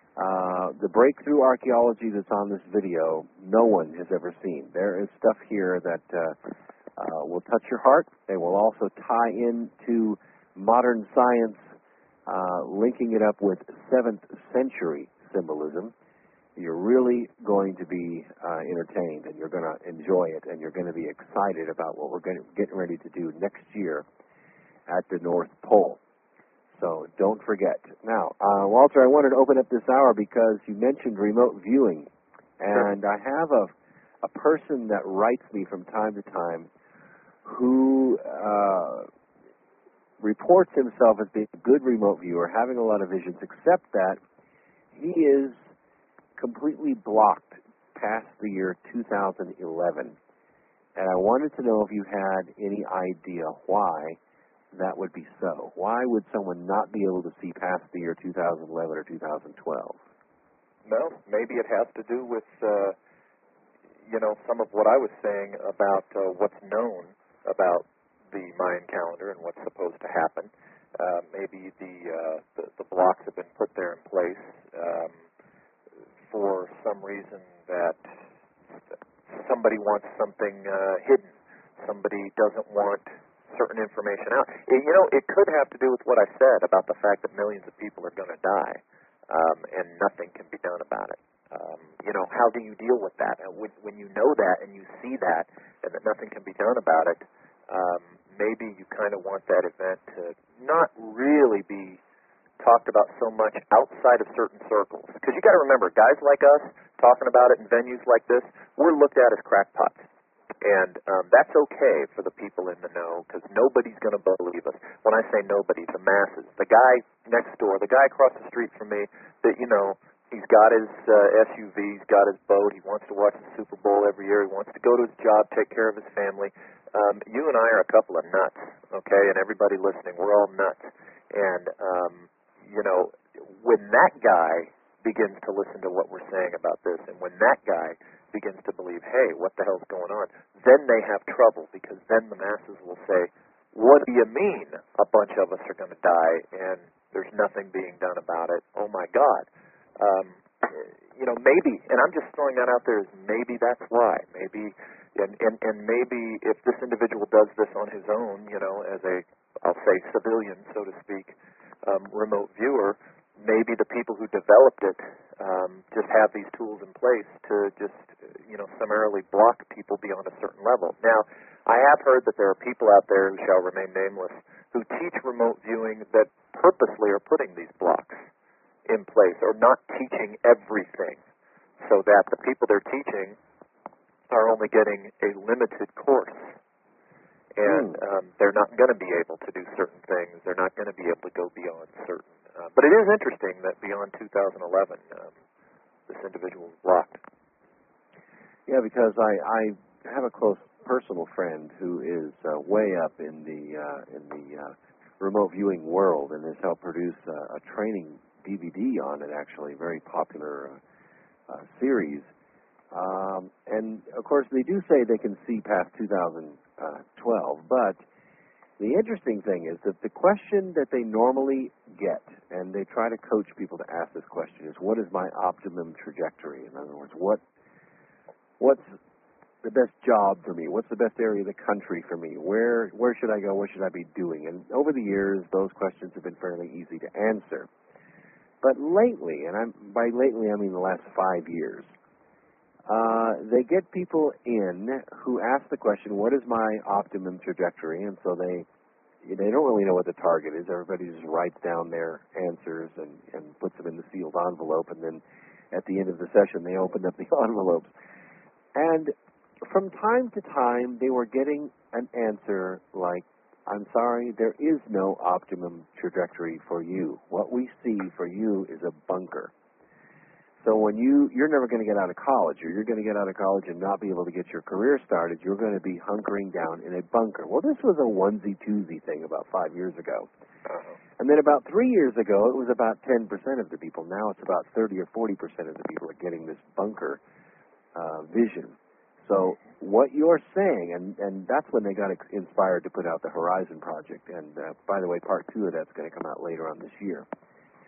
The breakthrough archaeology that's on this video, no one has ever seen. There is stuff here that will touch your heart. They will also tie into modern science, linking it up with 7th century symbolism. You're really going to be entertained, and you're going to enjoy it, and you're going to be excited about what we're getting ready to do next year at the North Pole. So don't forget. Now, Walter, I wanted to open up this hour because you mentioned remote viewing, and I have a person that writes me from time to time who reports himself as being a good remote viewer, having a lot of visions, except that he is completely blocked past the year 2011. And I wanted to know if you had any idea why that would be so. Why would someone not be able to see past the year 2011 or 2012? Well, maybe it has to do with, some of what I was saying about what's known about the Mayan calendar and what's supposed to happen. Maybe the blocks have been put there in place for some reason that somebody wants something hidden. Somebody doesn't want certain information out. It could have to do with what I said about the fact that millions of people are going to die, and nothing can be done about it. How do you deal with that? When you know that and you see that and that nothing can be done about it, maybe you kind of want that event to not really be talked about so much outside of certain circles. Because you got to remember, guys like us talking about it in venues like this, we're looked at as crackpots. And that's okay for the people in the know, because nobody's going to believe us. When I say nobody, the masses. The guy next door, the guy across the street from me, that, he's got his SUV, he's got his boat, he wants to watch the Super Bowl every year, he wants to go to his job, take care of his family. You and I are a couple of nuts, okay? And everybody listening, we're all nuts. And, when that guy begins to listen to what we're saying about this, and when that guy begins to believe, hey, what the hell's going on, then they have trouble, because then the masses will say, what do you mean a bunch of us are going to die and there's nothing being done about it? Oh, my God. Maybe, and I'm just throwing that out there as maybe that's why. Maybe, and maybe if this individual does this on his own, as I'll say, civilian, so to speak, remote viewer, maybe the people who developed it just have these tools in place to just, summarily block people beyond a certain level. Now, I have heard that there are people out there who shall remain nameless who teach remote viewing that purposely are putting these blocks in place or not teaching everything, so that the people they're teaching are only getting a limited course. And they're not going to be able to do certain things. They're not going to be able to go beyond certain. But it is interesting that beyond 2011, this individual is blocked. Yeah, because I have a close personal friend who is way up in the remote viewing world and has helped produce a training DVD on it, actually, very popular series. And, of course, they do say they can see past 2012, but the interesting thing is that the question that they normally get, and they try to coach people to ask this question, is what is my optimum trajectory? In other words, what's the best job for me? What's the best area of the country for me? Where should I go? What should I be doing? And over the years, those questions have been fairly easy to answer. But lately, and by lately I mean the last 5 years, they get people in who ask the question, what is my optimum trajectory? And so they don't really know what the target is. Everybody just writes down their answers and puts them in the sealed envelope, and then at the end of the session they open up the envelopes. And from time to time they were getting an answer like, I'm sorry, there is no optimum trajectory for you. What we see for you is a bunker. So when you're never going to get out of college, or you're going to get out of college and not be able to get your career started, you're going to be hunkering down in a bunker. Well, this was a onesie-twosie thing about 5 years ago. And then about 3 years ago, it was about 10% of the people. Now it's about 30 or 40% of the people are getting this bunker vision. So what you're saying, and that's when they got inspired to put out the Horizon Project. And by the way, part 2 of that's going to come out later on this year.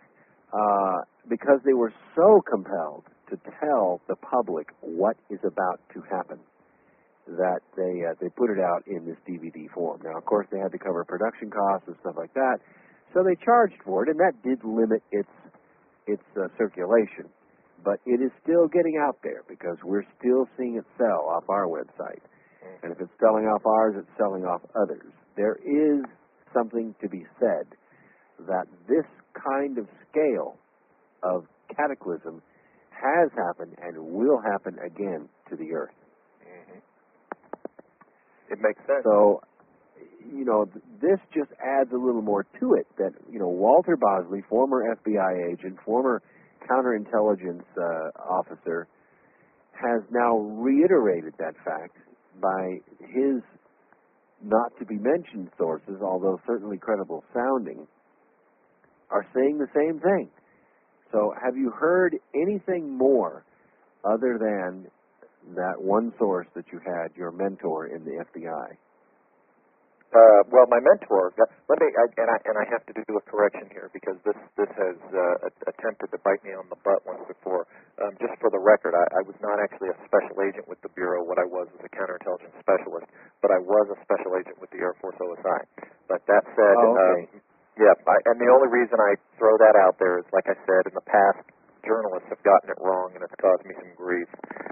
because they were so compelled to tell the public what is about to happen, that they put it out in this DVD form. Now, of course, they had to cover production costs and stuff like that, so they charged for it, and that did limit its circulation. But it is still getting out there because we're still seeing it sell off our website. And if it's selling off ours, it's selling off others. There is something to be said that this kind of scale of cataclysm has happened and will happen again to the Earth. Mm-hmm. It makes sense. So, this just adds a little more to it, that, Walter Bosley, former FBI agent, former counterintelligence officer, has now reiterated that fact by his not-to-be-mentioned sources, although certainly credible sounding, are saying the same thing. So have you heard anything more other than that one source that you had, your mentor in the FBI? Well, my mentor. Let me, and I have to do a correction here because this has attempted to bite me on the butt once before. Just for the record, I was not actually a special agent with the Bureau. What I was a counterintelligence specialist, but I was a special agent with the Air Force OSI. But that said, and the only reason I throw that out there is, like I said, in the past, journalists have gotten it wrong, and it's caused me some grief.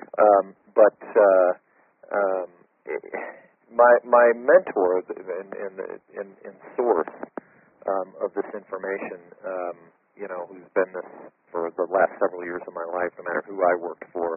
My mentor in source of this information, who's been this for the last several years of my life, no matter who I worked for,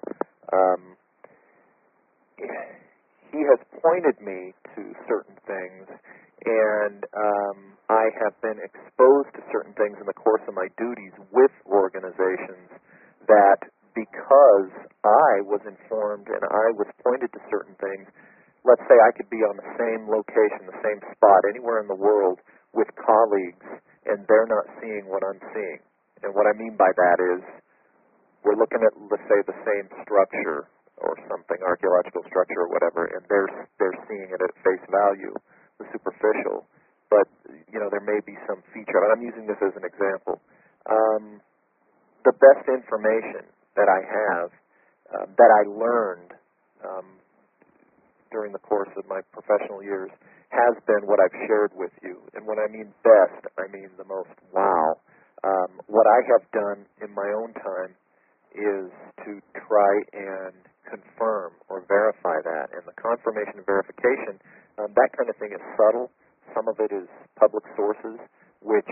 he has pointed me to certain things, and I have been exposed to certain things in the course of my duties with organizations that, because I was informed and I was pointed to certain things, let's say I could be on the same location, the same spot, anywhere in the world with colleagues, and they're not seeing what I'm seeing. And what I mean by that is we're looking at, let's say, the same structure or something, archaeological structure or whatever, and they're seeing it at face value, the superficial. But, there may be some feature. And I'm using this as an example. The best information that I have, that I learned during the course of my professional years, has been what I've shared with you. And when I mean best, I mean the most wow. What I have done in my own time is to try and confirm or verify that. And the confirmation and verification, that kind of thing is subtle. Some of it is public sources, which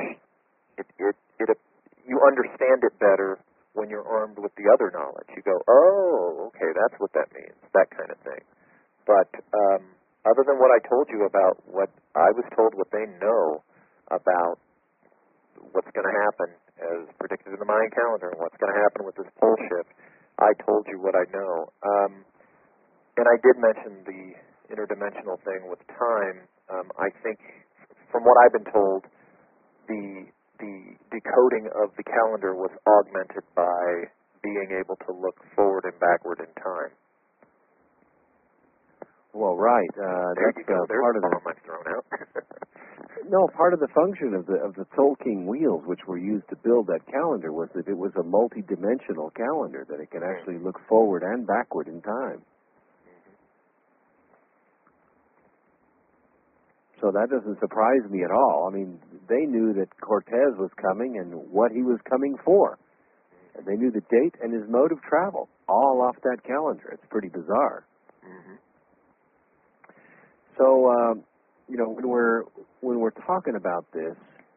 you understand it better when you're armed with the other knowledge. You go, oh, okay, that's what that means, that kind of thing. But other than what I told you about what I was told, what they know about what's going to happen as predicted in the Mayan calendar and what's going to happen with this pole shift, I told you what I know. And I did mention the interdimensional thing with time. I think, from what I've been told, the decoding of the calendar was augmented by being able to look forward and backward in time. Well, right. There you go. There's part of the I've thrown out. No, part of the function of the Tolkien wheels, which were used to build that calendar, was that it was a multi-dimensional calendar, that it could actually look forward and backward in time. So that doesn't surprise me at all. I mean, they knew that Cortez was coming and what he was coming for. And they knew the date and his mode of travel, all off that calendar. It's pretty bizarre. Mm-hmm. So, when we're talking about this,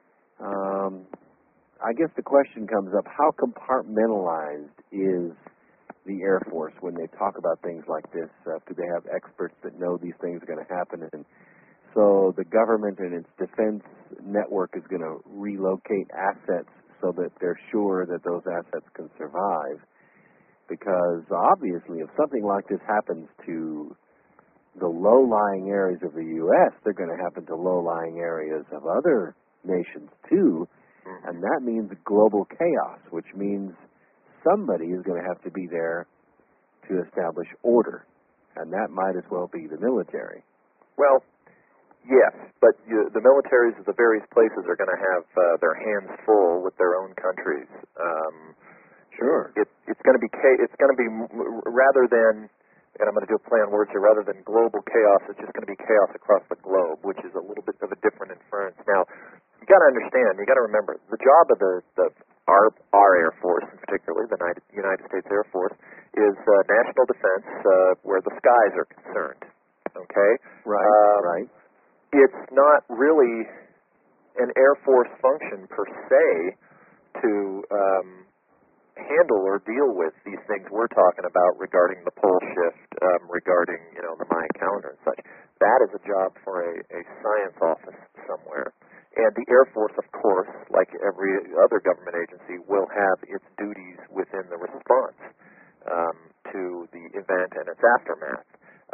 I guess the question comes up: how compartmentalized is the Air Force when they talk about things like this? Do they have experts that know these things are going to happen? And so the government and its defense network is going to relocate assets so that they're sure that those assets can survive. Because obviously, if something like this happens to the low-lying areas of the U.S., they're going to happen to low-lying areas of other nations too, and that means global chaos, which means somebody is going to have to be there to establish order, and that might as well be the military. Well, Yes, but the militaries of the various places are going to have their hands full with their own countries. Sure. It's going to be rather than, and I'm going to do a play on words here, rather than global chaos, it's just going to be chaos across the globe, which is a little bit of a different inference. Now, you got to understand, you got to remember, the job of our Air Force, in particular, the United States Air Force, is national defense, where the skies are concerned. Okay. Right. It's not really an Air Force function per se to handle or deal with these things we're talking about regarding the pole shift, regarding the Mayan calendar and such. That is a job for a science office somewhere. And the Air Force, of course, like every other government agency, will have its duties within the response to the event and its aftermath.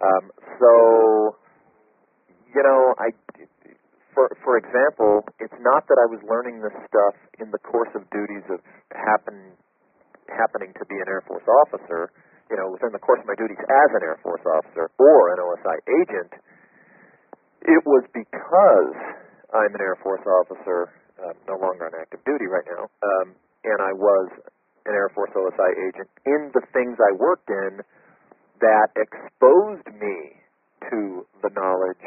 For example, it's not that I was learning this stuff in the course of duties of happening to be an Air Force officer, within the course of my duties as an Air Force officer or an OSI agent. It was because I'm an Air Force officer, no longer on active duty right now, and I was an Air Force OSI agent in the things I worked in that exposed me to the knowledge,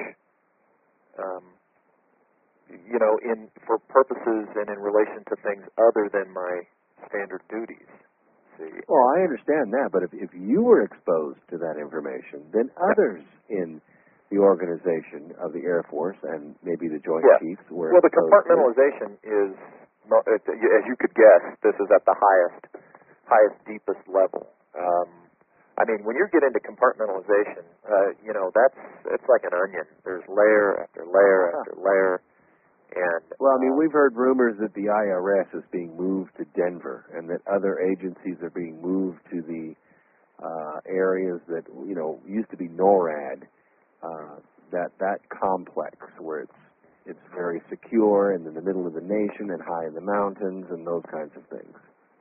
for purposes and in relation to things other than my standard duties. See? Well, I understand that, but if you were exposed to that information, then others in the organization of the Air Force and maybe the Joint Chiefs were the exposed compartmentalization is, as you could guess, this is at the highest, deepest level. When you get into compartmentalization, it's like an onion. There's layer after layer after layer. And we've heard rumors that the IRS is being moved to Denver, and that other agencies are being moved to the areas that used to be NORAD. That complex where it's very secure and in the middle of the nation and high in the mountains and those kinds of things.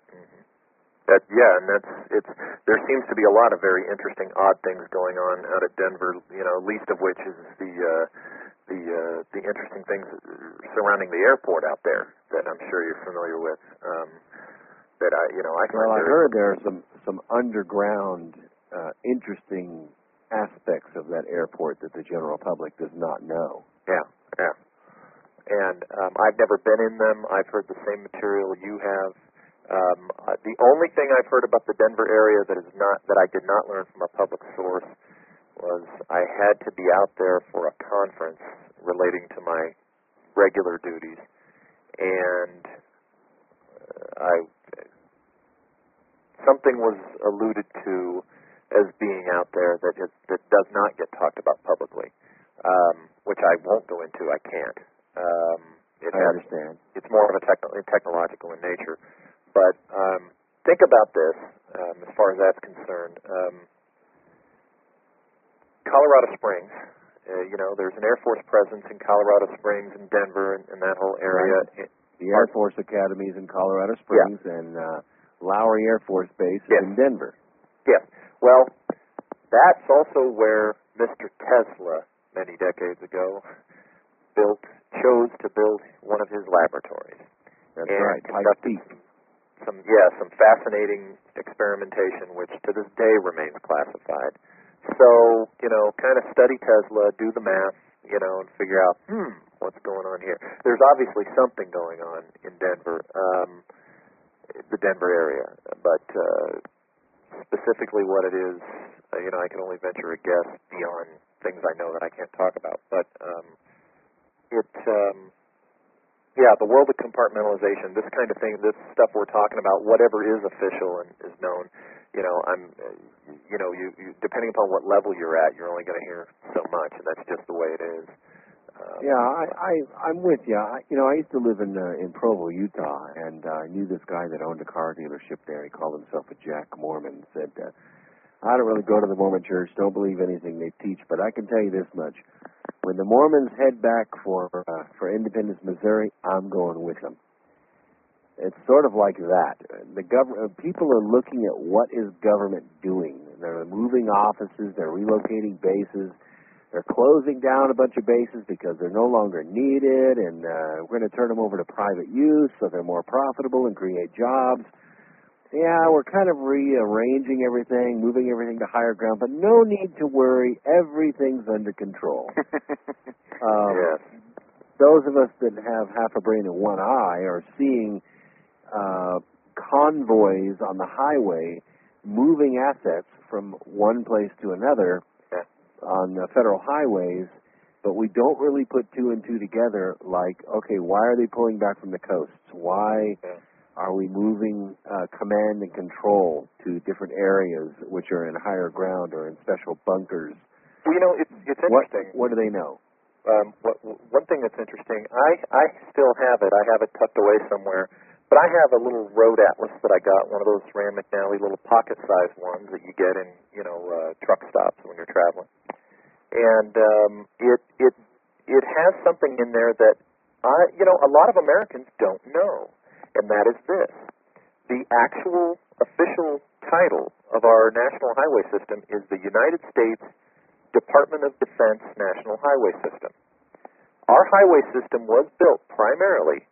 There seems to be a lot of very interesting, odd things going on out at Denver. Least of which is the interesting things surrounding the airport out there that I'm sure you're familiar with. I heard there are some underground interesting aspects of that airport that the general public does not know. Yeah. And I've never been in them. I've heard the same material you have. The only thing I've heard about the Denver area that I did not learn from a public source was I had to be out there for a conference relating to my regular duties, and something was alluded to as being out there that does not get talked about publicly, which I won't go into. I can't. I understand. It's more of a technological in nature. But think about this, as far as that's concerned. Colorado Springs, there's an Air Force presence in Colorado Springs and Denver and that whole area. Right. The Air Force Academy is in Colorado Springs, and Lowry Air Force Base is in Denver. Yes. Well, that's also where Mr. Tesla, many decades ago, chose to build one of his laboratories. That's right. Conducted some fascinating experimentation, which to this day remains classified. So, kind of study Tesla, do the math, and figure out, what's going on here. There's obviously something going on in Denver, the Denver area, but specifically what it is, I can only venture a guess beyond things I know that I can't talk about. But the world of compartmentalization, this kind of thing, this stuff we're talking about, whatever is official and is known, you depending upon what level you're at, you're only going to hear so much, and that's just the way it is. I'm with you. I used to live in Provo, Utah, and I knew this guy that owned a car dealership there. He called himself a Jack Mormon. Said, I don't really go to the Mormon church, don't believe anything they teach, but I can tell you this much. When the Mormons head back for Independence, Missouri, I'm going with them. It's sort of like that. The people are looking at what is government doing. They're moving offices. They're relocating bases. they're closing down a bunch of bases because they're no longer needed, and we're going to turn them over to private use so they're more profitable and create jobs. Yeah, we're kind of rearranging everything, moving everything to higher ground, but no need to worry. Everything's under control. Yes. Those of us that have half a brain and one eye are seeing convoys on the highway moving assets from one place to another on the federal highways, but we don't really put two and two together like, okay, why are they pulling back from the coasts? Why are we moving command and control to different areas which are in higher ground or in special bunkers? Well, it's interesting. What do they know? One thing that's interesting, I still have it. I have it tucked away somewhere. But I have a little road atlas that I got, one of those Rand McNally little pocket-sized ones that you get in, truck stops when you're traveling. And it has something in there that a lot of Americans don't know, and that is this: the actual official title of our national highway system is the United States Department of Defense National Highway System. Our highway system was built primarily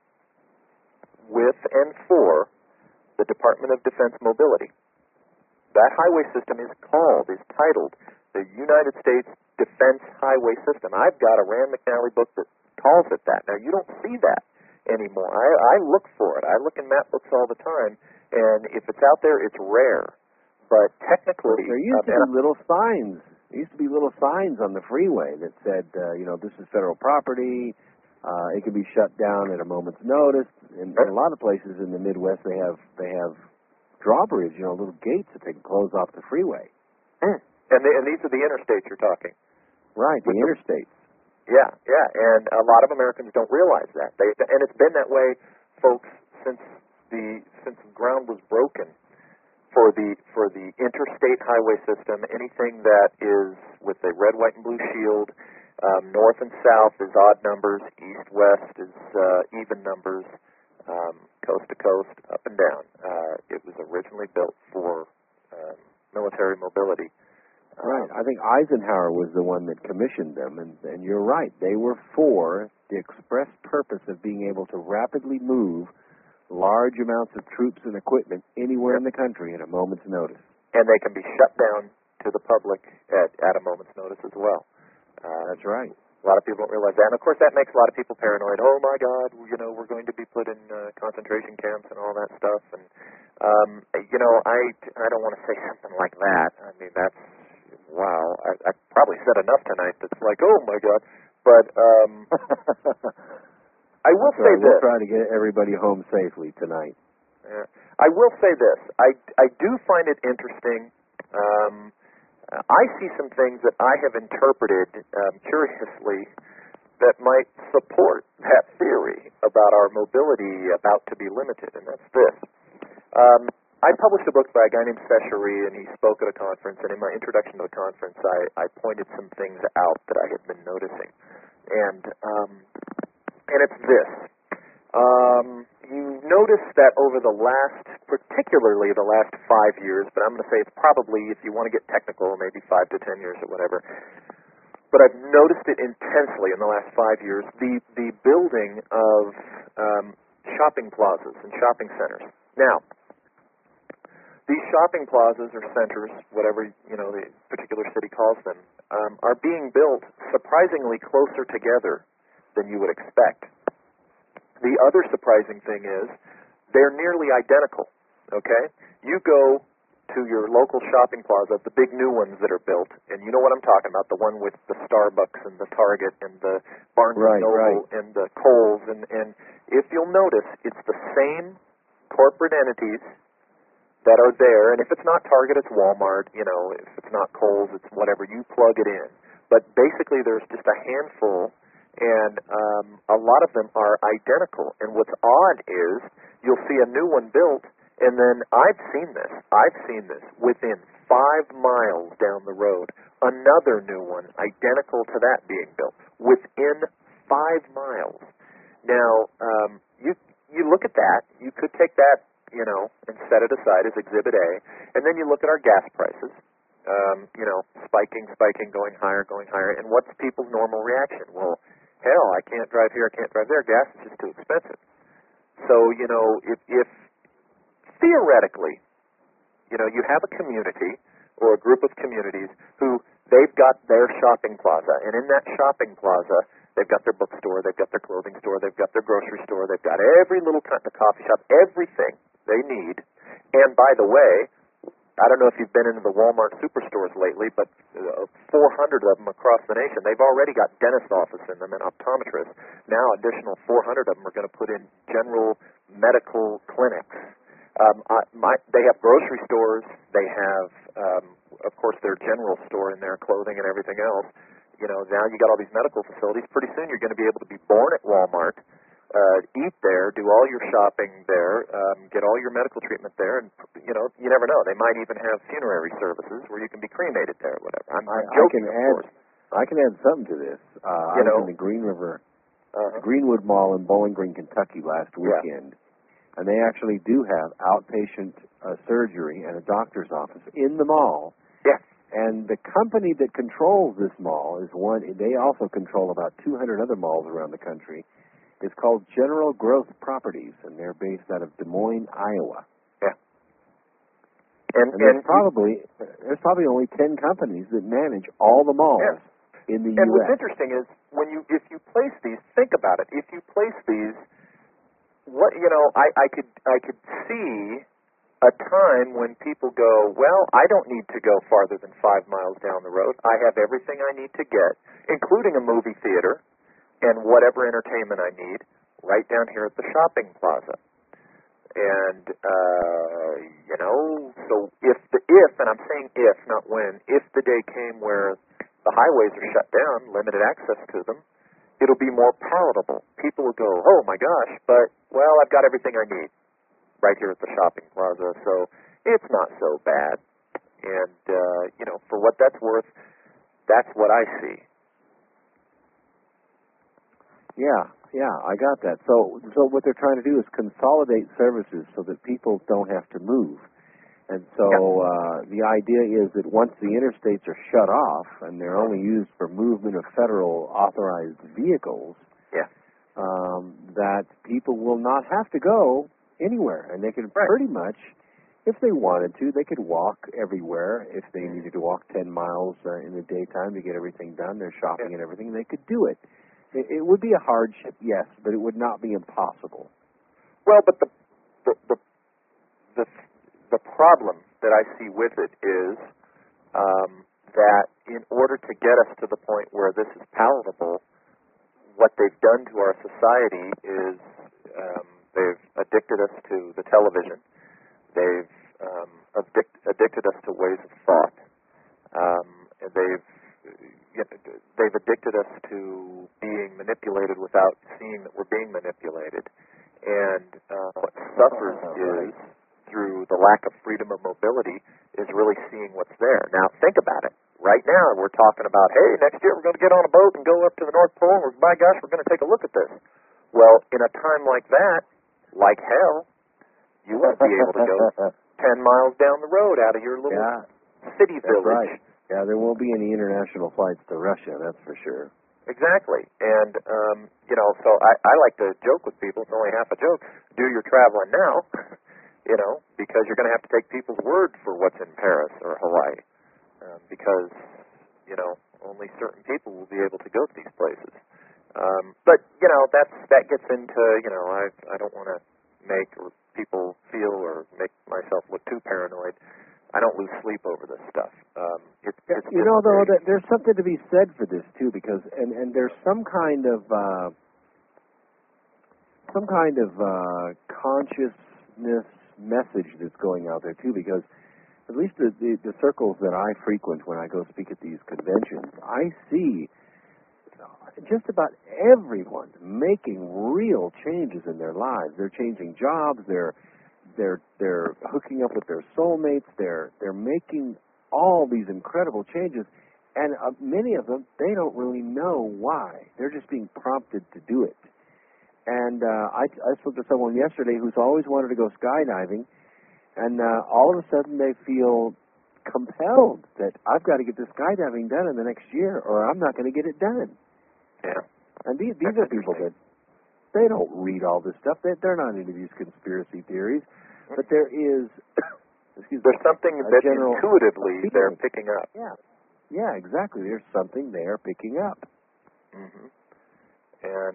with and for the Department of Defense Mobility. That highway system is titled the United States Defense Highway System. I've got a Rand McNally book that calls it that. Now, you don't see that anymore. I look for it. I look in map books all the time, and if it's out there, it's rare. But technically... There used to be little signs. There used to be little signs on the freeway that said, this is federal property. It can be shut down at a moment's notice. In a lot of places in the Midwest, they have drawbridge, little gates that they can close off the freeway. And these are the interstates you're talking. Right, the interstates. Yeah, and a lot of Americans don't realize that. And it's been that way, folks, since the ground was broken for the interstate highway system. Anything that is with a red, white, and blue shield. North and south is odd numbers. East, west is even numbers. Coast to coast, up and down. It was originally built for military mobility. Right. I think Eisenhower was the one that commissioned them, and you're right. They were for the express purpose of being able to rapidly move large amounts of troops and equipment anywhere in the country at a moment's notice. And they can be shut down to the public at a moment's notice as well. That's right. A lot of people don't realize that. And, of course, that makes a lot of people paranoid. Oh, my God, we're going to be put in concentration camps and all that stuff. And, I don't want to say something like that. I mean, that's, wow. I probably said enough tonight that's like, oh, my God. But I will say this. We'll try to get everybody home safely tonight. Yeah. I will say this. I do find it interesting. I see some things that I have interpreted curiously that might support that theory about our mobility about to be limited, and that's this. I published a book by a guy named Seshari, and he spoke at a conference, and in my introduction to the conference, I pointed some things out that I had been noticing. And it's this. You notice that over particularly the last 5 years, but I'm going to say it's probably, if you want to get technical, maybe 5 to 10 years or whatever, but I've noticed it intensely in the last 5 years, the building of shopping plazas and shopping centers. Now, these shopping plazas or centers, whatever the particular city calls them, are being built surprisingly closer together than you would expect. The other surprising thing is they're nearly identical, okay? You go to your local shopping plaza, the big new ones that are built, and you know what I'm talking about, the one with the Starbucks and the Target and the Barnes & Noble and the Kohl's, and if you'll notice, it's the same corporate entities that are there, and if it's not Target, it's Walmart, if it's not Kohl's, it's whatever, you plug it in. But basically there's just a handful, and a lot of them are identical. And what's odd is you'll see a new one built, and then I've seen this within 5 miles down the road, another new one identical to that being built within 5 miles. Now, you look at that, you could take that, and set it aside as Exhibit A, and then you look at our gas prices. spiking, going higher. And what's people's normal reaction? Well, hell, I can't drive here, I can't drive there. Gas is just too expensive. So, if theoretically, you have a community or a group of communities who they've got their shopping plaza, and in that shopping plaza, they've got their bookstore, they've got their clothing store, they've got their grocery store, they've got every little kind of coffee shop, everything they need. And by the way, I don't know if you've been into the Walmart superstores lately, but 400 of them across the nation, they've already got dentist office in them and optometrists. Now additional 400 of them are going to put in general medical clinics. They have grocery stores. They have, of course, their general store in their clothing and everything else. Now you got all these medical facilities. Pretty soon you're going to be able to be born at Walmart, eat there, do all your shopping there, get all your medical treatment there, and you never know. They might even have funerary services where you can be cremated there, or whatever. I'm joking, of course. I can add something to this. I was in the Green River, Greenwood Mall in Bowling Green, Kentucky last weekend, and they actually do have outpatient surgery and a doctor's office in the mall. Yeah. And the company that controls this mall is one. They also control about 200 other malls around the country. It's called General Growth Properties, and they're based out of Des Moines, Iowa. Yeah. And there's probably only 10 companies that manage all the malls in the U.S. And what's interesting is if you place these, think about it. If you place these, I could see a time when people go, well, I don't need to go farther than 5 miles down the road. I have everything I need to get, including a movie theater and whatever entertainment I need, right down here at the shopping plaza. And, so if, and I'm saying if, not when, if the day came where the highways are shut down, limited access to them, it'll be more palatable. People will go, oh my gosh, but, well, I've got everything I need right here at the shopping plaza, so it's not so bad. And, for what that's worth, that's what I see. Yeah, I got that. So what they're trying to do is consolidate services so that people don't have to move. And so the idea is that once the interstates are shut off and they're only used for movement of federal authorized vehicles, that people will not have to go anywhere, and they can pretty much, if they wanted to, they could walk everywhere. If they needed to walk 10 miles in the daytime to get everything done, their shopping and everything, they could do it. It would be a hardship, yes, but it would not be impossible. Well, but the problem that I see with it is that in order to get us to the point where this is palatable, what they've done to our society is they've addicted us to the television. They've addicted us to ways of thought. And they've addicted us to being manipulated without seeing that we're being manipulated. And what suffers is, through the lack of freedom of mobility, is really seeing what's there. Now, think about it. Right now, we're talking about, hey, next year we're going to get on a boat and go up to the North Pole, and by gosh, we're going to take a look at this. Well, in a time like that, like hell, you won't be able to go 10 miles down the road out of your little city village. Right. Yeah, there won't be any international flights to Russia, that's for sure. Exactly. And, so I like to joke with people, it's only half a joke, do your traveling now, because you're going to have to take people's word for what's in Paris or Hawaii, because, only certain people will be able to go to these places. But, that gets into, I don't want to make people feel or make myself look too paranoid. I don't lose sleep over this stuff. Though, that there's something to be said for this too, because and there's some kind of consciousness message that's going out there too, because at least the circles that I frequent when I go speak at these conventions, I see just about everyone making real changes in their lives. They're changing jobs. They're hooking up with their soulmates. They're making all these incredible changes, and many of them, they don't really know why. They're just being prompted to do it. And I spoke to someone yesterday who's always wanted to go skydiving, and all of a sudden they feel compelled that I've got to get this skydiving done in the next year, or I'm not going to get it done. Yeah. And these are people that they don't read all this stuff. They're not into these conspiracy theories, but there is. There's something that intuitively feeling. They're picking up. Yeah, exactly. There's something they're picking up. Mm-hmm. And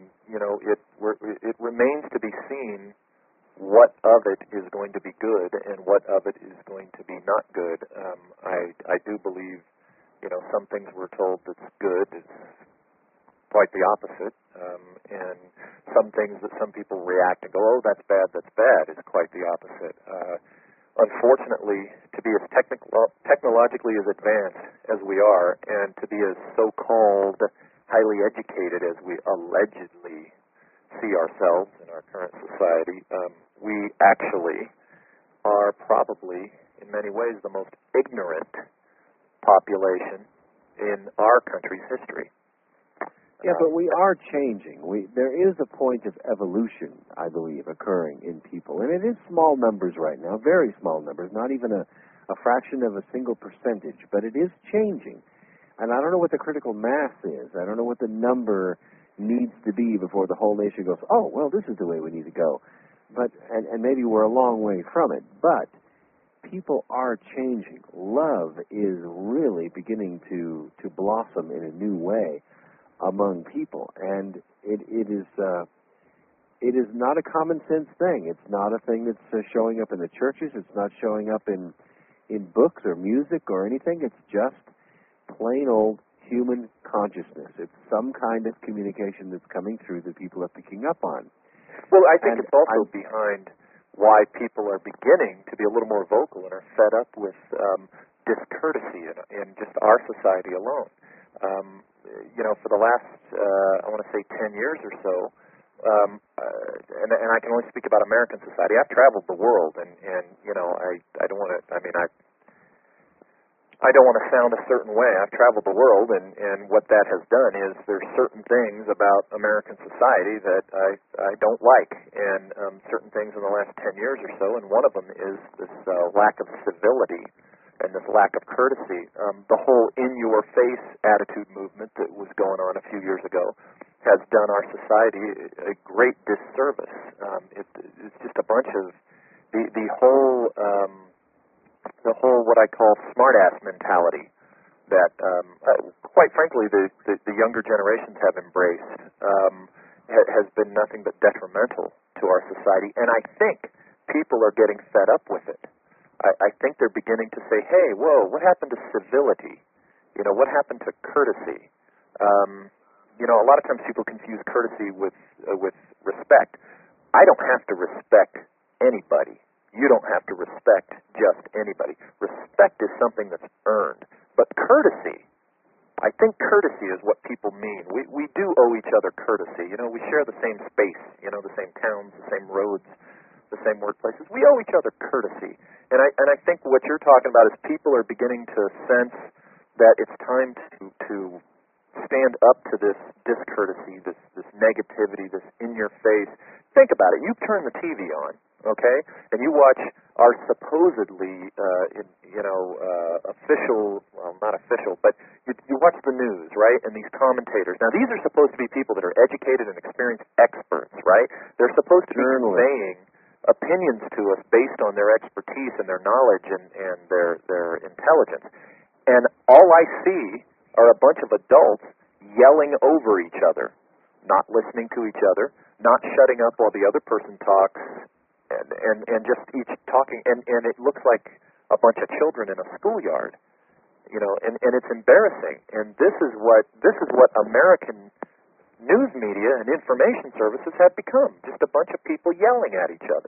it remains to be seen what of it is going to be good and what of it is going to be not good. I do believe, some things we're told that's good is quite the opposite, and some things that some people react and go, oh, that's bad, is quite the opposite. Unfortunately, to be as technologically as advanced as we are, and to be as so-called highly educated as we allegedly see ourselves in our current society, we actually are probably, in many ways, the most ignorant population in our country's history. Yeah, but we are changing. There is a point of evolution, I believe, occurring in people. And it is small numbers right now, very small numbers, not even a fraction of a single percentage, but it is changing. And I don't know what the critical mass is. I don't know what the number needs to be before the whole nation goes, oh, well, this is the way we need to go. But and maybe we're a long way from it. But people are changing. Love is really beginning to blossom in a new way among people, and it is not a common sense thing. It's not a thing that's showing up in the churches. It's not showing up in books or music or anything. It's just plain old human consciousness. It's some kind of communication that's coming through that people are picking up on. Well, I think it's also behind why people are beginning to be a little more vocal and are fed up with discourtesy in just our society alone. For the last, I want to say 10 years or so, and I can only speak about American society. I've traveled the world, and I don't want to. I don't want to sound a certain way. I've traveled the world, and what that has done is there's certain things about American society that I don't like, and certain things in the last 10 years or so, and one of them is this lack of civility and this lack of courtesy. The whole in-your-face attitude movement that was going on a few years ago has done our society a great disservice. It's just a bunch of the whole what I call smart-ass mentality that, quite frankly, the younger generations have embraced has been nothing but detrimental to our society. And I think people are getting fed up with it. I think they're beginning to say, hey, whoa, what happened to civility? What happened to courtesy? A lot of times people confuse courtesy with respect. I don't have to respect anybody. You don't have to respect just anybody. Respect is something that's earned. But courtesy, I think courtesy is what people mean. We do owe each other courtesy. We share the same space, the same towns, the same roads, the same workplaces. We owe each other courtesy. And I think what you're talking about is people are beginning to sense that it's time to stand up to this discourtesy, this negativity, this in-your-face. Think about it. You turn the TV on, okay, and you watch our supposedly, official, well, not official, but you watch the news, right, and these commentators. Now, these are supposed to be people that are educated and experienced experts, right? They're supposed to be conveying opinions to us based on their expertise and their knowledge and their intelligence. And all I see are a bunch of adults yelling over each other, not listening to each other, not shutting up while the other person talks, and just each talking, and it looks like a bunch of children in a schoolyard, and it's embarrassing. And this is what American news media and information services have become, just a bunch of people yelling at each other.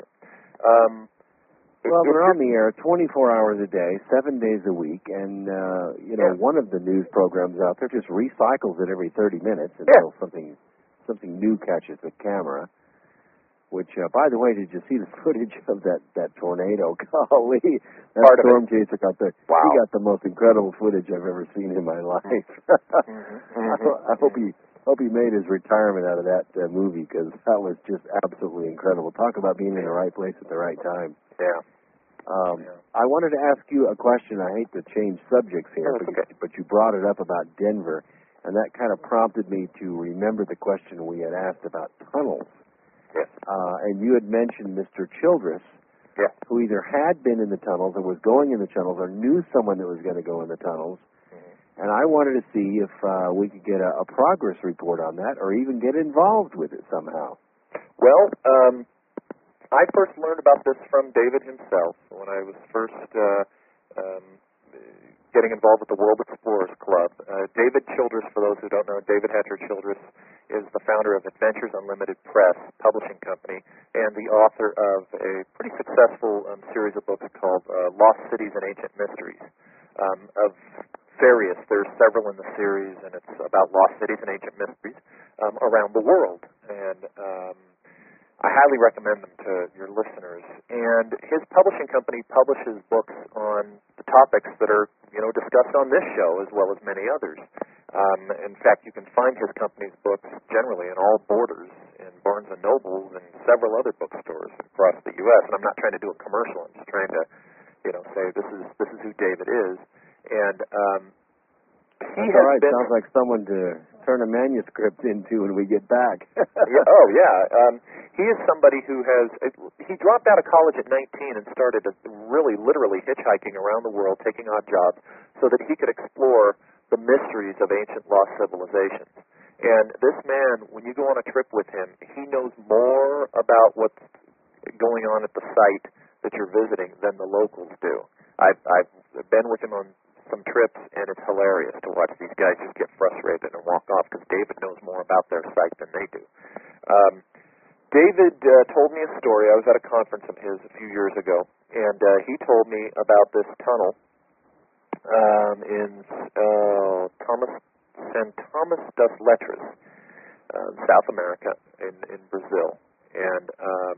Well, we're on the air 24 hours a day, 7 days a week, and one of the news programs out there just recycles it every 30 minutes until something new catches the camera. Which, by the way, did you see the footage of that tornado? Golly, that storm chaser got he got the most incredible footage I've ever seen in my life. I hope he made his retirement out of that movie, because that was just absolutely incredible. Talk about being in the right place at the right time. Yeah. I wanted to ask you a question. I hate to change subjects here, but you brought it up about Denver, and that kind of prompted me to remember the question we had asked about tunnels. Yes. And you had mentioned Mr. Childress, who either had been in the tunnels or was going in the tunnels or knew someone that was going to go in the tunnels. And I wanted to see if we could get a progress report on that or even get involved with it somehow. Well, I first learned about this from David himself when I was first getting involved with the World Explorers Club. David Childress, for those who don't know, David Hatcher Childress is the founder of Adventures Unlimited Press publishing company and the author of a pretty successful series of books called Lost Cities and Ancient Mysteries. Of various, there's several in the series, and it's about lost cities and ancient mysteries around the world. And I highly recommend them to your listeners. And his publishing company publishes books on the topics that are, discussed on this show as well as many others. In fact, you can find his company's books generally in all Borders, in Barnes & Nobles, and several other bookstores across the U.S. And I'm not trying to do a commercial. I'm just trying to, say this is who David is. And he has all right. been... Sounds like someone to turn a manuscript into when we get back. He is somebody who he dropped out of college at 19 and started literally hitchhiking around the world, taking odd jobs, so that he could explore the mysteries of ancient lost civilizations. And this man, when you go on a trip with him, he knows more about what's going on at the site that you're visiting than the locals do. I've been with him on some trips, and it's hilarious to watch these guys just get frustrated and walk off because David knows more about their site than they do. David told me a story. I was at a conference of his a few years ago, and he told me about this tunnel in San Thomas das Letras, South America, in Brazil. And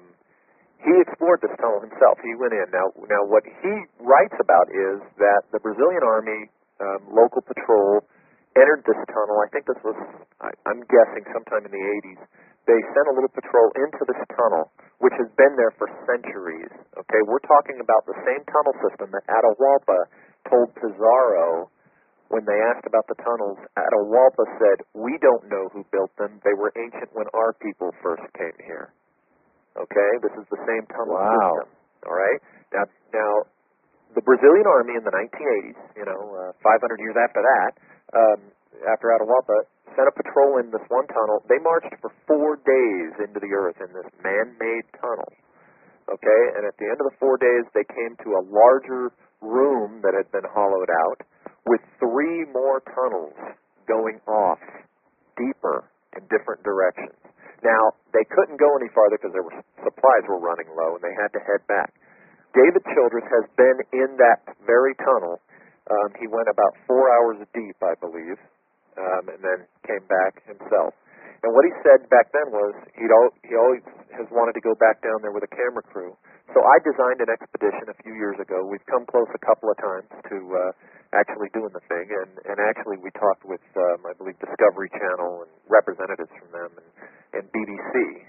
he explored this tunnel himself. He went in. Now, what he writes about is that the Brazilian Army local patrol entered this tunnel. I think this was, I'm guessing, sometime in the 80s. They sent a little patrol into this tunnel, which has been there for centuries. Okay, we're talking about the same tunnel system that Atahualpa told Pizarro when they asked about the tunnels. Atahualpa said, "We don't know who built them. They were ancient when our people first came here." Okay, this is the same tunnel system. All right, now the Brazilian Army in the 1980s, 500 years after that, after Atahualpa, sent a patrol in this one tunnel. They marched for 4 days into the earth in this man-made tunnel. Okay, and at the end of the 4 days, they came to a larger room that had been hollowed out with 3 more tunnels going off deeper in different directions. Now, they couldn't go any farther because supplies were running low, and they had to head back. David Childress has been in that very tunnel. He went about 4 hours deep, I believe, and then came back himself. And what he said back then was he always has wanted to go back down there with a camera crew. So I designed an expedition a few years ago. We've come close a couple of times to actually doing the thing, and actually we talked with, I believe, Discovery Channel and representatives from them and BBC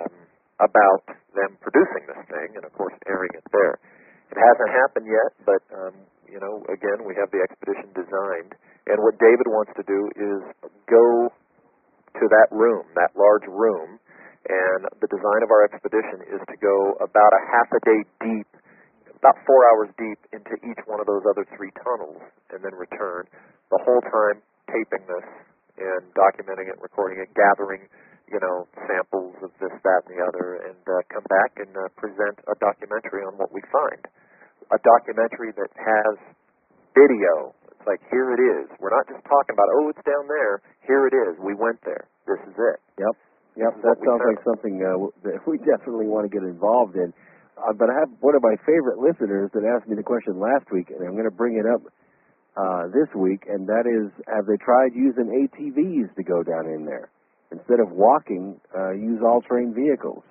about them producing this thing and, of course, airing it there. It hasn't happened yet, but, again, we have the expedition designed. And what David wants to do is go to that room, that large room, and the design of our expedition is to go about a half a day deep, about 4 hours deep into each one of those other 3 tunnels, and then return, the whole time taping this and documenting it, recording it, gathering, samples of this, that, and the other, and come back and present a documentary on what we find. A documentary that has video. It's like, here it is. We're not just talking about, it's down there. Here it is. We went there. This is it. Yep. That sounds like something that we definitely want to get involved in. But I have one of my favorite listeners that asked me the question last week, and I'm going to bring it up this week, and that is, have they tried using ATVs to go down in there? Instead of walking, use all-terrain vehicles.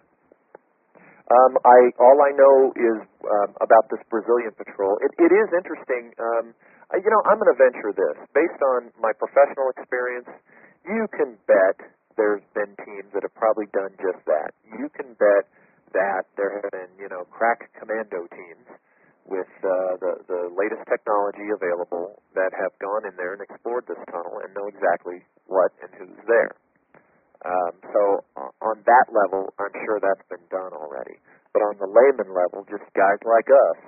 All I know is about this Brazilian patrol. It is interesting. I'm going to venture this. Based on my professional experience, you can bet there's been teams that have probably done just that. You can bet that there have been, crack commando teams geology available that have gone in there and explored this tunnel and know exactly what and who's there. So on that level, I'm sure that's been done already. But on the layman level, just guys like us,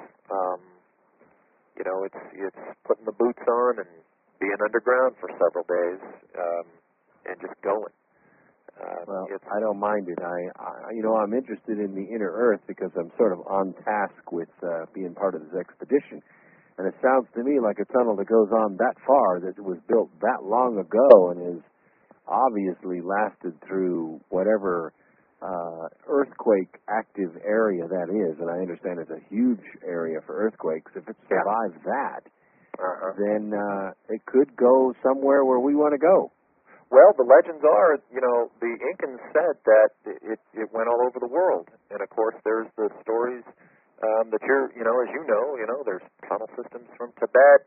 it's putting the boots on and being underground for several days and just going. Well, I don't mind it. I'm interested in the inner Earth because I'm sort of on task with being part of this expedition. And it sounds to me like a tunnel that goes on that far, that was built that long ago and is obviously lasted through whatever earthquake active area that is. And I understand it's a huge area for earthquakes. If it survives that, then it could go somewhere where we want to go. Well, the legends are, the Incans said that it went all over the world. And, of course, there's the stories that there's tunnel systems from Tibet.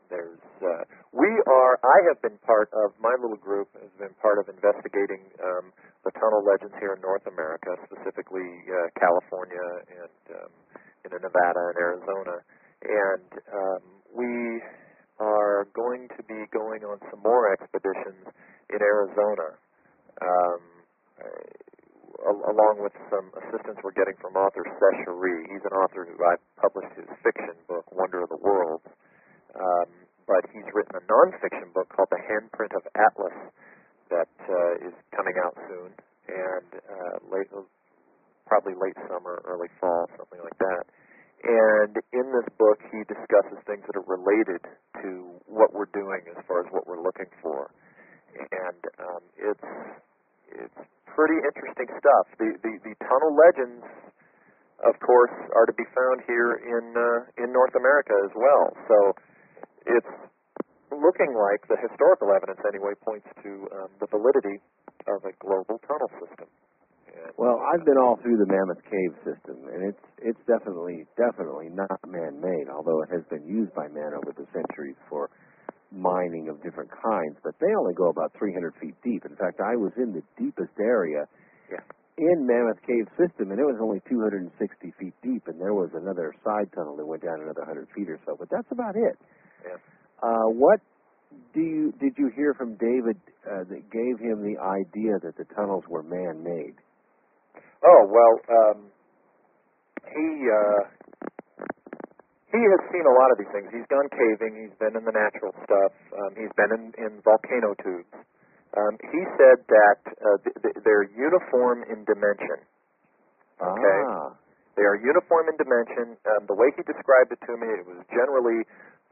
I have been part of, my little group has been part of investigating the tunnel legends here in North America, specifically California and Nevada and Arizona. And we are going to be going on some more expeditions in Arizona, along with some assistance we're getting from author Seth Cherie. He's an author who I published his fiction book, Wonder of the World, but he's written a nonfiction book called The Handprint of Atlas that is coming out soon, and probably late summer, early fall, something like that. And in this book, he discusses things that are related to what we're doing as far as what we're looking for. And it's pretty interesting stuff. The tunnel legends, of course, are to be found here in North America as well. So it's looking like the historical evidence, anyway, points to the validity of a global tunnel system. Well, I've been all through the Mammoth Cave system, and it's definitely not man-made, although it has been used by man over the centuries for mining of different kinds, but they only go about 300 feet deep. In fact, I was in the deepest area in Mammoth Cave system, and it was only 260 feet deep, and there was another side tunnel that went down another 100 feet or so, but that's about it. Yeah. What did you hear from David that gave him the idea that the tunnels were man-made? Oh, well, he has seen a lot of these things. He's gone caving. He's been in the natural stuff. He's been in volcano tubes. He said that they're uniform in dimension. Okay? They are uniform in dimension. The way he described it to me, it was generally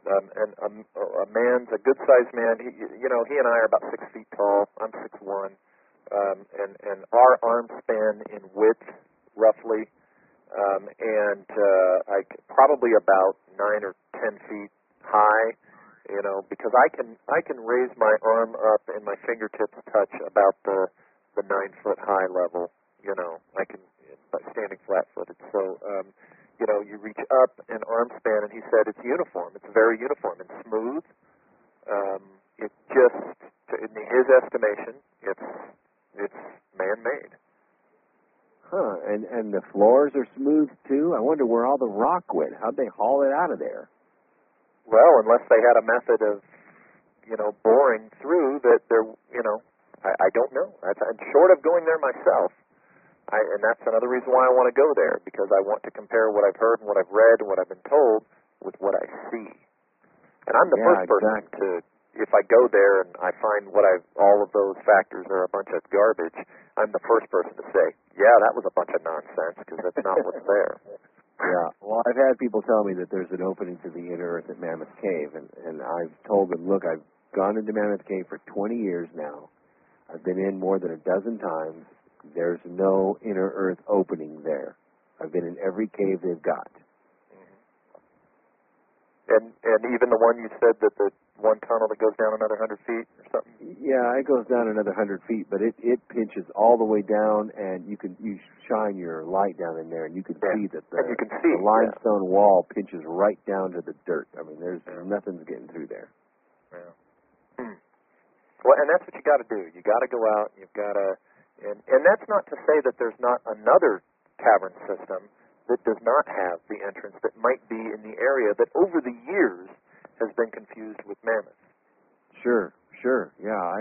a good-sized man. He and I are about 6 feet tall. I'm 6'1". And our arm span in width, roughly, and probably about 9 or 10 feet high, because I can raise my arm up and my fingertips touch about the 9-foot high level, I can, by standing flat-footed. So, you reach up an arm span, and he said it's uniform. It's very uniform and smooth. It just, in his estimation, it's man-made. Huh, and the floors are smooth, too? I wonder where all the rock went. How'd they haul it out of there? Well, unless they had a method of, boring through that I don't know. I'm short of going there myself. And that's another reason why I want to go there, because I want to compare what I've heard and what I've read and what I've been told with what I see. And I'm the first person to, if I go there and I find all of those factors are a bunch of garbage, I'm the first person to say, yeah, that was a bunch of nonsense, because that's not what's there. Yeah, well, I've had people tell me that there's an opening to the inner earth at Mammoth Cave, and I've told them, look, I've gone into Mammoth Cave for 20 years now. I've been in more than a dozen times. There's no inner earth opening there. I've been in every cave they've got. Mm-hmm. And even the one you said that the one tunnel that goes down another 100 feet or something? Yeah, it goes down another 100 feet, but it pinches all the way down, and you shine your light down in there, and you can see that the limestone wall pinches right down to the dirt. I mean, nothing's getting through there. Yeah. Well, and that's what you got to do. You got to go out. You've got to, and that's not to say that there's not another cavern system that does not have the entrance that might be in the area that over the years has been confirmed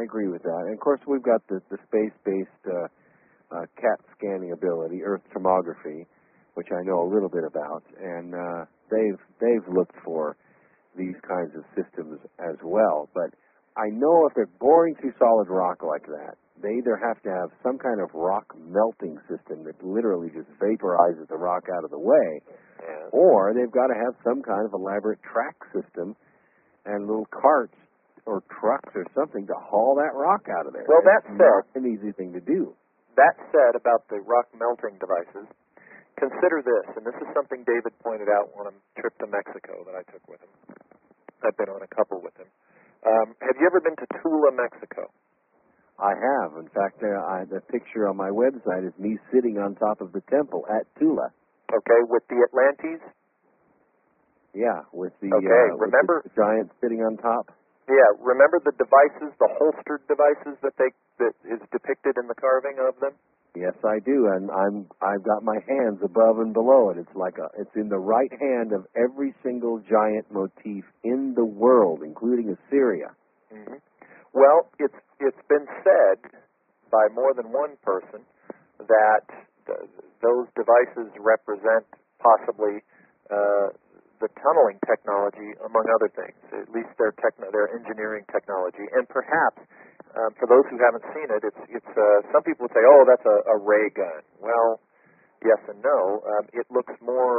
agree with that. And of course, we've got the space-based CAT scanning ability, Earth tomography, which I know a little bit about, and they've looked for these kinds of systems as well. But I know if they're boring through solid rock like that, they either have to have some kind of rock melting system that literally just vaporizes the rock out of the way, or they've got to have some kind of elaborate track system and little carts or trucks or something to haul that rock out of there. Well, that said, not an easy thing to do. That said, about the rock melting devices, consider this, and this is something David pointed out on a trip to Mexico that I took with him. I've been on a couple with him. Have you ever been to Tula, Mexico? I have. In fact, the picture on my website is me sitting on top of the temple at Tula. Okay, with the Atlantes? Yeah, with the, remember, with the giant sitting on top? Yeah, remember the devices, the holstered devices that is depicted in the carving of them? Yes, I do, and I've got my hands above and below it. It's in the right hand of every single giant motif in the world, including Assyria. Mm-hmm. Well, it's been said by more than one person that those devices represent possibly the tunneling technology, among other things. At least their engineering technology, and perhaps. For those who haven't seen it, it's some people would say, "Oh, that's a ray gun." Well, yes and no. It looks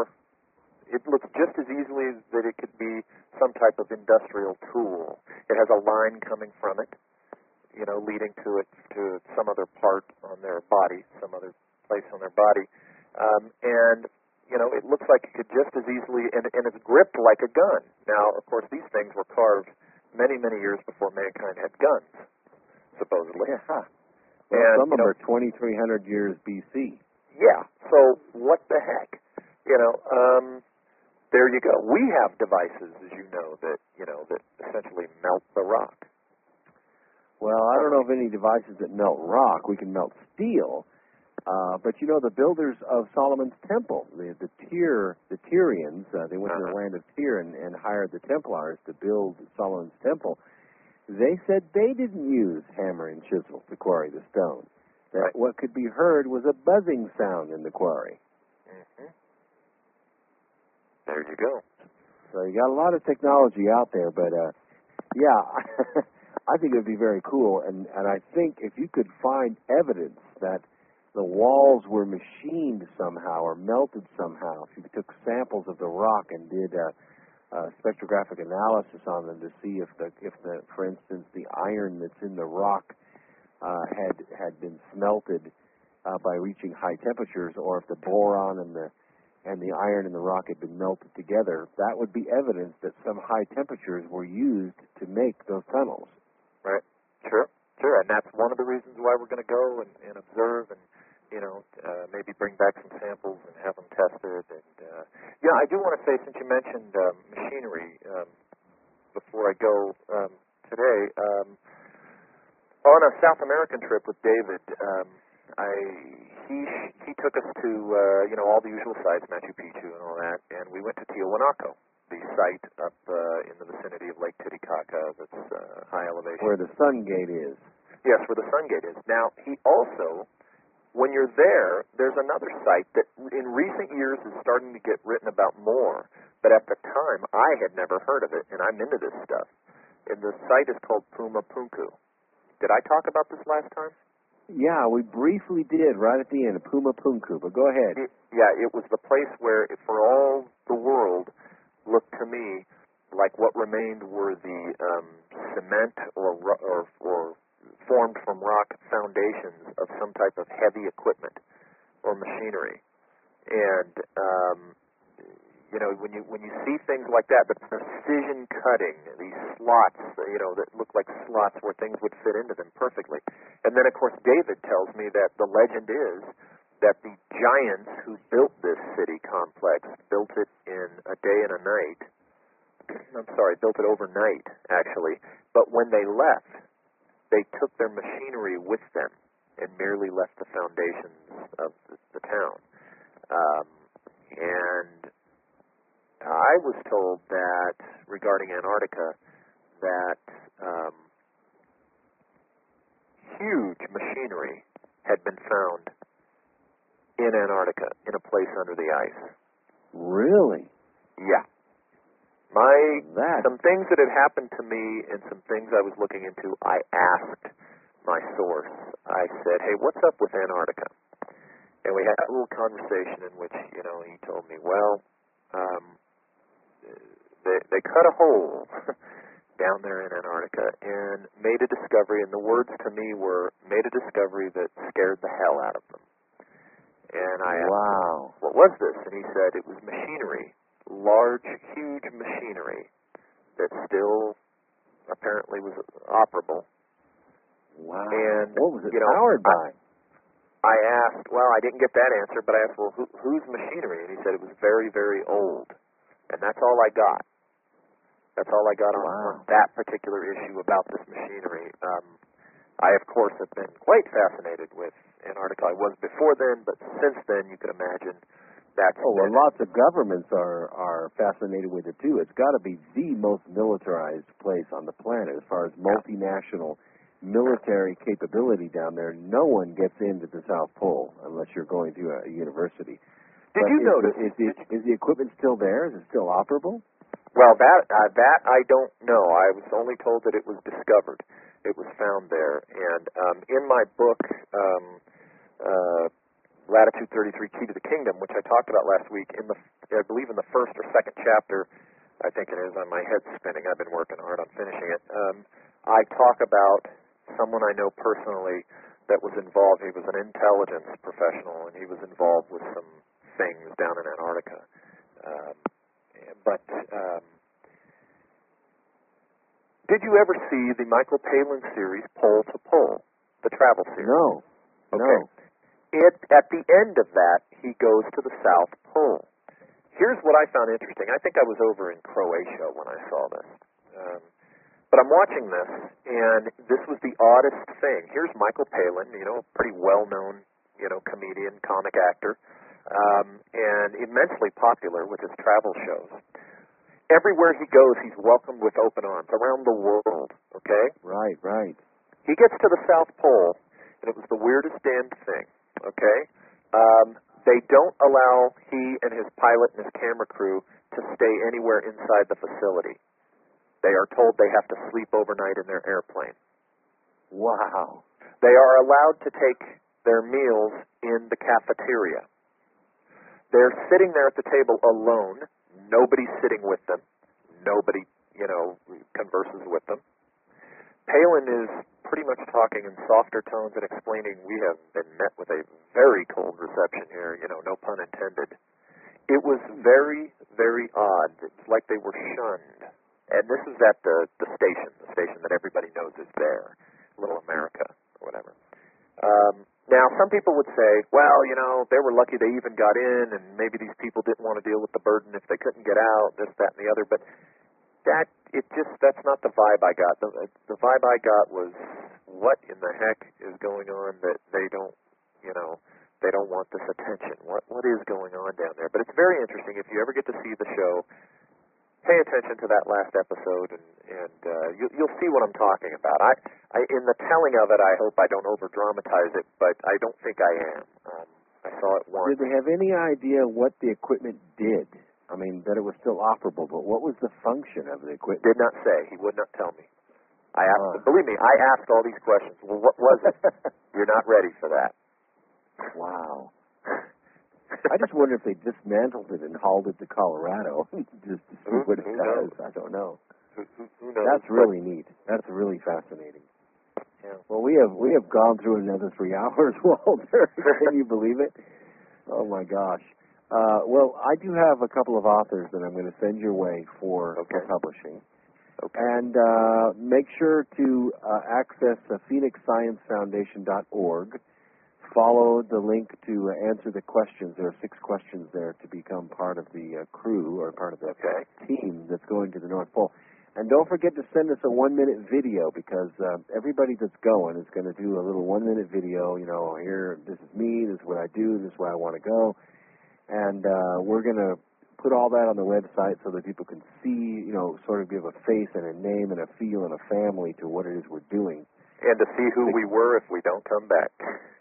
just as easily that it could be some type of industrial tool. It has a line coming from it, leading to some other part on their body, some other place on their body, and it looks like it could just as easily, and it's gripped like a gun. Now, of course, these things were carved many, many years before mankind had guns. Supposedly. Yeah. Well, and, some of them are 2,300 years BC. Yeah. So what the heck? There you go. We have devices, as you know, that essentially melt the rock. Well, I don't know of any devices that melt rock. We can melt steel. But the builders of Solomon's Temple, the Tyrians, they went to the land of Tyr and hired the Templars to build Solomon's Temple. They said they didn't use hammer and chisel to quarry the stone. That what could be heard was a buzzing sound in the quarry. Mm-hmm. There you go. So you got a lot of technology out there, but yeah, I think it would be very cool. And I think if you could find evidence that the walls were machined somehow or melted somehow, if you took samples of the rock and did spectrographic analysis on them to see if for instance, the iron that's in the rock had been smelted by reaching high temperatures, or if the boron and the iron in the rock had been melted together, that would be evidence that some high temperatures were used to make those tunnels. Right. Sure. And that's one of the reasons why we're going to go and observe and maybe bring back some samples and have them tested. And I do want to say, since you mentioned machinery, before I go today, on a South American trip with David, he took us to all the usual sites, Machu Picchu and all that, and we went to Tiwanaku, the site up in the vicinity of Lake Titicaca that's high elevation. Where the Sun Gate is. Yes, where the Sun Gate is. Now, he also, when you're there, there's another site that in recent years is starting to get written about more, but at the time I had never heard of it, and I'm into this stuff. And the site is called Puma Punku. Did I talk about this last time? Yeah, we briefly did right at the end of Puma Punku, but go ahead. It was the place where, for all the world, looked to me like what remained were the cement or formed from rock foundations of some type of heavy equipment or machinery. And when you see things like that, the precision cutting, these slots, that look like slots where things would fit into them perfectly. And then, of course, David tells me that the legend is that the giants who built this city complex built it in a day and a night. Built it overnight, actually. But when they left, they took their machinery with them and merely left the foundations of the town. And I was told that, regarding Antarctica, that huge machinery had been found in Antarctica, in a place under the ice. Really? Yeah. Some things that had happened to me and some things I was looking into, I asked my source. I said, hey, what's up with Antarctica? And we had a little conversation in which, he told me, well, they cut a hole down there in Antarctica and made a discovery, and the words to me were, made a discovery that scared the hell out of them. And I asked him, what was this? And he said it was machinery, large, huge machinery that still apparently was operable. Wow. And, what was it powered by? I asked, well, I didn't get that answer, but I asked, well, whose machinery? And he said it was very, very old. And that's all I got. That's all I got on that particular issue about this machinery. I, of course, have been quite fascinated with Antarctica. I was before then, but since then, you can imagine that's... Oh, well, lots of governments are fascinated with it, too. It's got to be the most militarized place on the planet as far as multinational military capability down there. No one gets into the South Pole unless you're going to a university. Did you notice? Is the equipment still there? Is it still operable? Well, that I don't know. I was only told that it was discovered. It was found there. And in my book, Latitude 33, Key to the Kingdom, which I talked about last week, I believe in the first or second chapter, I think it is, on my head spinning. I've been working hard on finishing it. I talk about someone I know personally that was involved. He was an intelligence professional, and he was involved with some things down in Antarctica. Did you ever see the Michael Palin series, Pole to Pole, the travel series? No. Okay. No. At the end of that, he goes to the South Pole. Here's what I found interesting. I think I was over in Croatia when I saw this. But I'm watching this, and this was the oddest thing. Here's Michael Palin, pretty well-known, comedian, comic actor, and immensely popular with his travel shows. Everywhere he goes, he's welcomed with open arms around the world, okay? Right, right. He gets to the South Pole, and it was the weirdest damned thing, okay? They don't allow he and his pilot and his camera crew to stay anywhere inside the facility. They are told they have to sleep overnight in their airplane. Wow. They are allowed to take their meals in the cafeteria. They're sitting there at the table alone. Nobody's sitting with them. Nobody, converses with them. Palin is pretty much talking in softer tones and explaining we have been met with a very cold reception here, no pun intended. It was very, very odd. It's like they were shunned. And this is at the station that everybody knows is there, Little America or whatever. Now, some people would say, well, they were lucky they even got in, and maybe these people didn't want to deal with the burden if they couldn't get out, this, that, and the other. But that's not the vibe I got. The vibe I got was, what in the heck is going on that they don't want this attention? What is going on down there? But it's very interesting. If you ever get to see the show, pay attention to that last episode, and you'll see what I'm talking about. I in the telling of it, I hope I don't over-dramatize it, but I don't think I am. I saw it once. Did they have any idea what the equipment did? I mean, that it was still operable, but what was the function of the equipment? Did not say. He would not tell me. I asked. Believe me, I asked all these questions. Well, what was it? You're not ready for that. Wow. I just wonder if they dismantled it and hauled it to Colorado just to see what it does. I don't know. Who knows? That's really neat. That's really fascinating. Yeah. Well, we have gone through another 3 hours, Walter. Can you believe it? Oh my gosh. Well, I do have a couple of authors that I'm going to send your way for publishing. Okay. And make sure to access PhoenixScienceFoundation.org. Follow the link to answer the questions. There are 6 questions there to become part of the crew or part of the team that's going to the North Pole. And don't forget to send us a 1-minute video, because everybody that's going is going to do a little 1-minute video. Here, this is me, this is what I do, this is where I want to go. And we're going to put all that on the website so that people can see, sort of give a face and a name and a feel and a family to what it is we're doing. And to see who we were if we don't come back.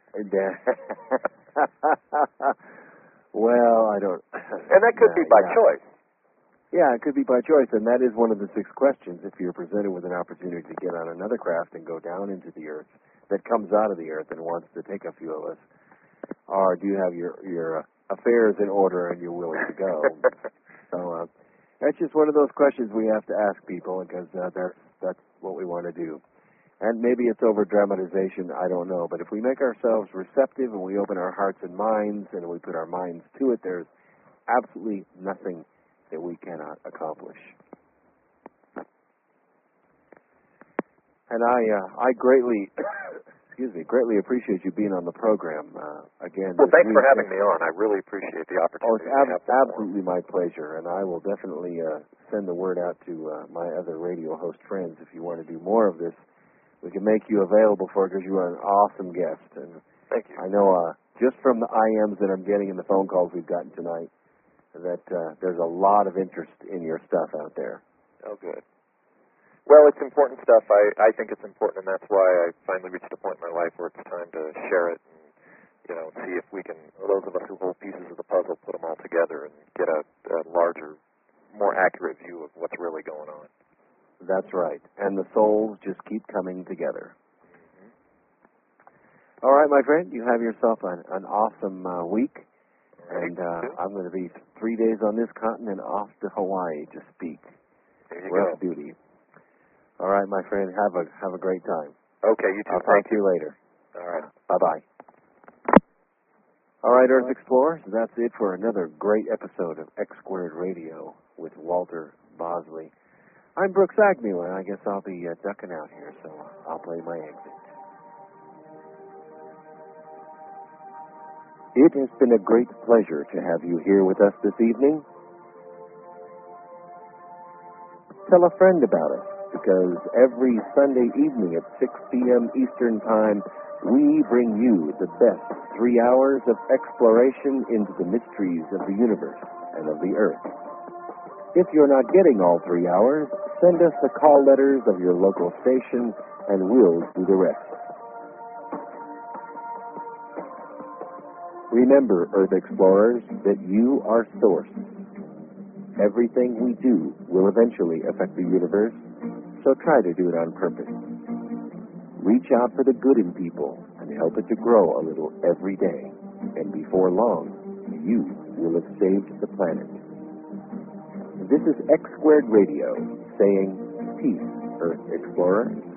Well, I don't... And that could be by choice. Yeah, it could be by choice, and that is one of the 6 questions. If you're presented with an opportunity to get on another craft and go down into the Earth that comes out of the Earth and wants to take a few of us, or do you have your affairs in order and you're willing to go? So that's just one of those questions we have to ask people, because that's what we want to do. And maybe it's over-dramatization, I don't know. But if we make ourselves receptive and we open our hearts and minds and we put our minds to it, there's absolutely nothing that we cannot accomplish. And I greatly, greatly appreciate you being on the program again. Well, thanks for having me on. I really appreciate the opportunity. Oh, it's absolutely my pleasure, and I will definitely send the word out to my other radio host friends. If you want to do more of this, we can make you available for it, because you are an awesome guest. And thank you. I know just from the IMs that I'm getting and the phone calls we've gotten tonight, that there's a lot of interest in your stuff out there. Oh, good. Well, it's important stuff. I think it's important, and that's why I finally reached a point in my life where it's time to share it and, see if we can, those of us who hold pieces of the puzzle, put them all together and get a larger, more accurate view of what's really going on. That's right. And the souls just keep coming together. Mm-hmm. All right, my friend, you have yourself an awesome week. Right. And I'm going to be 3 days on this continent, off to Hawaii to speak. There you Rough go. duty. All right, my friend. Have a great time. Okay, you too. I'll talk to you later. All right. Bye-bye. All right, Earth Explorers, that's it for another great episode of X Squared Radio with Walter Bosley. I'm Brooks Agnew, and I guess I'll be ducking out here, so I'll play my exit. It has been a great pleasure to have you here with us this evening. Tell a friend about us, because every Sunday evening at 6 p.m. Eastern Time, we bring you the best 3 hours of exploration into the mysteries of the universe and of the Earth. If you're not getting all 3 hours, send us the call letters of your local station, and we'll do the rest. Remember, Earth Explorers, that you are source. Everything we do will eventually affect the universe, so try to do it on purpose. Reach out for the good in people and help it to grow a little every day, and before long, you will have saved the planet. This is X Squared Radio, saying, peace, Earth Explorer.